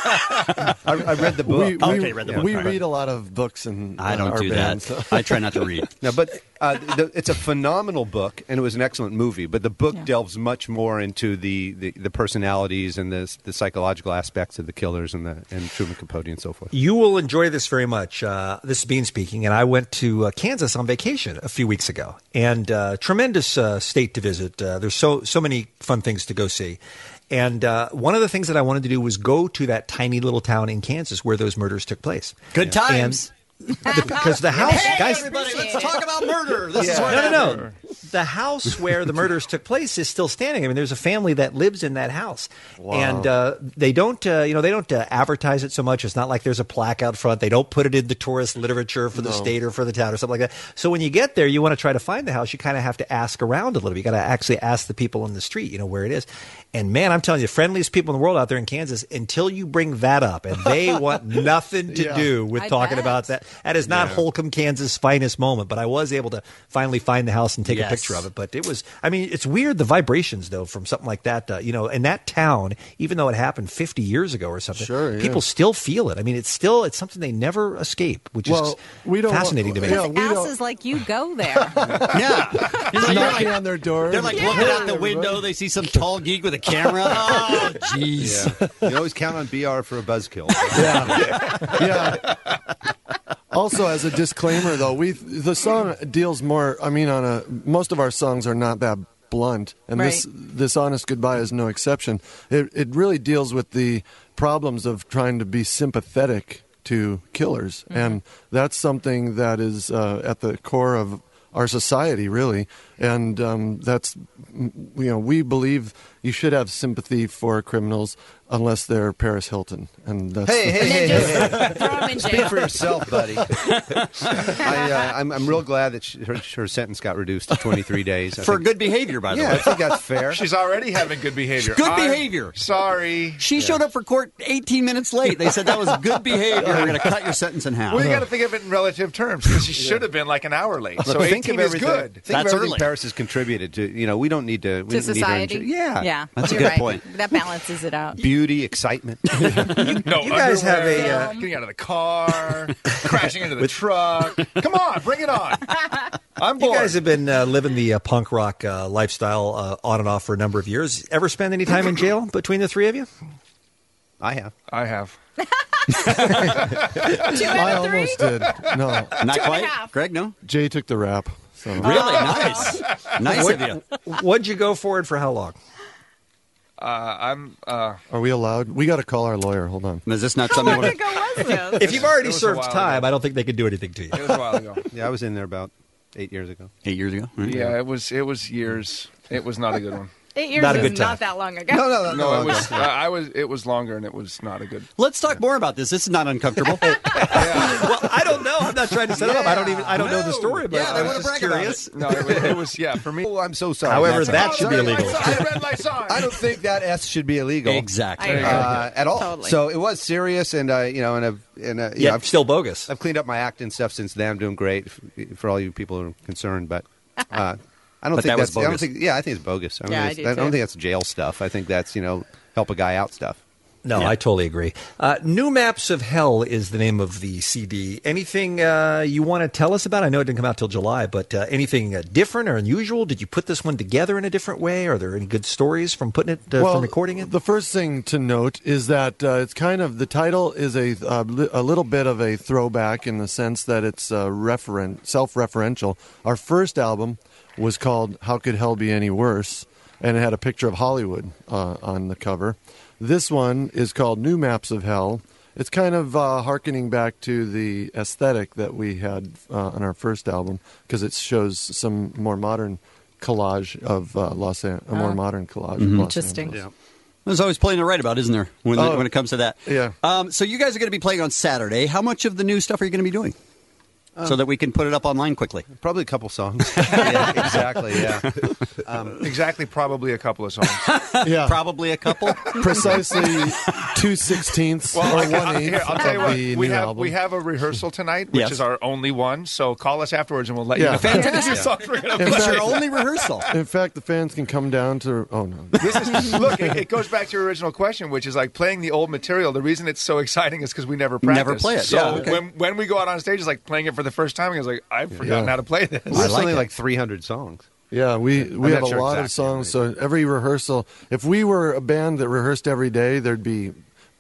I, I, I read the book. We, we, Okay, read the book, we right. read a lot of books and I don't our do band, that. so- I try not to read. No, but uh, the, it's a phenomenal book, and it was an excellent movie. But the book Yeah. delves much more into the, the, the personalities and the the psychological aspects of the killers and the and Truman Capote and so forth. You will enjoy this very much. Uh, this is Bean speaking, and I went to uh, Kansas on vacation a few weeks ago, and uh, tremendous uh, state to visit. Uh, there's so so many fun things to go see. And uh, one of the things that I wanted to do was go to that tiny little town in Kansas where those murders took place. Good times. And the, because the house, Hey, guys, everybody, let's talk about murder. This is Yeah. where no, it no, happened. no. the house where the murders took place is still standing. I mean, there's a family that lives in that house, Wow. and uh, they don't, uh, you know, they don't uh, advertise it so much. It's not like there's a plaque out front. They don't put it in the tourist literature for the No. state or for the town or something like that. So when you get there, you want to try to find the house. You kind of have to ask around a little bit. You got to actually ask the people on the street, you know, where it is. And man, I'm telling you, the friendliest people in the world out there in Kansas. Until you bring that up, and they want nothing to Yeah. do with I talking bet. about that. That is not Yeah. Holcomb, Kansas' finest moment. But I was able to finally find the house and take Yes. a picture of it. But it was, I mean, it's weird the vibrations though from something like that. Uh, you know, in that town, even though it happened fifty years ago or something, Sure, yeah. people still feel it. I mean, it's still it's something they never escape, which Well, is we don't fascinating want- to me. yeah, we don't- Asses like you go there. Yeah. He's like, they're knocking like, on their door. they're like Yeah. looking out the Everybody. window. They see some tall geek with a camera. Oh, jeez. Yeah. You always count on B R for a buzzkill. Yeah. Also, as a disclaimer, though, we the song deals more. I mean, on a most of our songs are not that blunt, and this this honest goodbye is no exception. It it really deals with the problems of trying to be sympathetic to killers, and that's something that is uh, at the core of our society, really. And um, that's you know we believe you should have sympathy for criminals unless they're Paris Hilton, and that's Hey, hey, hey, hey, hey. Throw him in Speak jail. for yourself, buddy. I, uh, I'm, I'm real glad that she, her, her sentence got reduced to twenty-three days. I For think- good behavior, by the Yeah, way. I think that's fair. She's already having good behavior. Good I'm behavior. Sorry. She showed up for court eighteen minutes late. They said that was good behavior. We're going to cut your sentence in half. Well, you got to think of it in relative terms because she should have been like an hour late. Look, So think eighteen of is everything. good. Think That's of everything early. Paris has contributed to. You know, we don't need to. We To don't need her society. in- yeah, Yeah. That's a You're good right. point. That balances it out. Beauty, excitement. No, You guys have underwear, a, uh, getting out of the car, crashing into the truck. Come on, bring it on. I'm You bored. guys have been uh, living the uh, punk rock uh, lifestyle uh, on and off for a number of years. Ever spend any time in jail between the three of you? I have. I have. Two I out of three. almost did. No, Not Two and a quite? half. Greg, no? Jay took the rap. So. Really? Nice. Nice of you. What'd you go for it for how long? Uh, I'm. Uh, Are we allowed? We got to call our lawyer. Hold on. Is this not How something long you want ago was this? If you've already It was a served while time, ago. I don't think they could do anything to you. it was a while ago. Yeah, I was in there about eight years ago. Eight years ago? Right? Yeah, it was. It was years. It was not a good one. Eight years Not a is good time. not that long ago. No, no, no, No, it was. Uh, I was. It was longer, and it was not a good. Let's talk more about this. This is not uncomfortable. Well, I don't know. I'm not trying to set it up. I don't even. I don't know the story, but Yeah, they I wanna was just brag about curious. No, it was, it was. Yeah, for me. Oh, I'm so sorry. However, That's- that should be illegal. I read my sign. I don't think that S should be illegal. Exactly. I agree. Uh, at all. Totally. So it was serious, and uh, you know, and I've, and uh, you Yeah, know, I've still bogus. I've cleaned up my act and stuff since then. I'm doing great f- for all you people who are concerned, but uh, I don't But think that was that's. I don't bogus. think. Yeah, I think it's bogus. I don't, Yeah, think, I it's, do I don't too. think that's jail stuff. I think that's you know help a guy out stuff. No, Yeah. I totally agree. Uh, New Maps of Hell is the name of the C D. Anything uh, you want to tell us about? I know it didn't come out till July, but uh, anything uh, different or unusual? Did you put this one together in a different way? Are there any good stories from putting it, uh, Well, from recording it? The first thing to note is that uh, it's kind of the title is a uh, li- a little bit of a throwback in the sense that it's uh, referen- self-referential. Our first album was called "How Could Hell Be Any Worse," and it had a picture of Hollywood uh, on the cover. This one is called New Maps of Hell. It's kind of uh, hearkening back to the aesthetic that we had uh, on our first album because it shows some more modern collage of uh, Los An- a more Oh. modern collage. Mhm. Of Los Interesting. Angeles. There's always plenty to write about, isn't there, when, Oh. when it comes to that? Yeah. Um, so you guys are going to be playing on Saturday. How much of the new stuff are you going to be doing? Um, so that we can put it up online quickly. Probably a couple songs. yeah, exactly. Yeah. Um, Exactly. Probably a couple of songs. Yeah. Probably a couple. Precisely two sixteenths Well, or I- I- one here, eighth I'll tell you of what. the We new have album. we have a rehearsal tonight, which Yes. is our only one. So call us afterwards, and we'll let Yeah. you know. Fantastic songs we're gonna In It's play. your only rehearsal. In fact, the fans can come down to. Oh no! This is look. It, it goes back to your original question, which is like playing the old material. The reason it's so exciting is because we never practice. Never play it. So Yeah, okay. when when we go out on stage, it's like playing it for the first time. I was like, I've forgotten Yeah. how to play this. there's I like only it. like three hundred songs. Yeah, we we not have a sure lot of exactly how songs. So every rehearsal, if we were a band that rehearsed every day, there'd be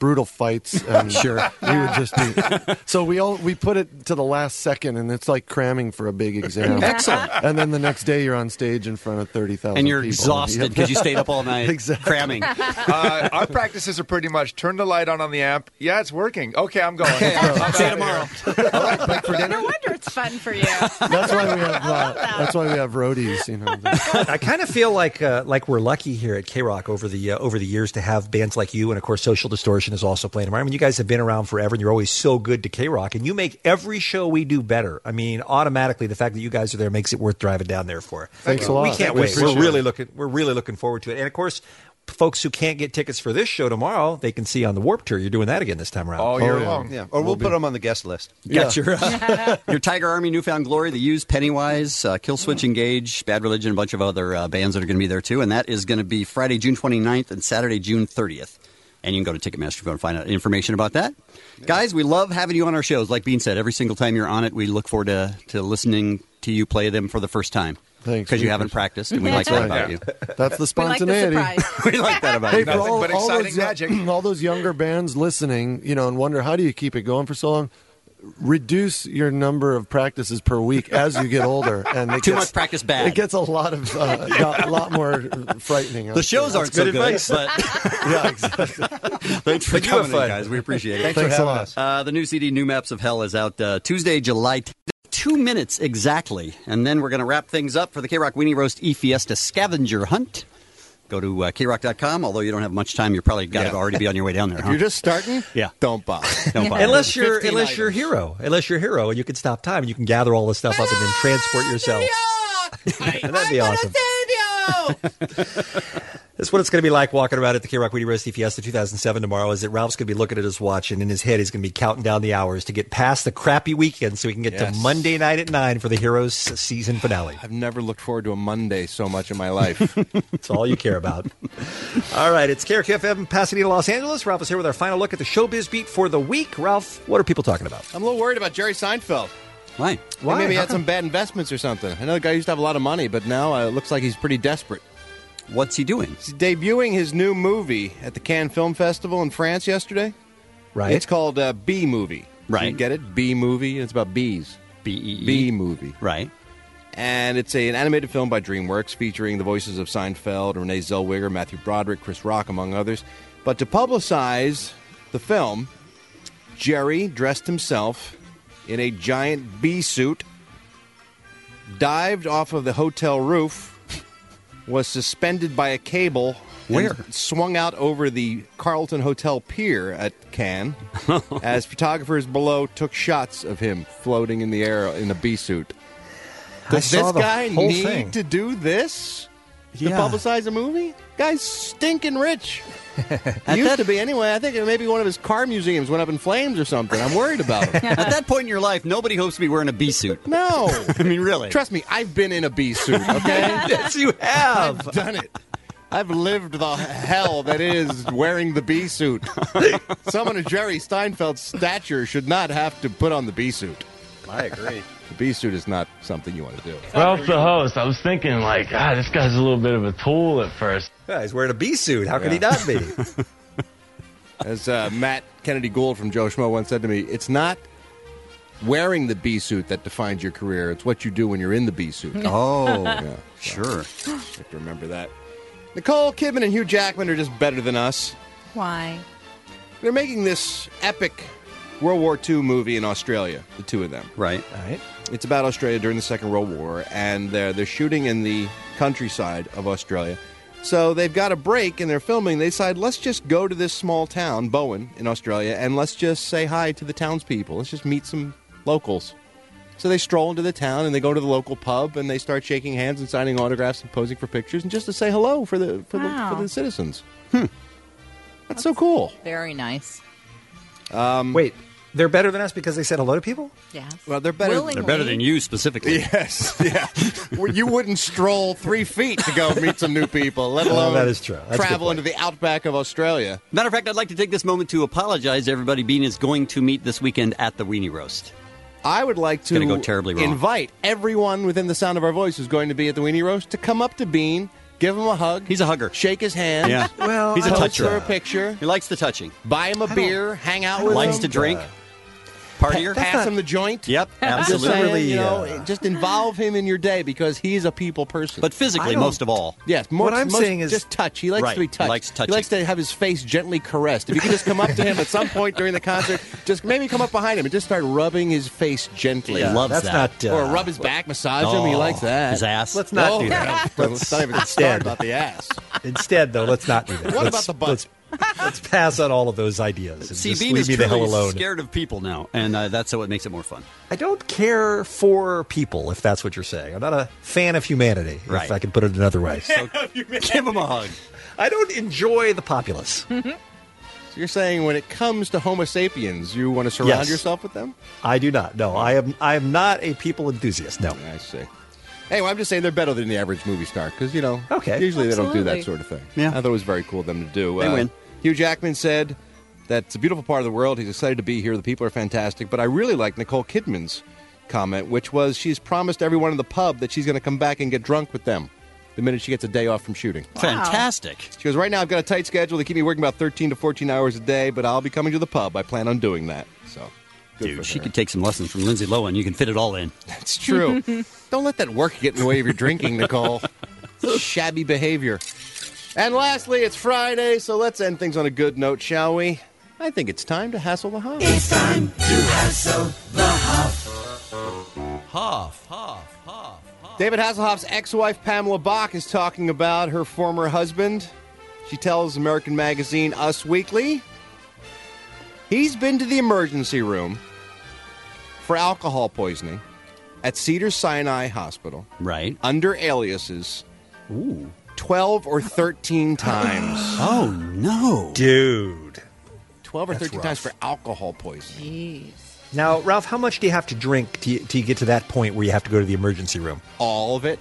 brutal fights. And Sure. we would just be. So we all we put it to the last second, and it's like cramming for a big exam. Excellent. And then the next day, you're on stage in front of thirty thousand. And you're people. exhausted Yep. because you stayed up all night Exactly. cramming. Uh, our practices are pretty much turn the light on on the amp. Yeah, it's working. Okay, I'm going. Okay, I'm I'll out see you of tomorrow. here. All right, break for dinner. No wonder it's fun for you. That's why we have. Uh, that's why we have roadies. You know. I kind of feel like uh, like we're lucky here at K-Rock over the uh, over the years to have bands like you, and of course Social Distortion is also playing tomorrow. I mean, you guys have been around forever, and you're always so good to K-Rock, and you make every show we do better. I mean, automatically the fact that you guys are there makes it worth driving down there for. Thanks a lot. We can't We wait. appreciate We're really it. looking. We're really looking forward to it, and of course. Folks who can't get tickets for this show tomorrow, they can see on the Warped Tour. You're doing that again this time around. All year Oh, yeah. long. Yeah, or we'll, We'll put be- them on the guest list. Got your, Your Tiger Army, Newfound Glory, The Used, Pennywise, uh, Killswitch Engage, Bad Religion, a bunch of other uh, bands that are going to be there too. And that is going to be Friday, June twenty-ninth and Saturday, June thirtieth. And you can go to Ticketmaster if you want to find out information about that. Yeah. Guys, we love having you on our shows. Like Bean said, every single time you're on it, we look forward to, to listening to you play them for the first time. Thanks. Because you haven't practiced, and we like that about you. That's the We like the spontaneity. surprise. We like that about Hey, you. for Nothing all, but all exciting those, young- magic. all those younger bands listening, you know, and wonder how do you keep it going for so long? Reduce your number of practices per week as you get older, and it Too gets, much practice bad. It gets a lot of uh, a lot more frightening. The shows aren't so good good, advice. but Yeah, exactly. thanks for But you have coming in, fun. guys. We appreciate it. Thanks, Thanks for a having lot. us. Uh, the new C D, New Maps of Hell, is out uh, Tuesday, July tenth. Two minutes exactly. And then we're going to wrap things up for the K-Rock Weenie Roast E-Fiesta Scavenger Hunt. Go to uh, K rock dot com. Although you don't have much time, you're probably got to Yeah. already be on your way down there. If Huh? you're just starting, Yeah. don't bother. Don't bother. unless you're fifteen unless you're a items. hero, unless you're a hero, and you can stop time and you can gather all this stuff up and then transport yourself. That'd be awesome. That's what it's going to be like walking around at the K-Rock Weenie Roast Fiesta two thousand seven tomorrow, is that Ralph's going to be looking at his watch, and in his head he's going to be counting down the hours to get past the crappy weekend so he can get Yes. to Monday night at nine for the Heroes season finale. I've never looked forward to a Monday so much in my life. That's all you care about. All right, it's K R Q F M, Pasadena, Los Angeles. Ralph is here with our final look at the showbiz beat for the week. Ralph, what are people talking about? I'm a little worried about Jerry Seinfeld. Why? Why? Maybe he How had some bad investments or something. I know the guy used to have a lot of money, but now uh, it looks like he's pretty desperate. What's he doing? He's debuting his new movie at the Cannes Film Festival in France yesterday. Right. It's called uh, Bee Movie. Right. You get it? Bee Movie. It's about bees. B E E. Bee Movie. Right. And it's a, an animated film by DreamWorks featuring the voices of Seinfeld, Renee Zellweger, Matthew Broderick, Chris Rock, among others. But to publicize the film, Jerry dressed himself in a giant bee suit, dived off of the hotel roof, was suspended by a cable, Where? and swung out over the Carlton Hotel pier at Cannes as photographers below took shots of him floating in the air in a bee suit. I Does saw this the guy whole need thing. to do this to Yeah. publicize a movie? Guy's stinking rich. At Used that- to be anyway. I think maybe one of his car museums went up in flames or something. I'm worried about him. At that point in your life, nobody hopes to be wearing a bee suit. No. I mean, really. Trust me, I've been in a bee suit, okay? Yes, you have. I've done it. I've lived the hell that is wearing the bee suit. Someone of Jerry Steinfeld's stature should not have to put on the bee suit. I agree. The bee suit is not something you want to do. Ralph the host, I was thinking, like, ah, this guy's a little bit of a tool at first. Yeah, he's wearing a bee suit. How could he Yeah. not be? As uh, Matt Kennedy Gould from Joe Schmo once said to me, it's not wearing the bee suit that defines your career. It's what you do when you're in the bee suit. Oh, Yeah, sure. you have to remember that. Nicole Kidman and Hugh Jackman are just better than us. Why? They're making this epic World War Two movie in Australia, the two of them. Right. All right. It's about Australia during the Second World War, and they're, they're shooting in the countryside of Australia. So they've got a break in their filming. They decide, let's just go to this small town, Bowen, in Australia, and let's just say hi to the townspeople. Let's just meet some locals. So they stroll into the town, and they go to the local pub, and they start shaking hands and signing autographs and posing for pictures, and just to say hello for the for, Wow. the, for the citizens. Hmm. That's so cool. Very nice. Um, Wait, they're better than us because they said hello to people? Yes. Well, they're better. Willingly. They're better than you specifically. Yes, yeah. Well, you wouldn't stroll three feet to go meet some new people, let Well, alone that is true. That's a good travel point. into the outback of Australia. Matter of fact, I'd like to take this moment to apologize to everybody Bean is going to meet this weekend at the Weenie Roast. I would like to gonna go terribly wrong. invite everyone within the sound of our voice who's going to be at the Weenie Roast to come up to Bean Give him a hug. He's a hugger. Shake his hand. Yeah. Well, he's a post toucher. for a picture. He likes the touching. Buy him a beer. Hang out with Likes him. to drink. Uh, Partier. Pass Not- him the joint. Yep, I'm just absolutely. saying, you know, uh, just involve him in your day because he's a people person. But physically, most of all. Yes, more, What I'm most, saying is- just touch. He likes Right, to be he touched. likes touching. He likes to have his face gently caressed. If you could just come up to him at some point during the concert, just maybe come up behind him and just start rubbing his face gently. He loves that's that. not. Uh, or rub his back, massage him. He Oh, likes that. his ass. Let's not Oh, do that. Let's not even Instead. start about the ass. Instead, though, let's not do that. What Let's- about the butt? Let's, let's pass on all of those ideas. And See, just Bean leave is me the hell truly alone. scared of people now, and uh, that's what makes it more fun. I don't care for people, if that's what you're saying. I'm not a fan of humanity, Right. if I can put it another way. So Give him a hug. I don't enjoy the populace. So you're saying when it comes to Homo sapiens, you want to surround Yes. yourself with them? I do not. No, I am. I am not a people enthusiast. No. I see. Hey, well, I'm just saying they're better than the average movie star because, you know, Okay. usually they don't do Absolutely. that sort of thing. Yeah. I thought it was very cool of them to do. They win. Hugh Jackman said that it's a beautiful part of the world. He's excited to be here. The people are fantastic. But I really like Nicole Kidman's comment, which was she's promised everyone in the pub that she's going to come back and get drunk with them the minute she gets a day off from shooting. Fantastic. She goes, right now I've got a tight schedule. They keep me working about thirteen to fourteen hours a day, but I'll be coming to the pub. I plan on doing that. So, good for Dude, she her. could take some lessons from Lindsay Lohan. You can fit it all in. It's true. Don't let that work get in the way of your drinking, Nicole. Shabby behavior. And lastly, it's Friday, so let's end things on a good note, shall we? I think it's time to hassle the Huff. It's time to hassle the Huff. Huff, Huff, Huff. David Hasselhoff's ex-wife, Pamela Bach, is talking about her former husband. She tells American magazine Us Weekly he's been to the emergency room for alcohol poisoning at Cedars-Sinai Hospital. Right. Under aliases. Ooh. twelve or thirteen times. Oh, no. Dude. twelve or That's thirteen rough. times for alcohol poisoning. Now, Ralph, how much do you have to drink to, to get to that point where you have to go to the emergency room? All of it.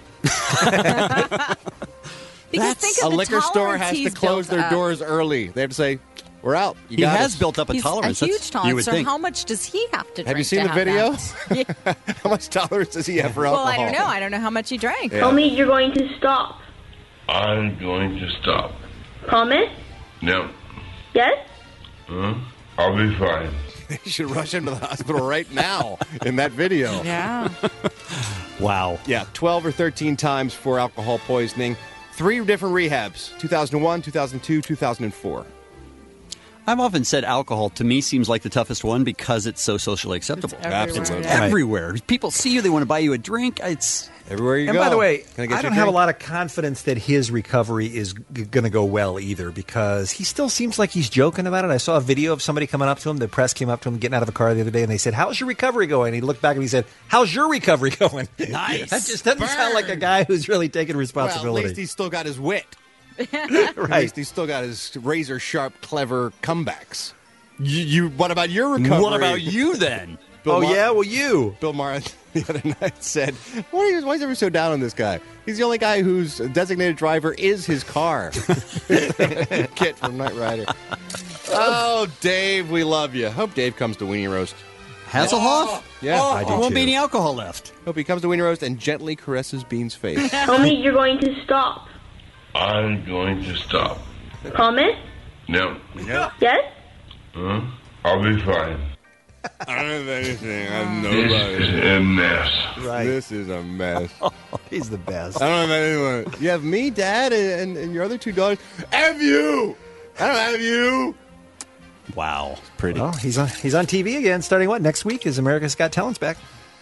Because think of a the liquor store tolerance has to he's close built their up. doors early. They have to say, we're out. You He got has us. built up a He's tolerance. a That's- huge you tolerance. would So think. how much does he have to drink? Have you seen to the have video? that? How much tolerance does he have for Well, alcohol? I don't know. I don't know how much he drank. Yeah. Tell me you're going to stop. I'm going to stop. Promise? No. Yes? Huh? I'll be fine. You should rush him to the hospital right now in that video. Yeah. Wow. Yeah, twelve or thirteen times for alcohol poisoning. Three different rehabs, two thousand one, two thousand two, two thousand four. I've often said alcohol to me seems like the toughest one because it's so socially acceptable. It's everywhere. It's Absolutely. everywhere. People see you, they want to buy you a drink. It's everywhere you and go. by the way, Can I I, get you a don't have a drink? lot of confidence that his recovery is g- going to go well either because he still seems like he's joking about it. I saw a video of somebody coming up to him. The press came up to him getting out of a car the other day, and they said, "How's your recovery going?" And he looked back and he said, "How's your recovery going?" Nice. That just doesn't sound like a guy who's really taking Well, at responsibility. least he's still got his wit. At Right. least he's still got his razor sharp, clever comebacks. You, you what about your recovery? What about you then? Bill oh Maher- yeah, well you. Bill Maher the other night said, why, are you, why is everyone so down on this guy? He's the only guy whose designated driver is his car. Kit from Knight Rider. Oh, Dave, we love you. Hope Dave comes to Weenie Roast. Hasselhoff? Yeah, Oh, I do there won't too. be any alcohol left. Hope he comes to Weenie Roast and gently caresses Bean's face. Tell me you're going to stop. I'm going to stop. Promise? No. Yes? Huh? I'll be fine. I don't have anything. I have This is a mess. Right. This is a mess. He's the best. I don't have anyone. You have me, Dad, and, and your other two daughters. Have you? I don't have you. Wow. Pretty. Well, he's on he's on T V again starting what next week is America's Got Talent's back.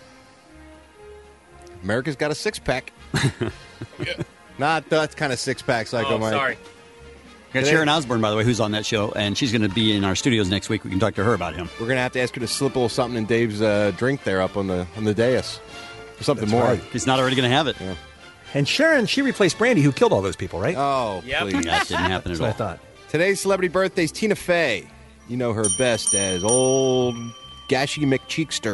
America's got a six pack. Not that kind of six pack, Psycho Oh, Mike. sorry. Got Sharon Osbourne, by the way, who's on that show, and she's going to be in our studios next week. We can talk to her about him. We're gonna have to ask her to slip a little something in Dave's uh, drink there up on the on the dais, or something That's more. right. He's not already going to have it. Yeah. And Sharon, she replaced Brandy, who killed all those people, right? Oh, Yep. please. That didn't happen at That's what I all. thought. Today's celebrity birthday's Tina Fey. You know her best as old Gashy McCheekster.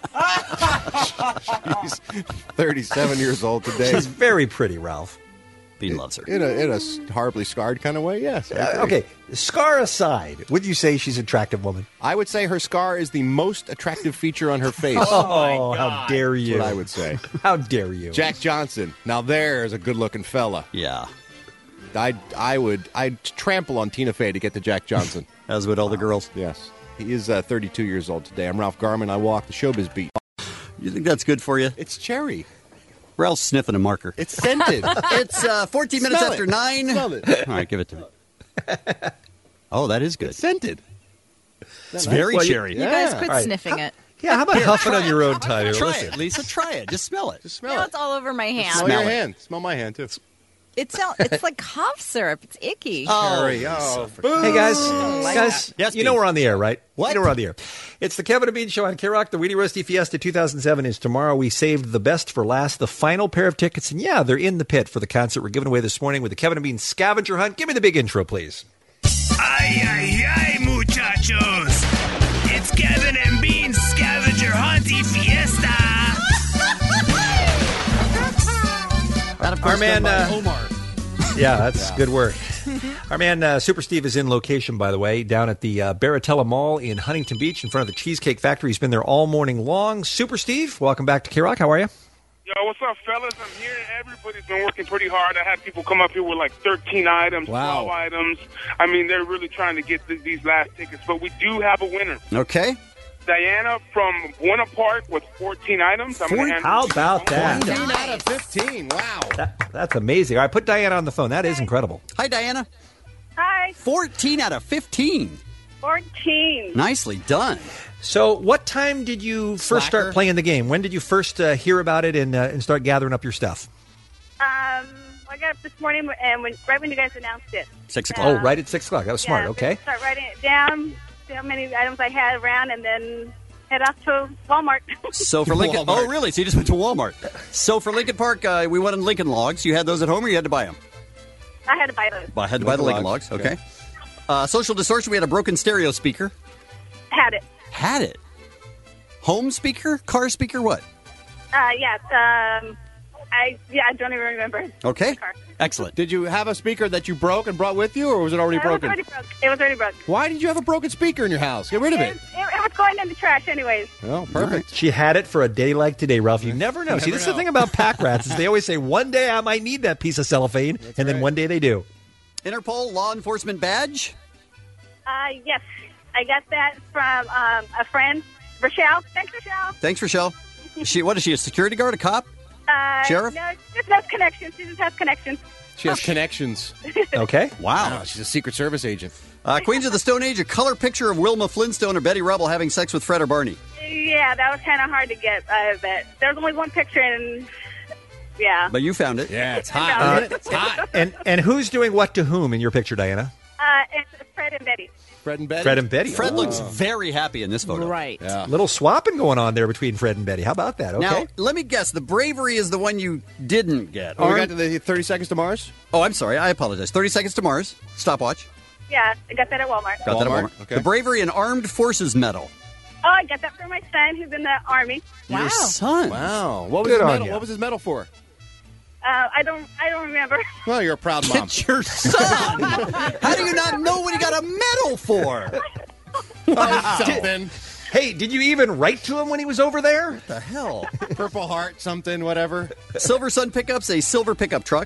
She's thirty-seven years old today. She's very pretty, Ralph. Bean loves her. In a, in a horribly scarred kind of way, yes. I Uh, agree. okay, scar aside, would you say she's an attractive woman? I would say her scar is the most attractive feature on her face. Oh, how dare you. That's what I would say. How dare you. Jack Johnson. Now there's a good-looking fella. Yeah. I I would I'd trample on Tina Fey to get to Jack Johnson. As would all the girls. Yes. He is uh, thirty-two years old today. I'm Ralph Garman. I walk the showbiz beat. You think that's good for you? It's cherry. Ralph's sniffing a marker. It's scented. It's uh, fourteen minutes Smell after it. nine. Smell it. All right, give it to me. Oh, that is good. It's scented. It's very Well, you- cherry. You guys Yeah. quit All right. sniffing it. Yeah, how about huffing on your own time? Here? Try Listen. it, Lisa. Try it. Just smell it. Just smell Now it. it's all over my hand. Smell, Smell your it. hand. Smell my hand, too. It's all, it's like cough syrup. It's icky. Cherry. Oh, Hey guys, guys, Yes, you know Pete. we're on the air, right? What? You know we're on the air. It's the Kevin and Bean Show on K-Rock. The Weedy Roasty Fiesta two thousand seven is tomorrow. We saved the best for last, the final pair of tickets, and yeah, they're in the pit for the concert we're giving away this morning with the Kevin and Bean Scavenger Hunt. Give me the big intro, please. Ay, ay, ay, muchachos. It's Kevin and Bean's Scavenger Hunty Fiesta. That, of Our course, man, done by uh, Omar. Yeah, that's good work. Our man uh, Super Steve is in location, by the way, down at the uh, Baratella Mall in Huntington Beach in front of the Cheesecake Factory. He's been there all morning long. Super Steve, welcome back to K-Rock. How are you? Yo, what's up, fellas? I'm here. Everybody's been working pretty hard. I had people come up here with like thirteen items, Wow. twelve items. I mean, they're really trying to get th- these last tickets. But we do have a winner. Okay. Diana from Buena Park with fourteen items. I'm gonna hand How her- about that? fifteen out of fifteen. Wow. that? That's amazing. All right, put Diana on the phone. That is incredible. Hi, Diana. Hi, fourteen out of fifteen. fourteen. Nicely done. So what time did you first Slacker. start playing the game? When did you first uh, hear about it and, uh, and start gathering up your stuff? Um, I got up this morning and when, right when you guys announced it. Six Uh, o'clock. Oh, right at six o'clock. That was smart. Yeah, Okay. Start writing it down, see how many items I had around, and then head off to Walmart. So for Lincoln, Walmart. oh really? So you just went to Walmart. So for Lincoln Park, uh, we wanted Lincoln Logs. You had those at home, or you had to buy them? I had to buy those. I had to buy the Lincoln Lincoln Logs. Logs, Okay. Uh, social distortion. We had a broken stereo speaker. Had it. Had it. Home speaker, car speaker, what? Uh, yes. Um, I yeah, I don't even remember. Okay. Car. Excellent. Did you have a speaker that you broke and brought with you, or was it already It was broken? already broke. It was already broke. Why did you have a broken speaker in your house? Get rid of It, it. it, it was going in the trash, anyways. Oh, perfect. She had it for a day like today, Ralph. You never know. See, this is the thing about pack rats is they always say, one day I might need that piece of cellophane, and then one day they do. Interpol law enforcement badge. Uh, yes, I got that from um, a friend, Rochelle. Thanks, Rochelle. Thanks, Rochelle. Is she, what is she, a security guard, a cop? Uh, Sheriff? No, she just has connections. She just has connections. She has connections. Okay. Wow. Oh, she's a Secret Service agent. Uh, Queens of the Stone Age, a color picture of Wilma Flintstone or Betty Rubble having sex with Fred or Barney. Yeah, that was kind of hard to get. I bet there's only one picture, and yeah. But you found it. Yeah, it's hot, hot. isn't it? It's hot. And and who's doing what to whom in your picture, Diana? Uh, it's Fred and Betty. Fred and Betty. Fred and Betty. Fred Oh. looks very happy in this photo. Right. Yeah. Little swapping going on there between Fred and Betty. How about that? Okay. Now, let me guess. The bravery is the one you didn't get. Oh, we Arm- got to the thirty seconds to Mars? oh, I'm sorry. I apologize. thirty seconds to Mars. Stopwatch. Yeah, I got that at Walmart. Got that at Walmart, Walmart. okay. The Bravery and Armed Forces Medal. Oh, I got that from my son, who's in the army. Your son. Wow. What was Good his on medal? ya. What was his medal for? Uh, I don't, I don't remember. Well, you're a proud mom. It's your son. How do you not know what he got a medal for? something. Hey, did you even write to him when he was over there? What the hell? Purple Heart, something, whatever. Silver Sun Pickups, a silver pickup truck.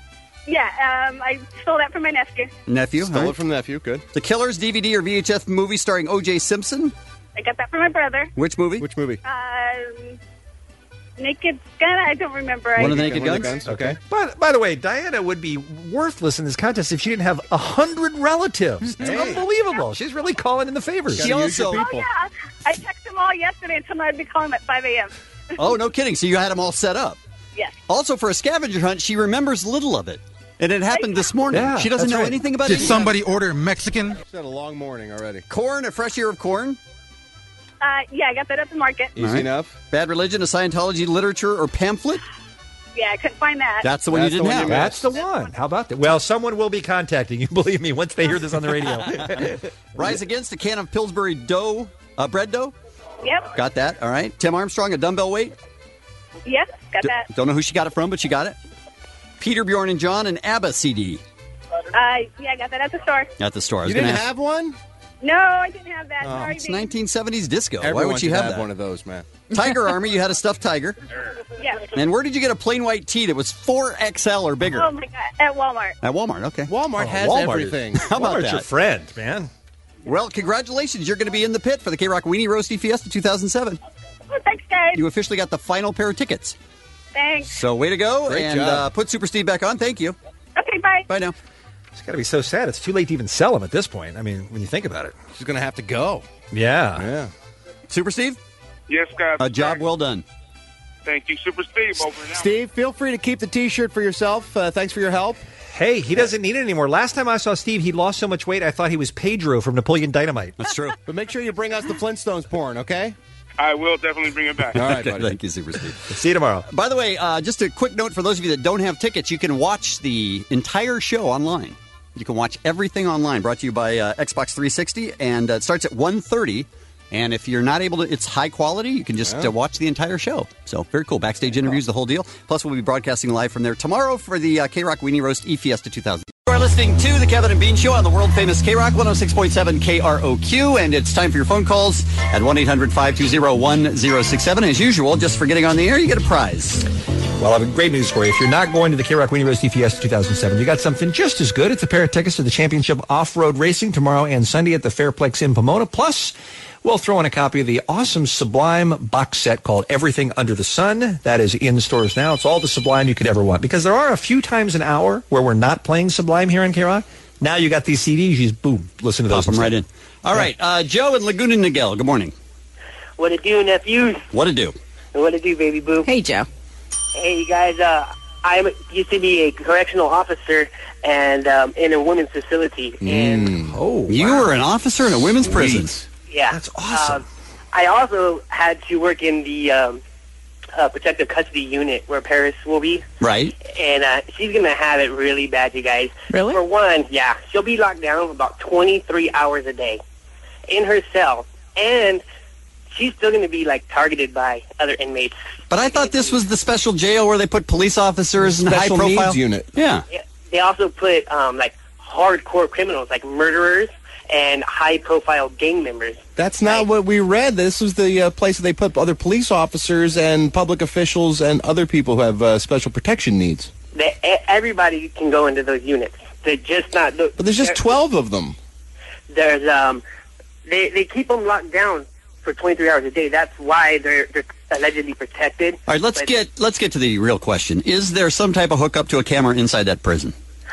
Yeah, um, I stole that from my nephew. Nephew. Stole all right. it from nephew. Good. The Killers D V D or V H S movie starring O J Simpson. I got that from my brother. Which movie? Which movie? Um, Naked Gun. I don't remember. One I, of the Naked One of Guns. the guns, okay. By, by the way, Diana would be worthless in this contest if she didn't have a hundred relatives. It's Hey. unbelievable. She's really calling in the favors. She Gotta use your also. oh people. yeah, I texted them all yesterday and told them I'd be calling at five a.m. Oh, no kidding. So you had them all set up. Yes. Also, for a scavenger hunt, she remembers little of it. And it happened this morning. Yeah, she doesn't that's know right. anything about Did it. somebody order Mexican? She's had a long morning already. Corn, a fresh ear of corn. Uh, yeah, I got that at the market. Easy All right. enough. Bad Religion, a Scientology literature or pamphlet. Yeah, I couldn't find that. That's the one That's you the didn't one have. you That's the one. How about that? Well, someone will be contacting you, believe me, once they hear this on the radio. Rise Against, a can of Pillsbury dough, uh, bread dough. Yep. Got that. All right. Tim Armstrong, a dumbbell weight. Yep. Got D- that. Don't know who she got it from, but she got it. Peter, Bjorn, and John, an ABBA C D Uh, yeah, I got that at the store. at the store. I was You gonna didn't ask- have one? No, I didn't have that. Sorry, It's baby. nineteen seventies disco. Why Everyone would you should have, have that? one of those, man. Tiger Army, you had a stuffed tiger. Yeah. And where did you get a plain white tee that was four X L or bigger? Oh my god, at Walmart. At Walmart, okay. Walmart Oh, has Walmart is- everything. How about Walmart's that? your friend, man. Well, congratulations. You're going to be in the pit for the K-Rock Weenie Roasty Fiesta two thousand seven. Oh, thanks, guys. You officially got the final pair of tickets. Thanks. So way to go. Great and job. Uh, put Super Steve back on. Thank you. Okay, bye. Bye now. It's got to be so sad. It's too late to even sell them at this point. I mean, when you think about it. She's going to have to go. Yeah. Yeah. Super Steve, Yes, guys. a job well done. Thank you, Super Steve. Over and out. Steve, feel free to keep the T-shirt for yourself. Uh, thanks for your help. Hey, he doesn't need it anymore. Last time I saw Steve, he lost so much weight, I thought he was Pedro from Napoleon Dynamite. That's true. But make sure you bring us the Flintstones porn, okay? I will definitely bring it back. All right, buddy. Thank you, Super Steve. See you tomorrow. By the way, uh, just a quick note for those of you that don't have tickets, you can watch the entire show online. You can watch everything online, brought to you by uh, Xbox three sixty, and uh, it starts at one thirty. And if you're not able to, it's high quality, you can just Yeah. uh, watch the entire show. So, very cool. Backstage interviews, the whole deal. Plus, we'll be broadcasting live from there tomorrow for the uh, K-Rock Weenie Roast E-Fiesta two thousand. You are listening to the Kevin and Bean Show on the world-famous K-Rock one oh six point seven K R O Q, and it's time for your phone calls at one eight hundred five two zero one zero six seven. As usual, just for getting on the air, you get a prize. Well, I have great news for you. If you're not going to the K-Rock Weenie Roast Fiesta two thousand seven, you got something just as good. It's a pair of tickets to the Championship Off-Road Racing tomorrow and Sunday at the Fairplex in Pomona. Plus, we'll throw in a copy of the awesome Sublime box set called Everything Under the Sun. That is in stores now. It's all the Sublime you could ever want. Because there are a few times an hour where we're not playing Sublime here on K-Rock. Now you got these C Ds. You just, boom, listen to those. Pop them right in. All Yeah. right, uh, Joe and Laguna Niguel, good morning. What it do, nephews? What to do? What it do, baby boo? Hey, Joe. Hey, you guys. Uh, I used to be a correctional officer and um, in a women's facility. And Oh, you were an officer in a women's prison. yeah, That's awesome. Um, I also had to work in the um, uh, protective custody unit where Paris will be. Right. And uh, she's going to have it really bad, you guys. Really? For one, yeah, she'll be locked down for about twenty-three hours a day in her cell. And she's still going to be, like, targeted by other inmates. But I thought this was the special jail where they put police officers and high Special profile needs unit. Yeah. Yeah, they also put, um, like, hardcore criminals, like murderers and high-profile gang members. That's not what we read. This was the uh, place that they put other police officers and public officials and other people who have uh, special protection needs. They, e- everybody can go into those units. They're just not... Look, But there's just there- twelve of them. There's, um... They, they keep them locked down for twenty-three hours a day. That's why they're, they're allegedly protected. All right, let's But- get let's get to the real question. Is there some type of hookup to a camera inside that prison?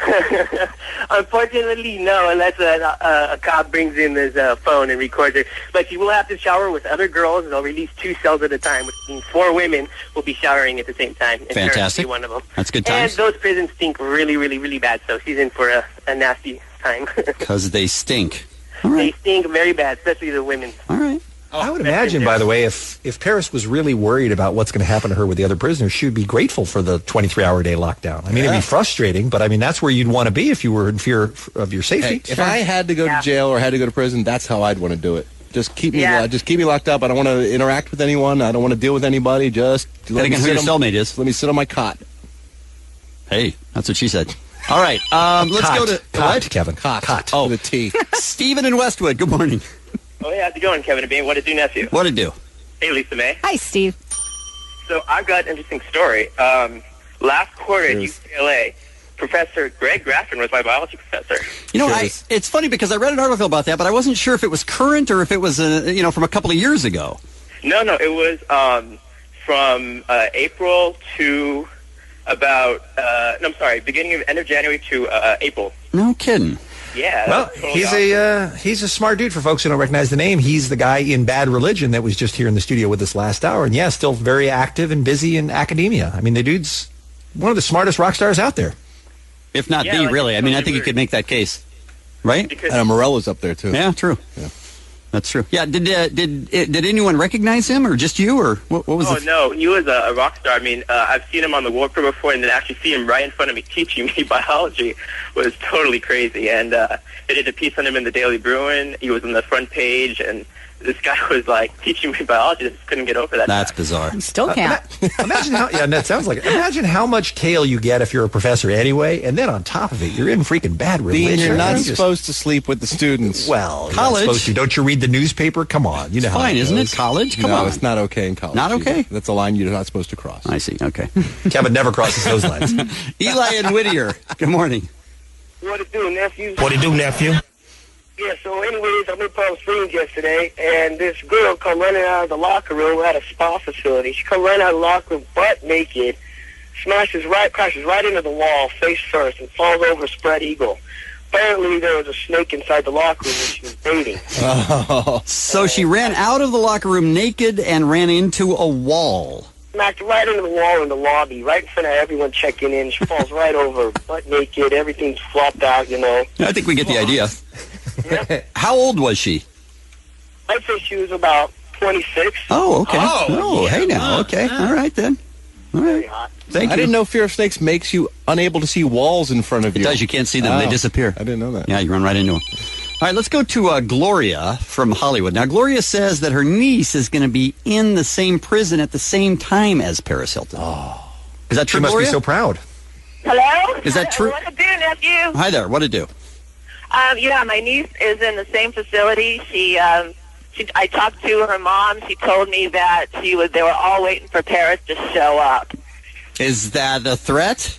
Unfortunately, no, unless a, a, a cop brings in his uh, phone and records it. But you will have to shower with other girls. They'll release two cells at a time, which means four women will be showering at the same time. And Paris will Fantastic. be one of them. That's good And times. those prisons stink really, really, really bad. So she's in for a, a nasty time. Because they stink. They stink very bad, especially the women. All right. I would imagine, by the way, if, if Paris was really worried about what's going to happen to her with the other prisoners, she would be grateful for the twenty-three hour day lockdown. I mean, it'd Yeah. be frustrating, but I mean, that's where you'd want to be if you were in fear of your safety. Hey, if I had to go to jail or had to go to prison, that's how I'd want to do it. Just keep me, Yeah. uh, just keep me locked up. I don't want to interact with anyone. I don't want to deal with anybody. Just Then again, who your on, cellmate is. let me sit on my cot. Hey, that's what she said. All right, um, let's Cot. go to Cot, what? Kevin. Cot. Cot. Oh, the T. Stephen in Westwood. Good morning. Oh, yeah, how's it going, Kevin and Bean? What did do, nephew? What to do? Hey, Lisa May. Hi, Steve. So I've got an interesting story. Um, last quarter at U Yes. C L A, Professor Greg Graffin was my biology professor. You know, Sure I, is. it's funny because I read an article about that, but I wasn't sure if it was current or if it was, uh, you know, from a couple of years ago. No, no, it was um, from uh, April to about, uh, no, I'm sorry, beginning of, end of January to uh, April. No kidding. Yeah. Well, that's totally he's awesome. a uh, he's a smart dude. For folks who don't recognize the name, he's the guy in Bad Religion that was just here in the studio with us last hour, and yeah, still very active and busy in academia. I mean, the dude's one of the smartest rock stars out there. If not Yeah, the, like, really. I mean, I totally think you weird. could make that case. Right? Because, And Morella's up there too. Yeah, true. Yeah. That's true. Yeah, did uh, did uh, did anyone recognize him, or just you, or what, what was oh, it? no, he was a, a rock star. I mean, uh, I've seen him on the Warped Tour before, and then actually see him right in front of me teaching me biology was totally crazy. And uh, they did a piece on him in the Daily Bruin. He was on the front page, and this guy was like teaching me biology. I just couldn't get over that. That's bizarre. Still can't. Uh, imagine how, yeah, that sounds like it. Imagine how much kale you get if you're a professor anyway, and then on top of it, you're in freaking bad religion. Dean, you're not Just- supposed to sleep with the students. Well, you're not College. supposed to. Don't you read the newspaper? Come on, you know how Fine, it isn't goes. it? College? Come no, on. it's not okay in college. Not okay? either. That's a line you're not supposed to cross. I see. Okay. Kevin never crosses those lines. Eli and Whittier. Good morning. What it do, nephew? What it do, nephew? Yeah, so anyways, I'm in Palm Springs yesterday, and this girl come running out of the locker room at a spa facility. She come running out of the locker room butt naked, smashes right, crashes right into the wall, face first, and falls over spread eagle. Apparently there was a snake inside the locker room when she was bathing. Oh. So she ran out of the locker room naked and ran into a wall. Smacked right into the wall in the lobby, right in front of everyone checking in. She falls right over, butt naked, everything's flopped out, you know. I think we get the idea. How old was she? I'd say she was about twenty-six. Oh, okay. Oh, Oh, yeah. hey now. Okay. All right then. All right. Thank I you. didn't know fear of snakes makes you unable to see walls in front of It you. does. You can't see them. They Oh, disappear. I didn't know that. Yeah, you run right into them. All right, let's go to uh, Gloria from Hollywood. Now, Gloria says that her niece is going to be in the same prison at the same time as Paris Hilton. Oh. Is that true, She must Gloria? be so proud. Hello? Is that true? What to do, nephew? Hi there. What to do? Um, yeah, my niece is in the same facility. She, um, she, I talked to her mom. She told me that she was. They were all waiting for Paris to show up. Is that a threat?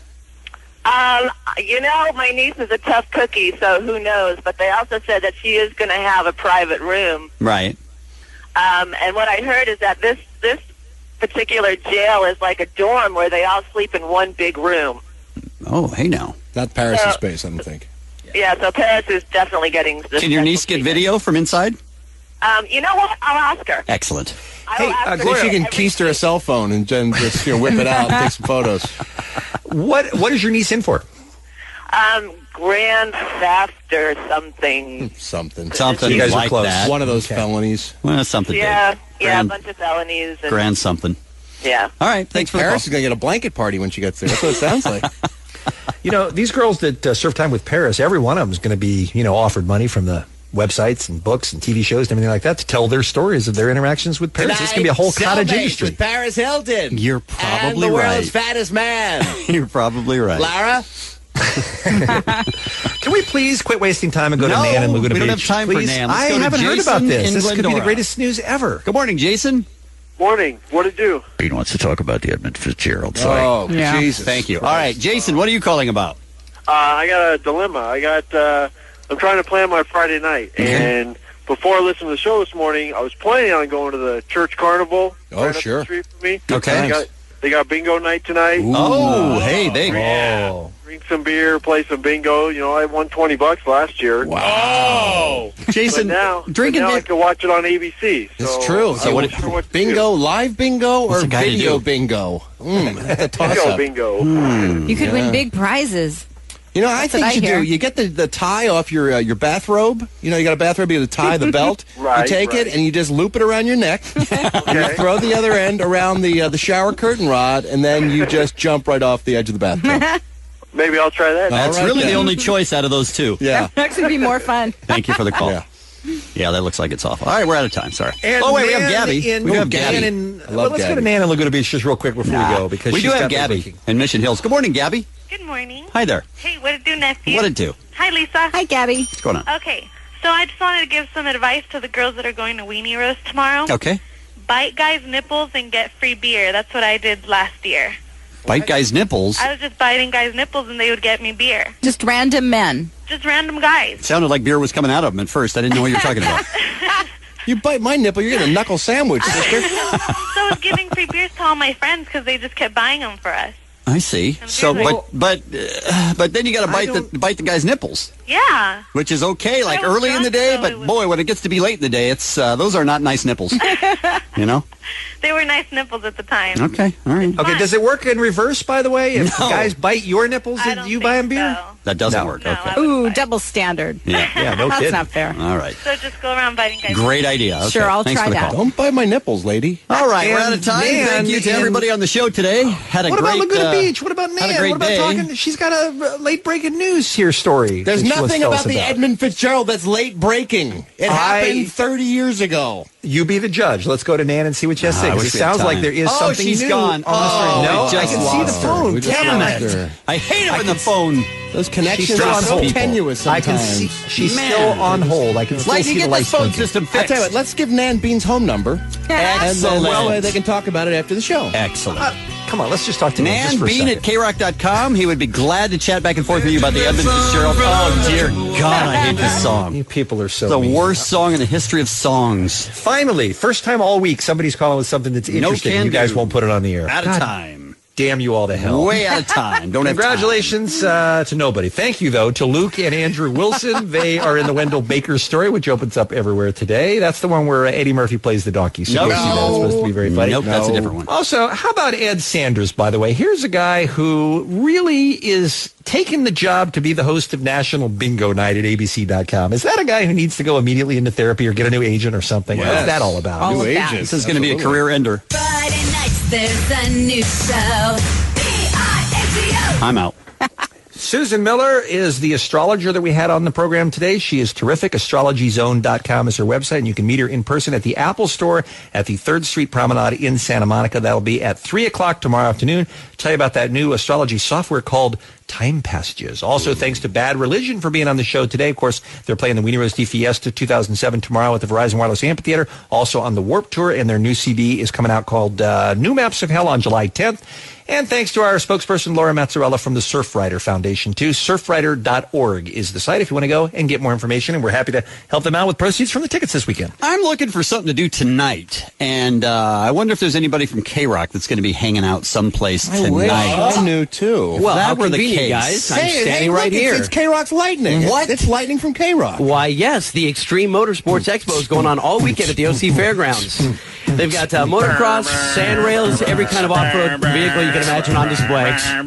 Um, you know, my niece is a tough cookie, so who knows? But they also said that she is going to have a private room. Right. Um, and what I heard is that this this particular jail is like a dorm where they all sleep in one big room. Oh, hey now. Not Paris' So- space, I don't think. Yeah, so Paris is definitely getting. This Can your niece get video from inside? Um, you know what? I'll ask her. Excellent. I'll ask her See if she can every- keister a cell phone and then just you know, whip it out and take some photos. What What is your niece in for? Um, grand theft or something. Something. Something You guys are like close. that. One of those felonies. Well, something Yeah, big. yeah, Grand, a bunch of felonies. And, grand something. Yeah. All right. Thanks for the Paris call. is going to get a blanket party when she gets there. That's what it sounds like. You know, these girls that uh, serve time with Paris, every one of them is going to be, you know, offered money from the websites and books and T V shows and everything like that to tell their stories of their interactions with Paris. It's going to be a whole cottage industry. With Paris Hilton. You're and probably the right. world's fattest man. You're probably right. Lara? Can we please quit wasting time and go No, to Nan and Laguna we don't Beach? have time for please? Nan. Let's I go to haven't heard Jason about this. in This could be the Glendora. greatest news ever. Good morning, Jason. Morning. What it do? He wants to talk about the Edmund Fitzgerald. Sorry. Oh, Yeah. Jesus. Thank you. All right, Jason, what are you calling about? Uh, I got a dilemma. I got. Uh, I'm trying to plan my Friday night, and before I listened to the show this morning, I was planning on going to the church carnival. Oh, right up sure. the street from me. Okay. They got, they got bingo night tonight. Ooh. Oh, hey, they. Oh. Drink some beer, play some bingo. You know, I won twenty bucks last year. Wow. Jason, But now, drinking but now I beer- can watch it on A B C. So It's true. I So what? wasn't sure what to Bingo, live bingo, or What's a guy to video do? bingo? Mm, that's a do. toss-up. Bingo, bingo. You could Yeah. win big prizes. You know, I That's think what you I should hear. do. You get the, the tie off your uh, your bathrobe. You know, you got a bathrobe, you got the tie, the belt. Right, You take right. it and you just loop it around your neck. And you throw the other end around the uh, the shower curtain rod, and then you just jump right off the edge of the bathtub. Maybe I'll try that. That's All right, really the then. only choice out of those two. Yeah. That could be more fun. Thank you for the call. Yeah. Yeah, that looks like it's awful. All right, we're out of time. Sorry. And oh wait, we have Nan Gabby. In, we do have Nan Gabby. in- I well, love let's go to Gabby. Nan and Laguna Beach just real quick before Nah. we go because we she's do have got the Gabby breaking. in Mission Hills. Good morning, Gabby. Good morning. Hi there. Hey, what it do, nephew? What it do? Hi, Lisa. Hi, Gabby. What's going on? Okay, so I just wanted to give some advice to the girls that are going to Weenie Roast tomorrow. Okay. Bite guys' nipples and get free beer. That's what I did last year. Bite guys' nipples. I was just biting guys' nipples and they would get me beer. Just random men. Just random guys. Sounded like beer was coming out of them at first. I didn't know what you were talking about. You bite my nipple, you're getting a knuckle sandwich, sister. So I was giving free beers to all my friends because they just kept buying them for us. I see. So, Well- but but uh, but then you got to bite the bite the guy's nipples, Yeah. which is okay, like I was early in the drunk, day. so But it was- boy, when it gets to be late in the day, it's uh, those are not nice nipples. You know. They were nice nipples at the time. Okay. All right. Okay, does it work in reverse, by the way? If No. guys bite your nipples, I did don't you think buy them beer? so. That doesn't No. work. No, Okay. I Ooh, double standard. Yeah. Yeah, no That's kidding. not fair. All right. So just go around biting guys' Great idea. Okay. Sure, I'll Thanks try for the that. call. Don't bite my nipples, lady. All right, we're out of And time. Nan Thank you to in- everybody on the show today. Had a What great about Laguna uh, Beach? What about had a Nan? great What about day. talking? She's got a uh, late breaking news here story. There's that nothing tell about us the about. Edmund Fitzgerald that's late breaking. It I- happened thirty years ago. You be the judge. Let's go to Nan and see what she has to say. Ah, I 'cause wish it we had sounds like time. there is Oh, something she's new. gone. on the string. Oh, no, we I just can see the lost her. phone. We just Damn lost it! her. I hate it when the phone. Those She's connections still are on so hold. tenuous I sometimes. can see she's Man. still on hold. I can still Lightning, see get the this lights phone blinking. system I fixed. tell you what, let's give Nan Bean's home number. And then Excellent. uh, they can talk about it after the show. Excellent. Uh, come on, let's just talk to Nan just Nan for a Bean second. at K rock dot com. He would be glad to chat back and forth with you about the Edmund Fitzgerald. Oh, dear God, I hate this song. You people are so The mean. worst song in the history of songs. Finally, first time all week, somebody's calling with something that's No interesting. can you guys do. won't put it on the air. Out of God time. Damn you all to hell. Way out of time. Don't have time. Congratulations uh, to nobody. Thank you, though, to Luke and Andrew Wilson. They are in the Wendell Baker story, which opens up everywhere today. That's the one where uh, Eddie Murphy plays the donkey. So Nope. go see that. It's supposed to be very funny. Nope, that's a different one. Also, how about Ed Sanders, by the way? Here's a guy who really is taking the job to be the host of National Bingo Night at A B C dot com. Is that a guy who needs to go immediately into therapy or get a new agent or something? Yes. What's that all about? All New of that. agent. This is going to be a career ender. Friday nights, there's a new show. B I N G O. I'm out. Susan Miller is the astrologer that we had on the program today. She is terrific. astrology zone dot com is her website, and you can meet her in person at the Apple Store at the third Street Promenade in Santa Monica. That'll be at three o'clock tomorrow afternoon. Tell you about that new astrology software called Time Passages. Also, thanks to Bad Religion for being on the show today. Of course, they're playing the Weenie Roast Fiesta two thousand seven tomorrow at the Verizon Wireless Amphitheater. Also on the Warped Tour, and their new C D is coming out called uh, New Maps of Hell on July tenth. And thanks to our spokesperson, Laura Mazzarella from the Surfrider Foundation, too. surfrider dot org is the site if you want to go and get more information, and we're happy to help them out with proceeds from the tickets this weekend. I'm looking for something to do tonight, and uh, I wonder if there's anybody from K rock that's going to be hanging out someplace I tonight. wish I knew too. Well, If that how were the convenient, case. guys. I'm Hey, standing hey, right look, here. It's, it's K-Rock's Lightning. What? It's Lightning from K-Rock. Why, yes, the Extreme Motorsports Expo is going on all weekend at the O C Fairgrounds. They've got uh, motocross, sand rails, every kind of off-road vehicle you can imagine on display.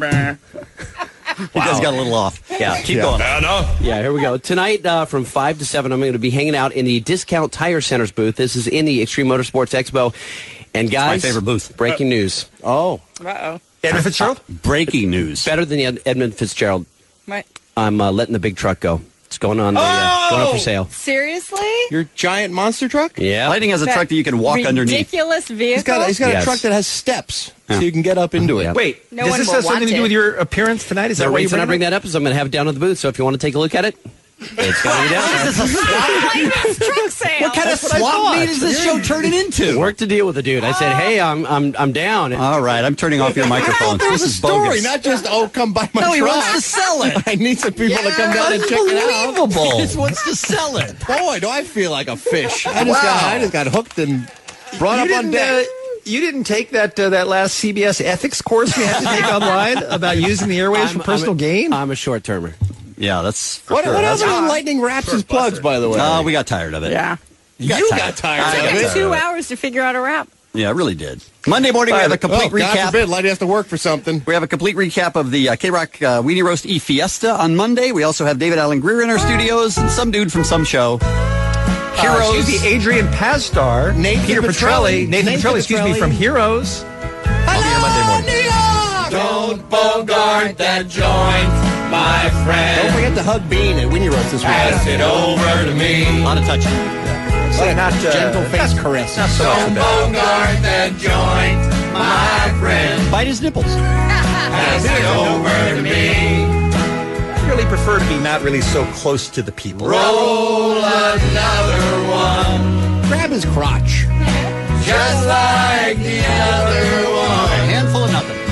You guys got a little off. Yeah, Keep Yeah. going. Yeah, here we go. Tonight uh, from five to seven, I'm going to be hanging out in the Discount Tire Center's booth. This is in the Extreme Motorsports Expo. And guys, my favorite booth. breaking news. Oh. Uh-oh. Edmund Fitzgerald? Breaking news. Better than the Ed- Edmund Fitzgerald. What? I'm uh, letting the big truck go. It's going on, the, uh, going up for sale. Seriously? Your giant monster truck? Yeah. Lightning has a That truck that you can walk underneath. Ridiculous vehicle. He's got, he's got Yes. a truck that has steps, Yeah. so you can get up into it. Yeah. Wait, No does one this will have something want to do it. with your appearance tonight? Is The that why you reason I bring bring that up is I'm going to have it down at the booth, so if you want to take a look at it, it's going to be down there. Lightning's truck sale. What kind of That's what I swap thought. meet is this show turning into? Work to deal with the dude. I said, hey, I'm I'm I'm down. All right, I'm turning off your microphone. There's This a is story, bogus. not just, oh, come buy my No, he truck. wants to sell it. I need some people to come down and check it out. Unbelievable. He just wants to sell it. Boy, do I feel like a fish. I just, Wow. got, I just got hooked and brought you up on didn't, deck. uh, you didn't take that uh, that last C B S ethics course we had to take online about using the airwaves I'm- for personal I'm a, gain? I'm a short termer. Yeah, that's for What, sure. what That's- happened when Lightning wraps his plugs, by the way? Oh, we got tired of it. Yeah. you got got tired. tired, I of got it. tired. Two hours to figure out a rap. Yeah, it really did. Monday morning, we have a complete oh, God recap. forbid, Lightning has to work for something. We have a complete recap of the uh, K rock uh, Weenie Roast E Fiesta on Monday. We also have David Allen Greer in our studios and some dude from some show. Uh, Heroes. excuse me, Adrian Pastar, Nathan Peter Petrelli. Petrelli, Nathan, Nathan Petrelli, excuse me, Petrelli. from Heroes. I'll be here Monday morning. Don't bogart that joint, my Don't friend. forget to hug Bean at Weenie Roast this Pass weekend. it over to me. A lot of touching. So not uh, Gentle face caress. not so much Don't the best. bogart that joint, my friend. Bite his nipples. Pass it over to me. I really prefer to be not really so close to the people. Roll another one, Grab his crotch. just like the other A one. handful of nothing.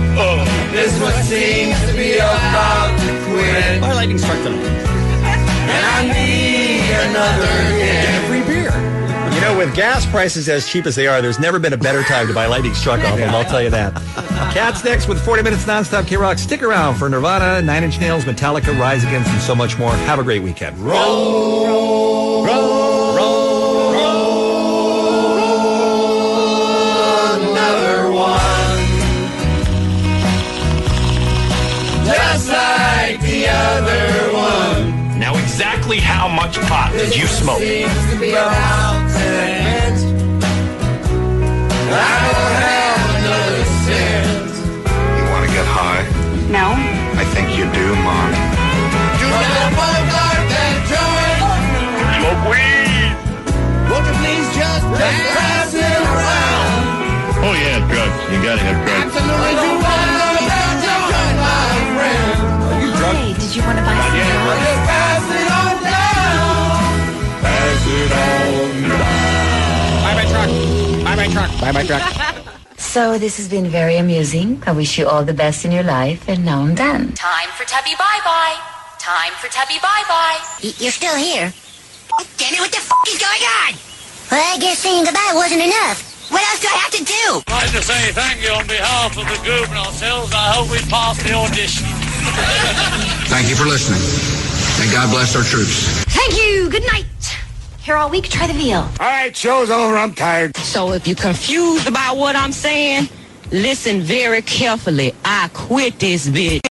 This one seems to be about to quit. Our lightning struck tonight. And I need another hit. Free beer. You know, with gas prices as cheap as they are, there's never been a better time to buy Lightning Struck off them, I'll tell you that. Cats next with forty minutes nonstop K-Rock. Stick around for Nirvana, Nine Inch Nails, Metallica, Rise Against, and so much more. Have a great weekend. Roll, roll, roll, roll another one. Just like the other one. Now, exactly how much pot did you smoke? Seems to be about to end. I don't have another cent. You want to get high? No. I think you do, Mom. Do not bogart have drugs. You gotta have drugs. Hey, did you want to buy some drugs? Pass it on down. Pass it on down. Buy my truck. Buy my truck. Buy my truck. So this has been very amusing. I wish you all the best in your life, and now I'm done. Time for Tubby bye-bye. Time for Tubby bye-bye. You're still here. Damn it, what the f*** is going on? Well, I guess saying goodbye wasn't enough. What else do I have to do? I'd like to say thank you on behalf of the group and ourselves. I hope we pass the audition. Thank you for listening. And God bless our troops. Thank you. Good night. Here all week, try the veal. All right, show's over. I'm tired. So if you're confused about what I'm saying, listen very carefully. I quit this bitch.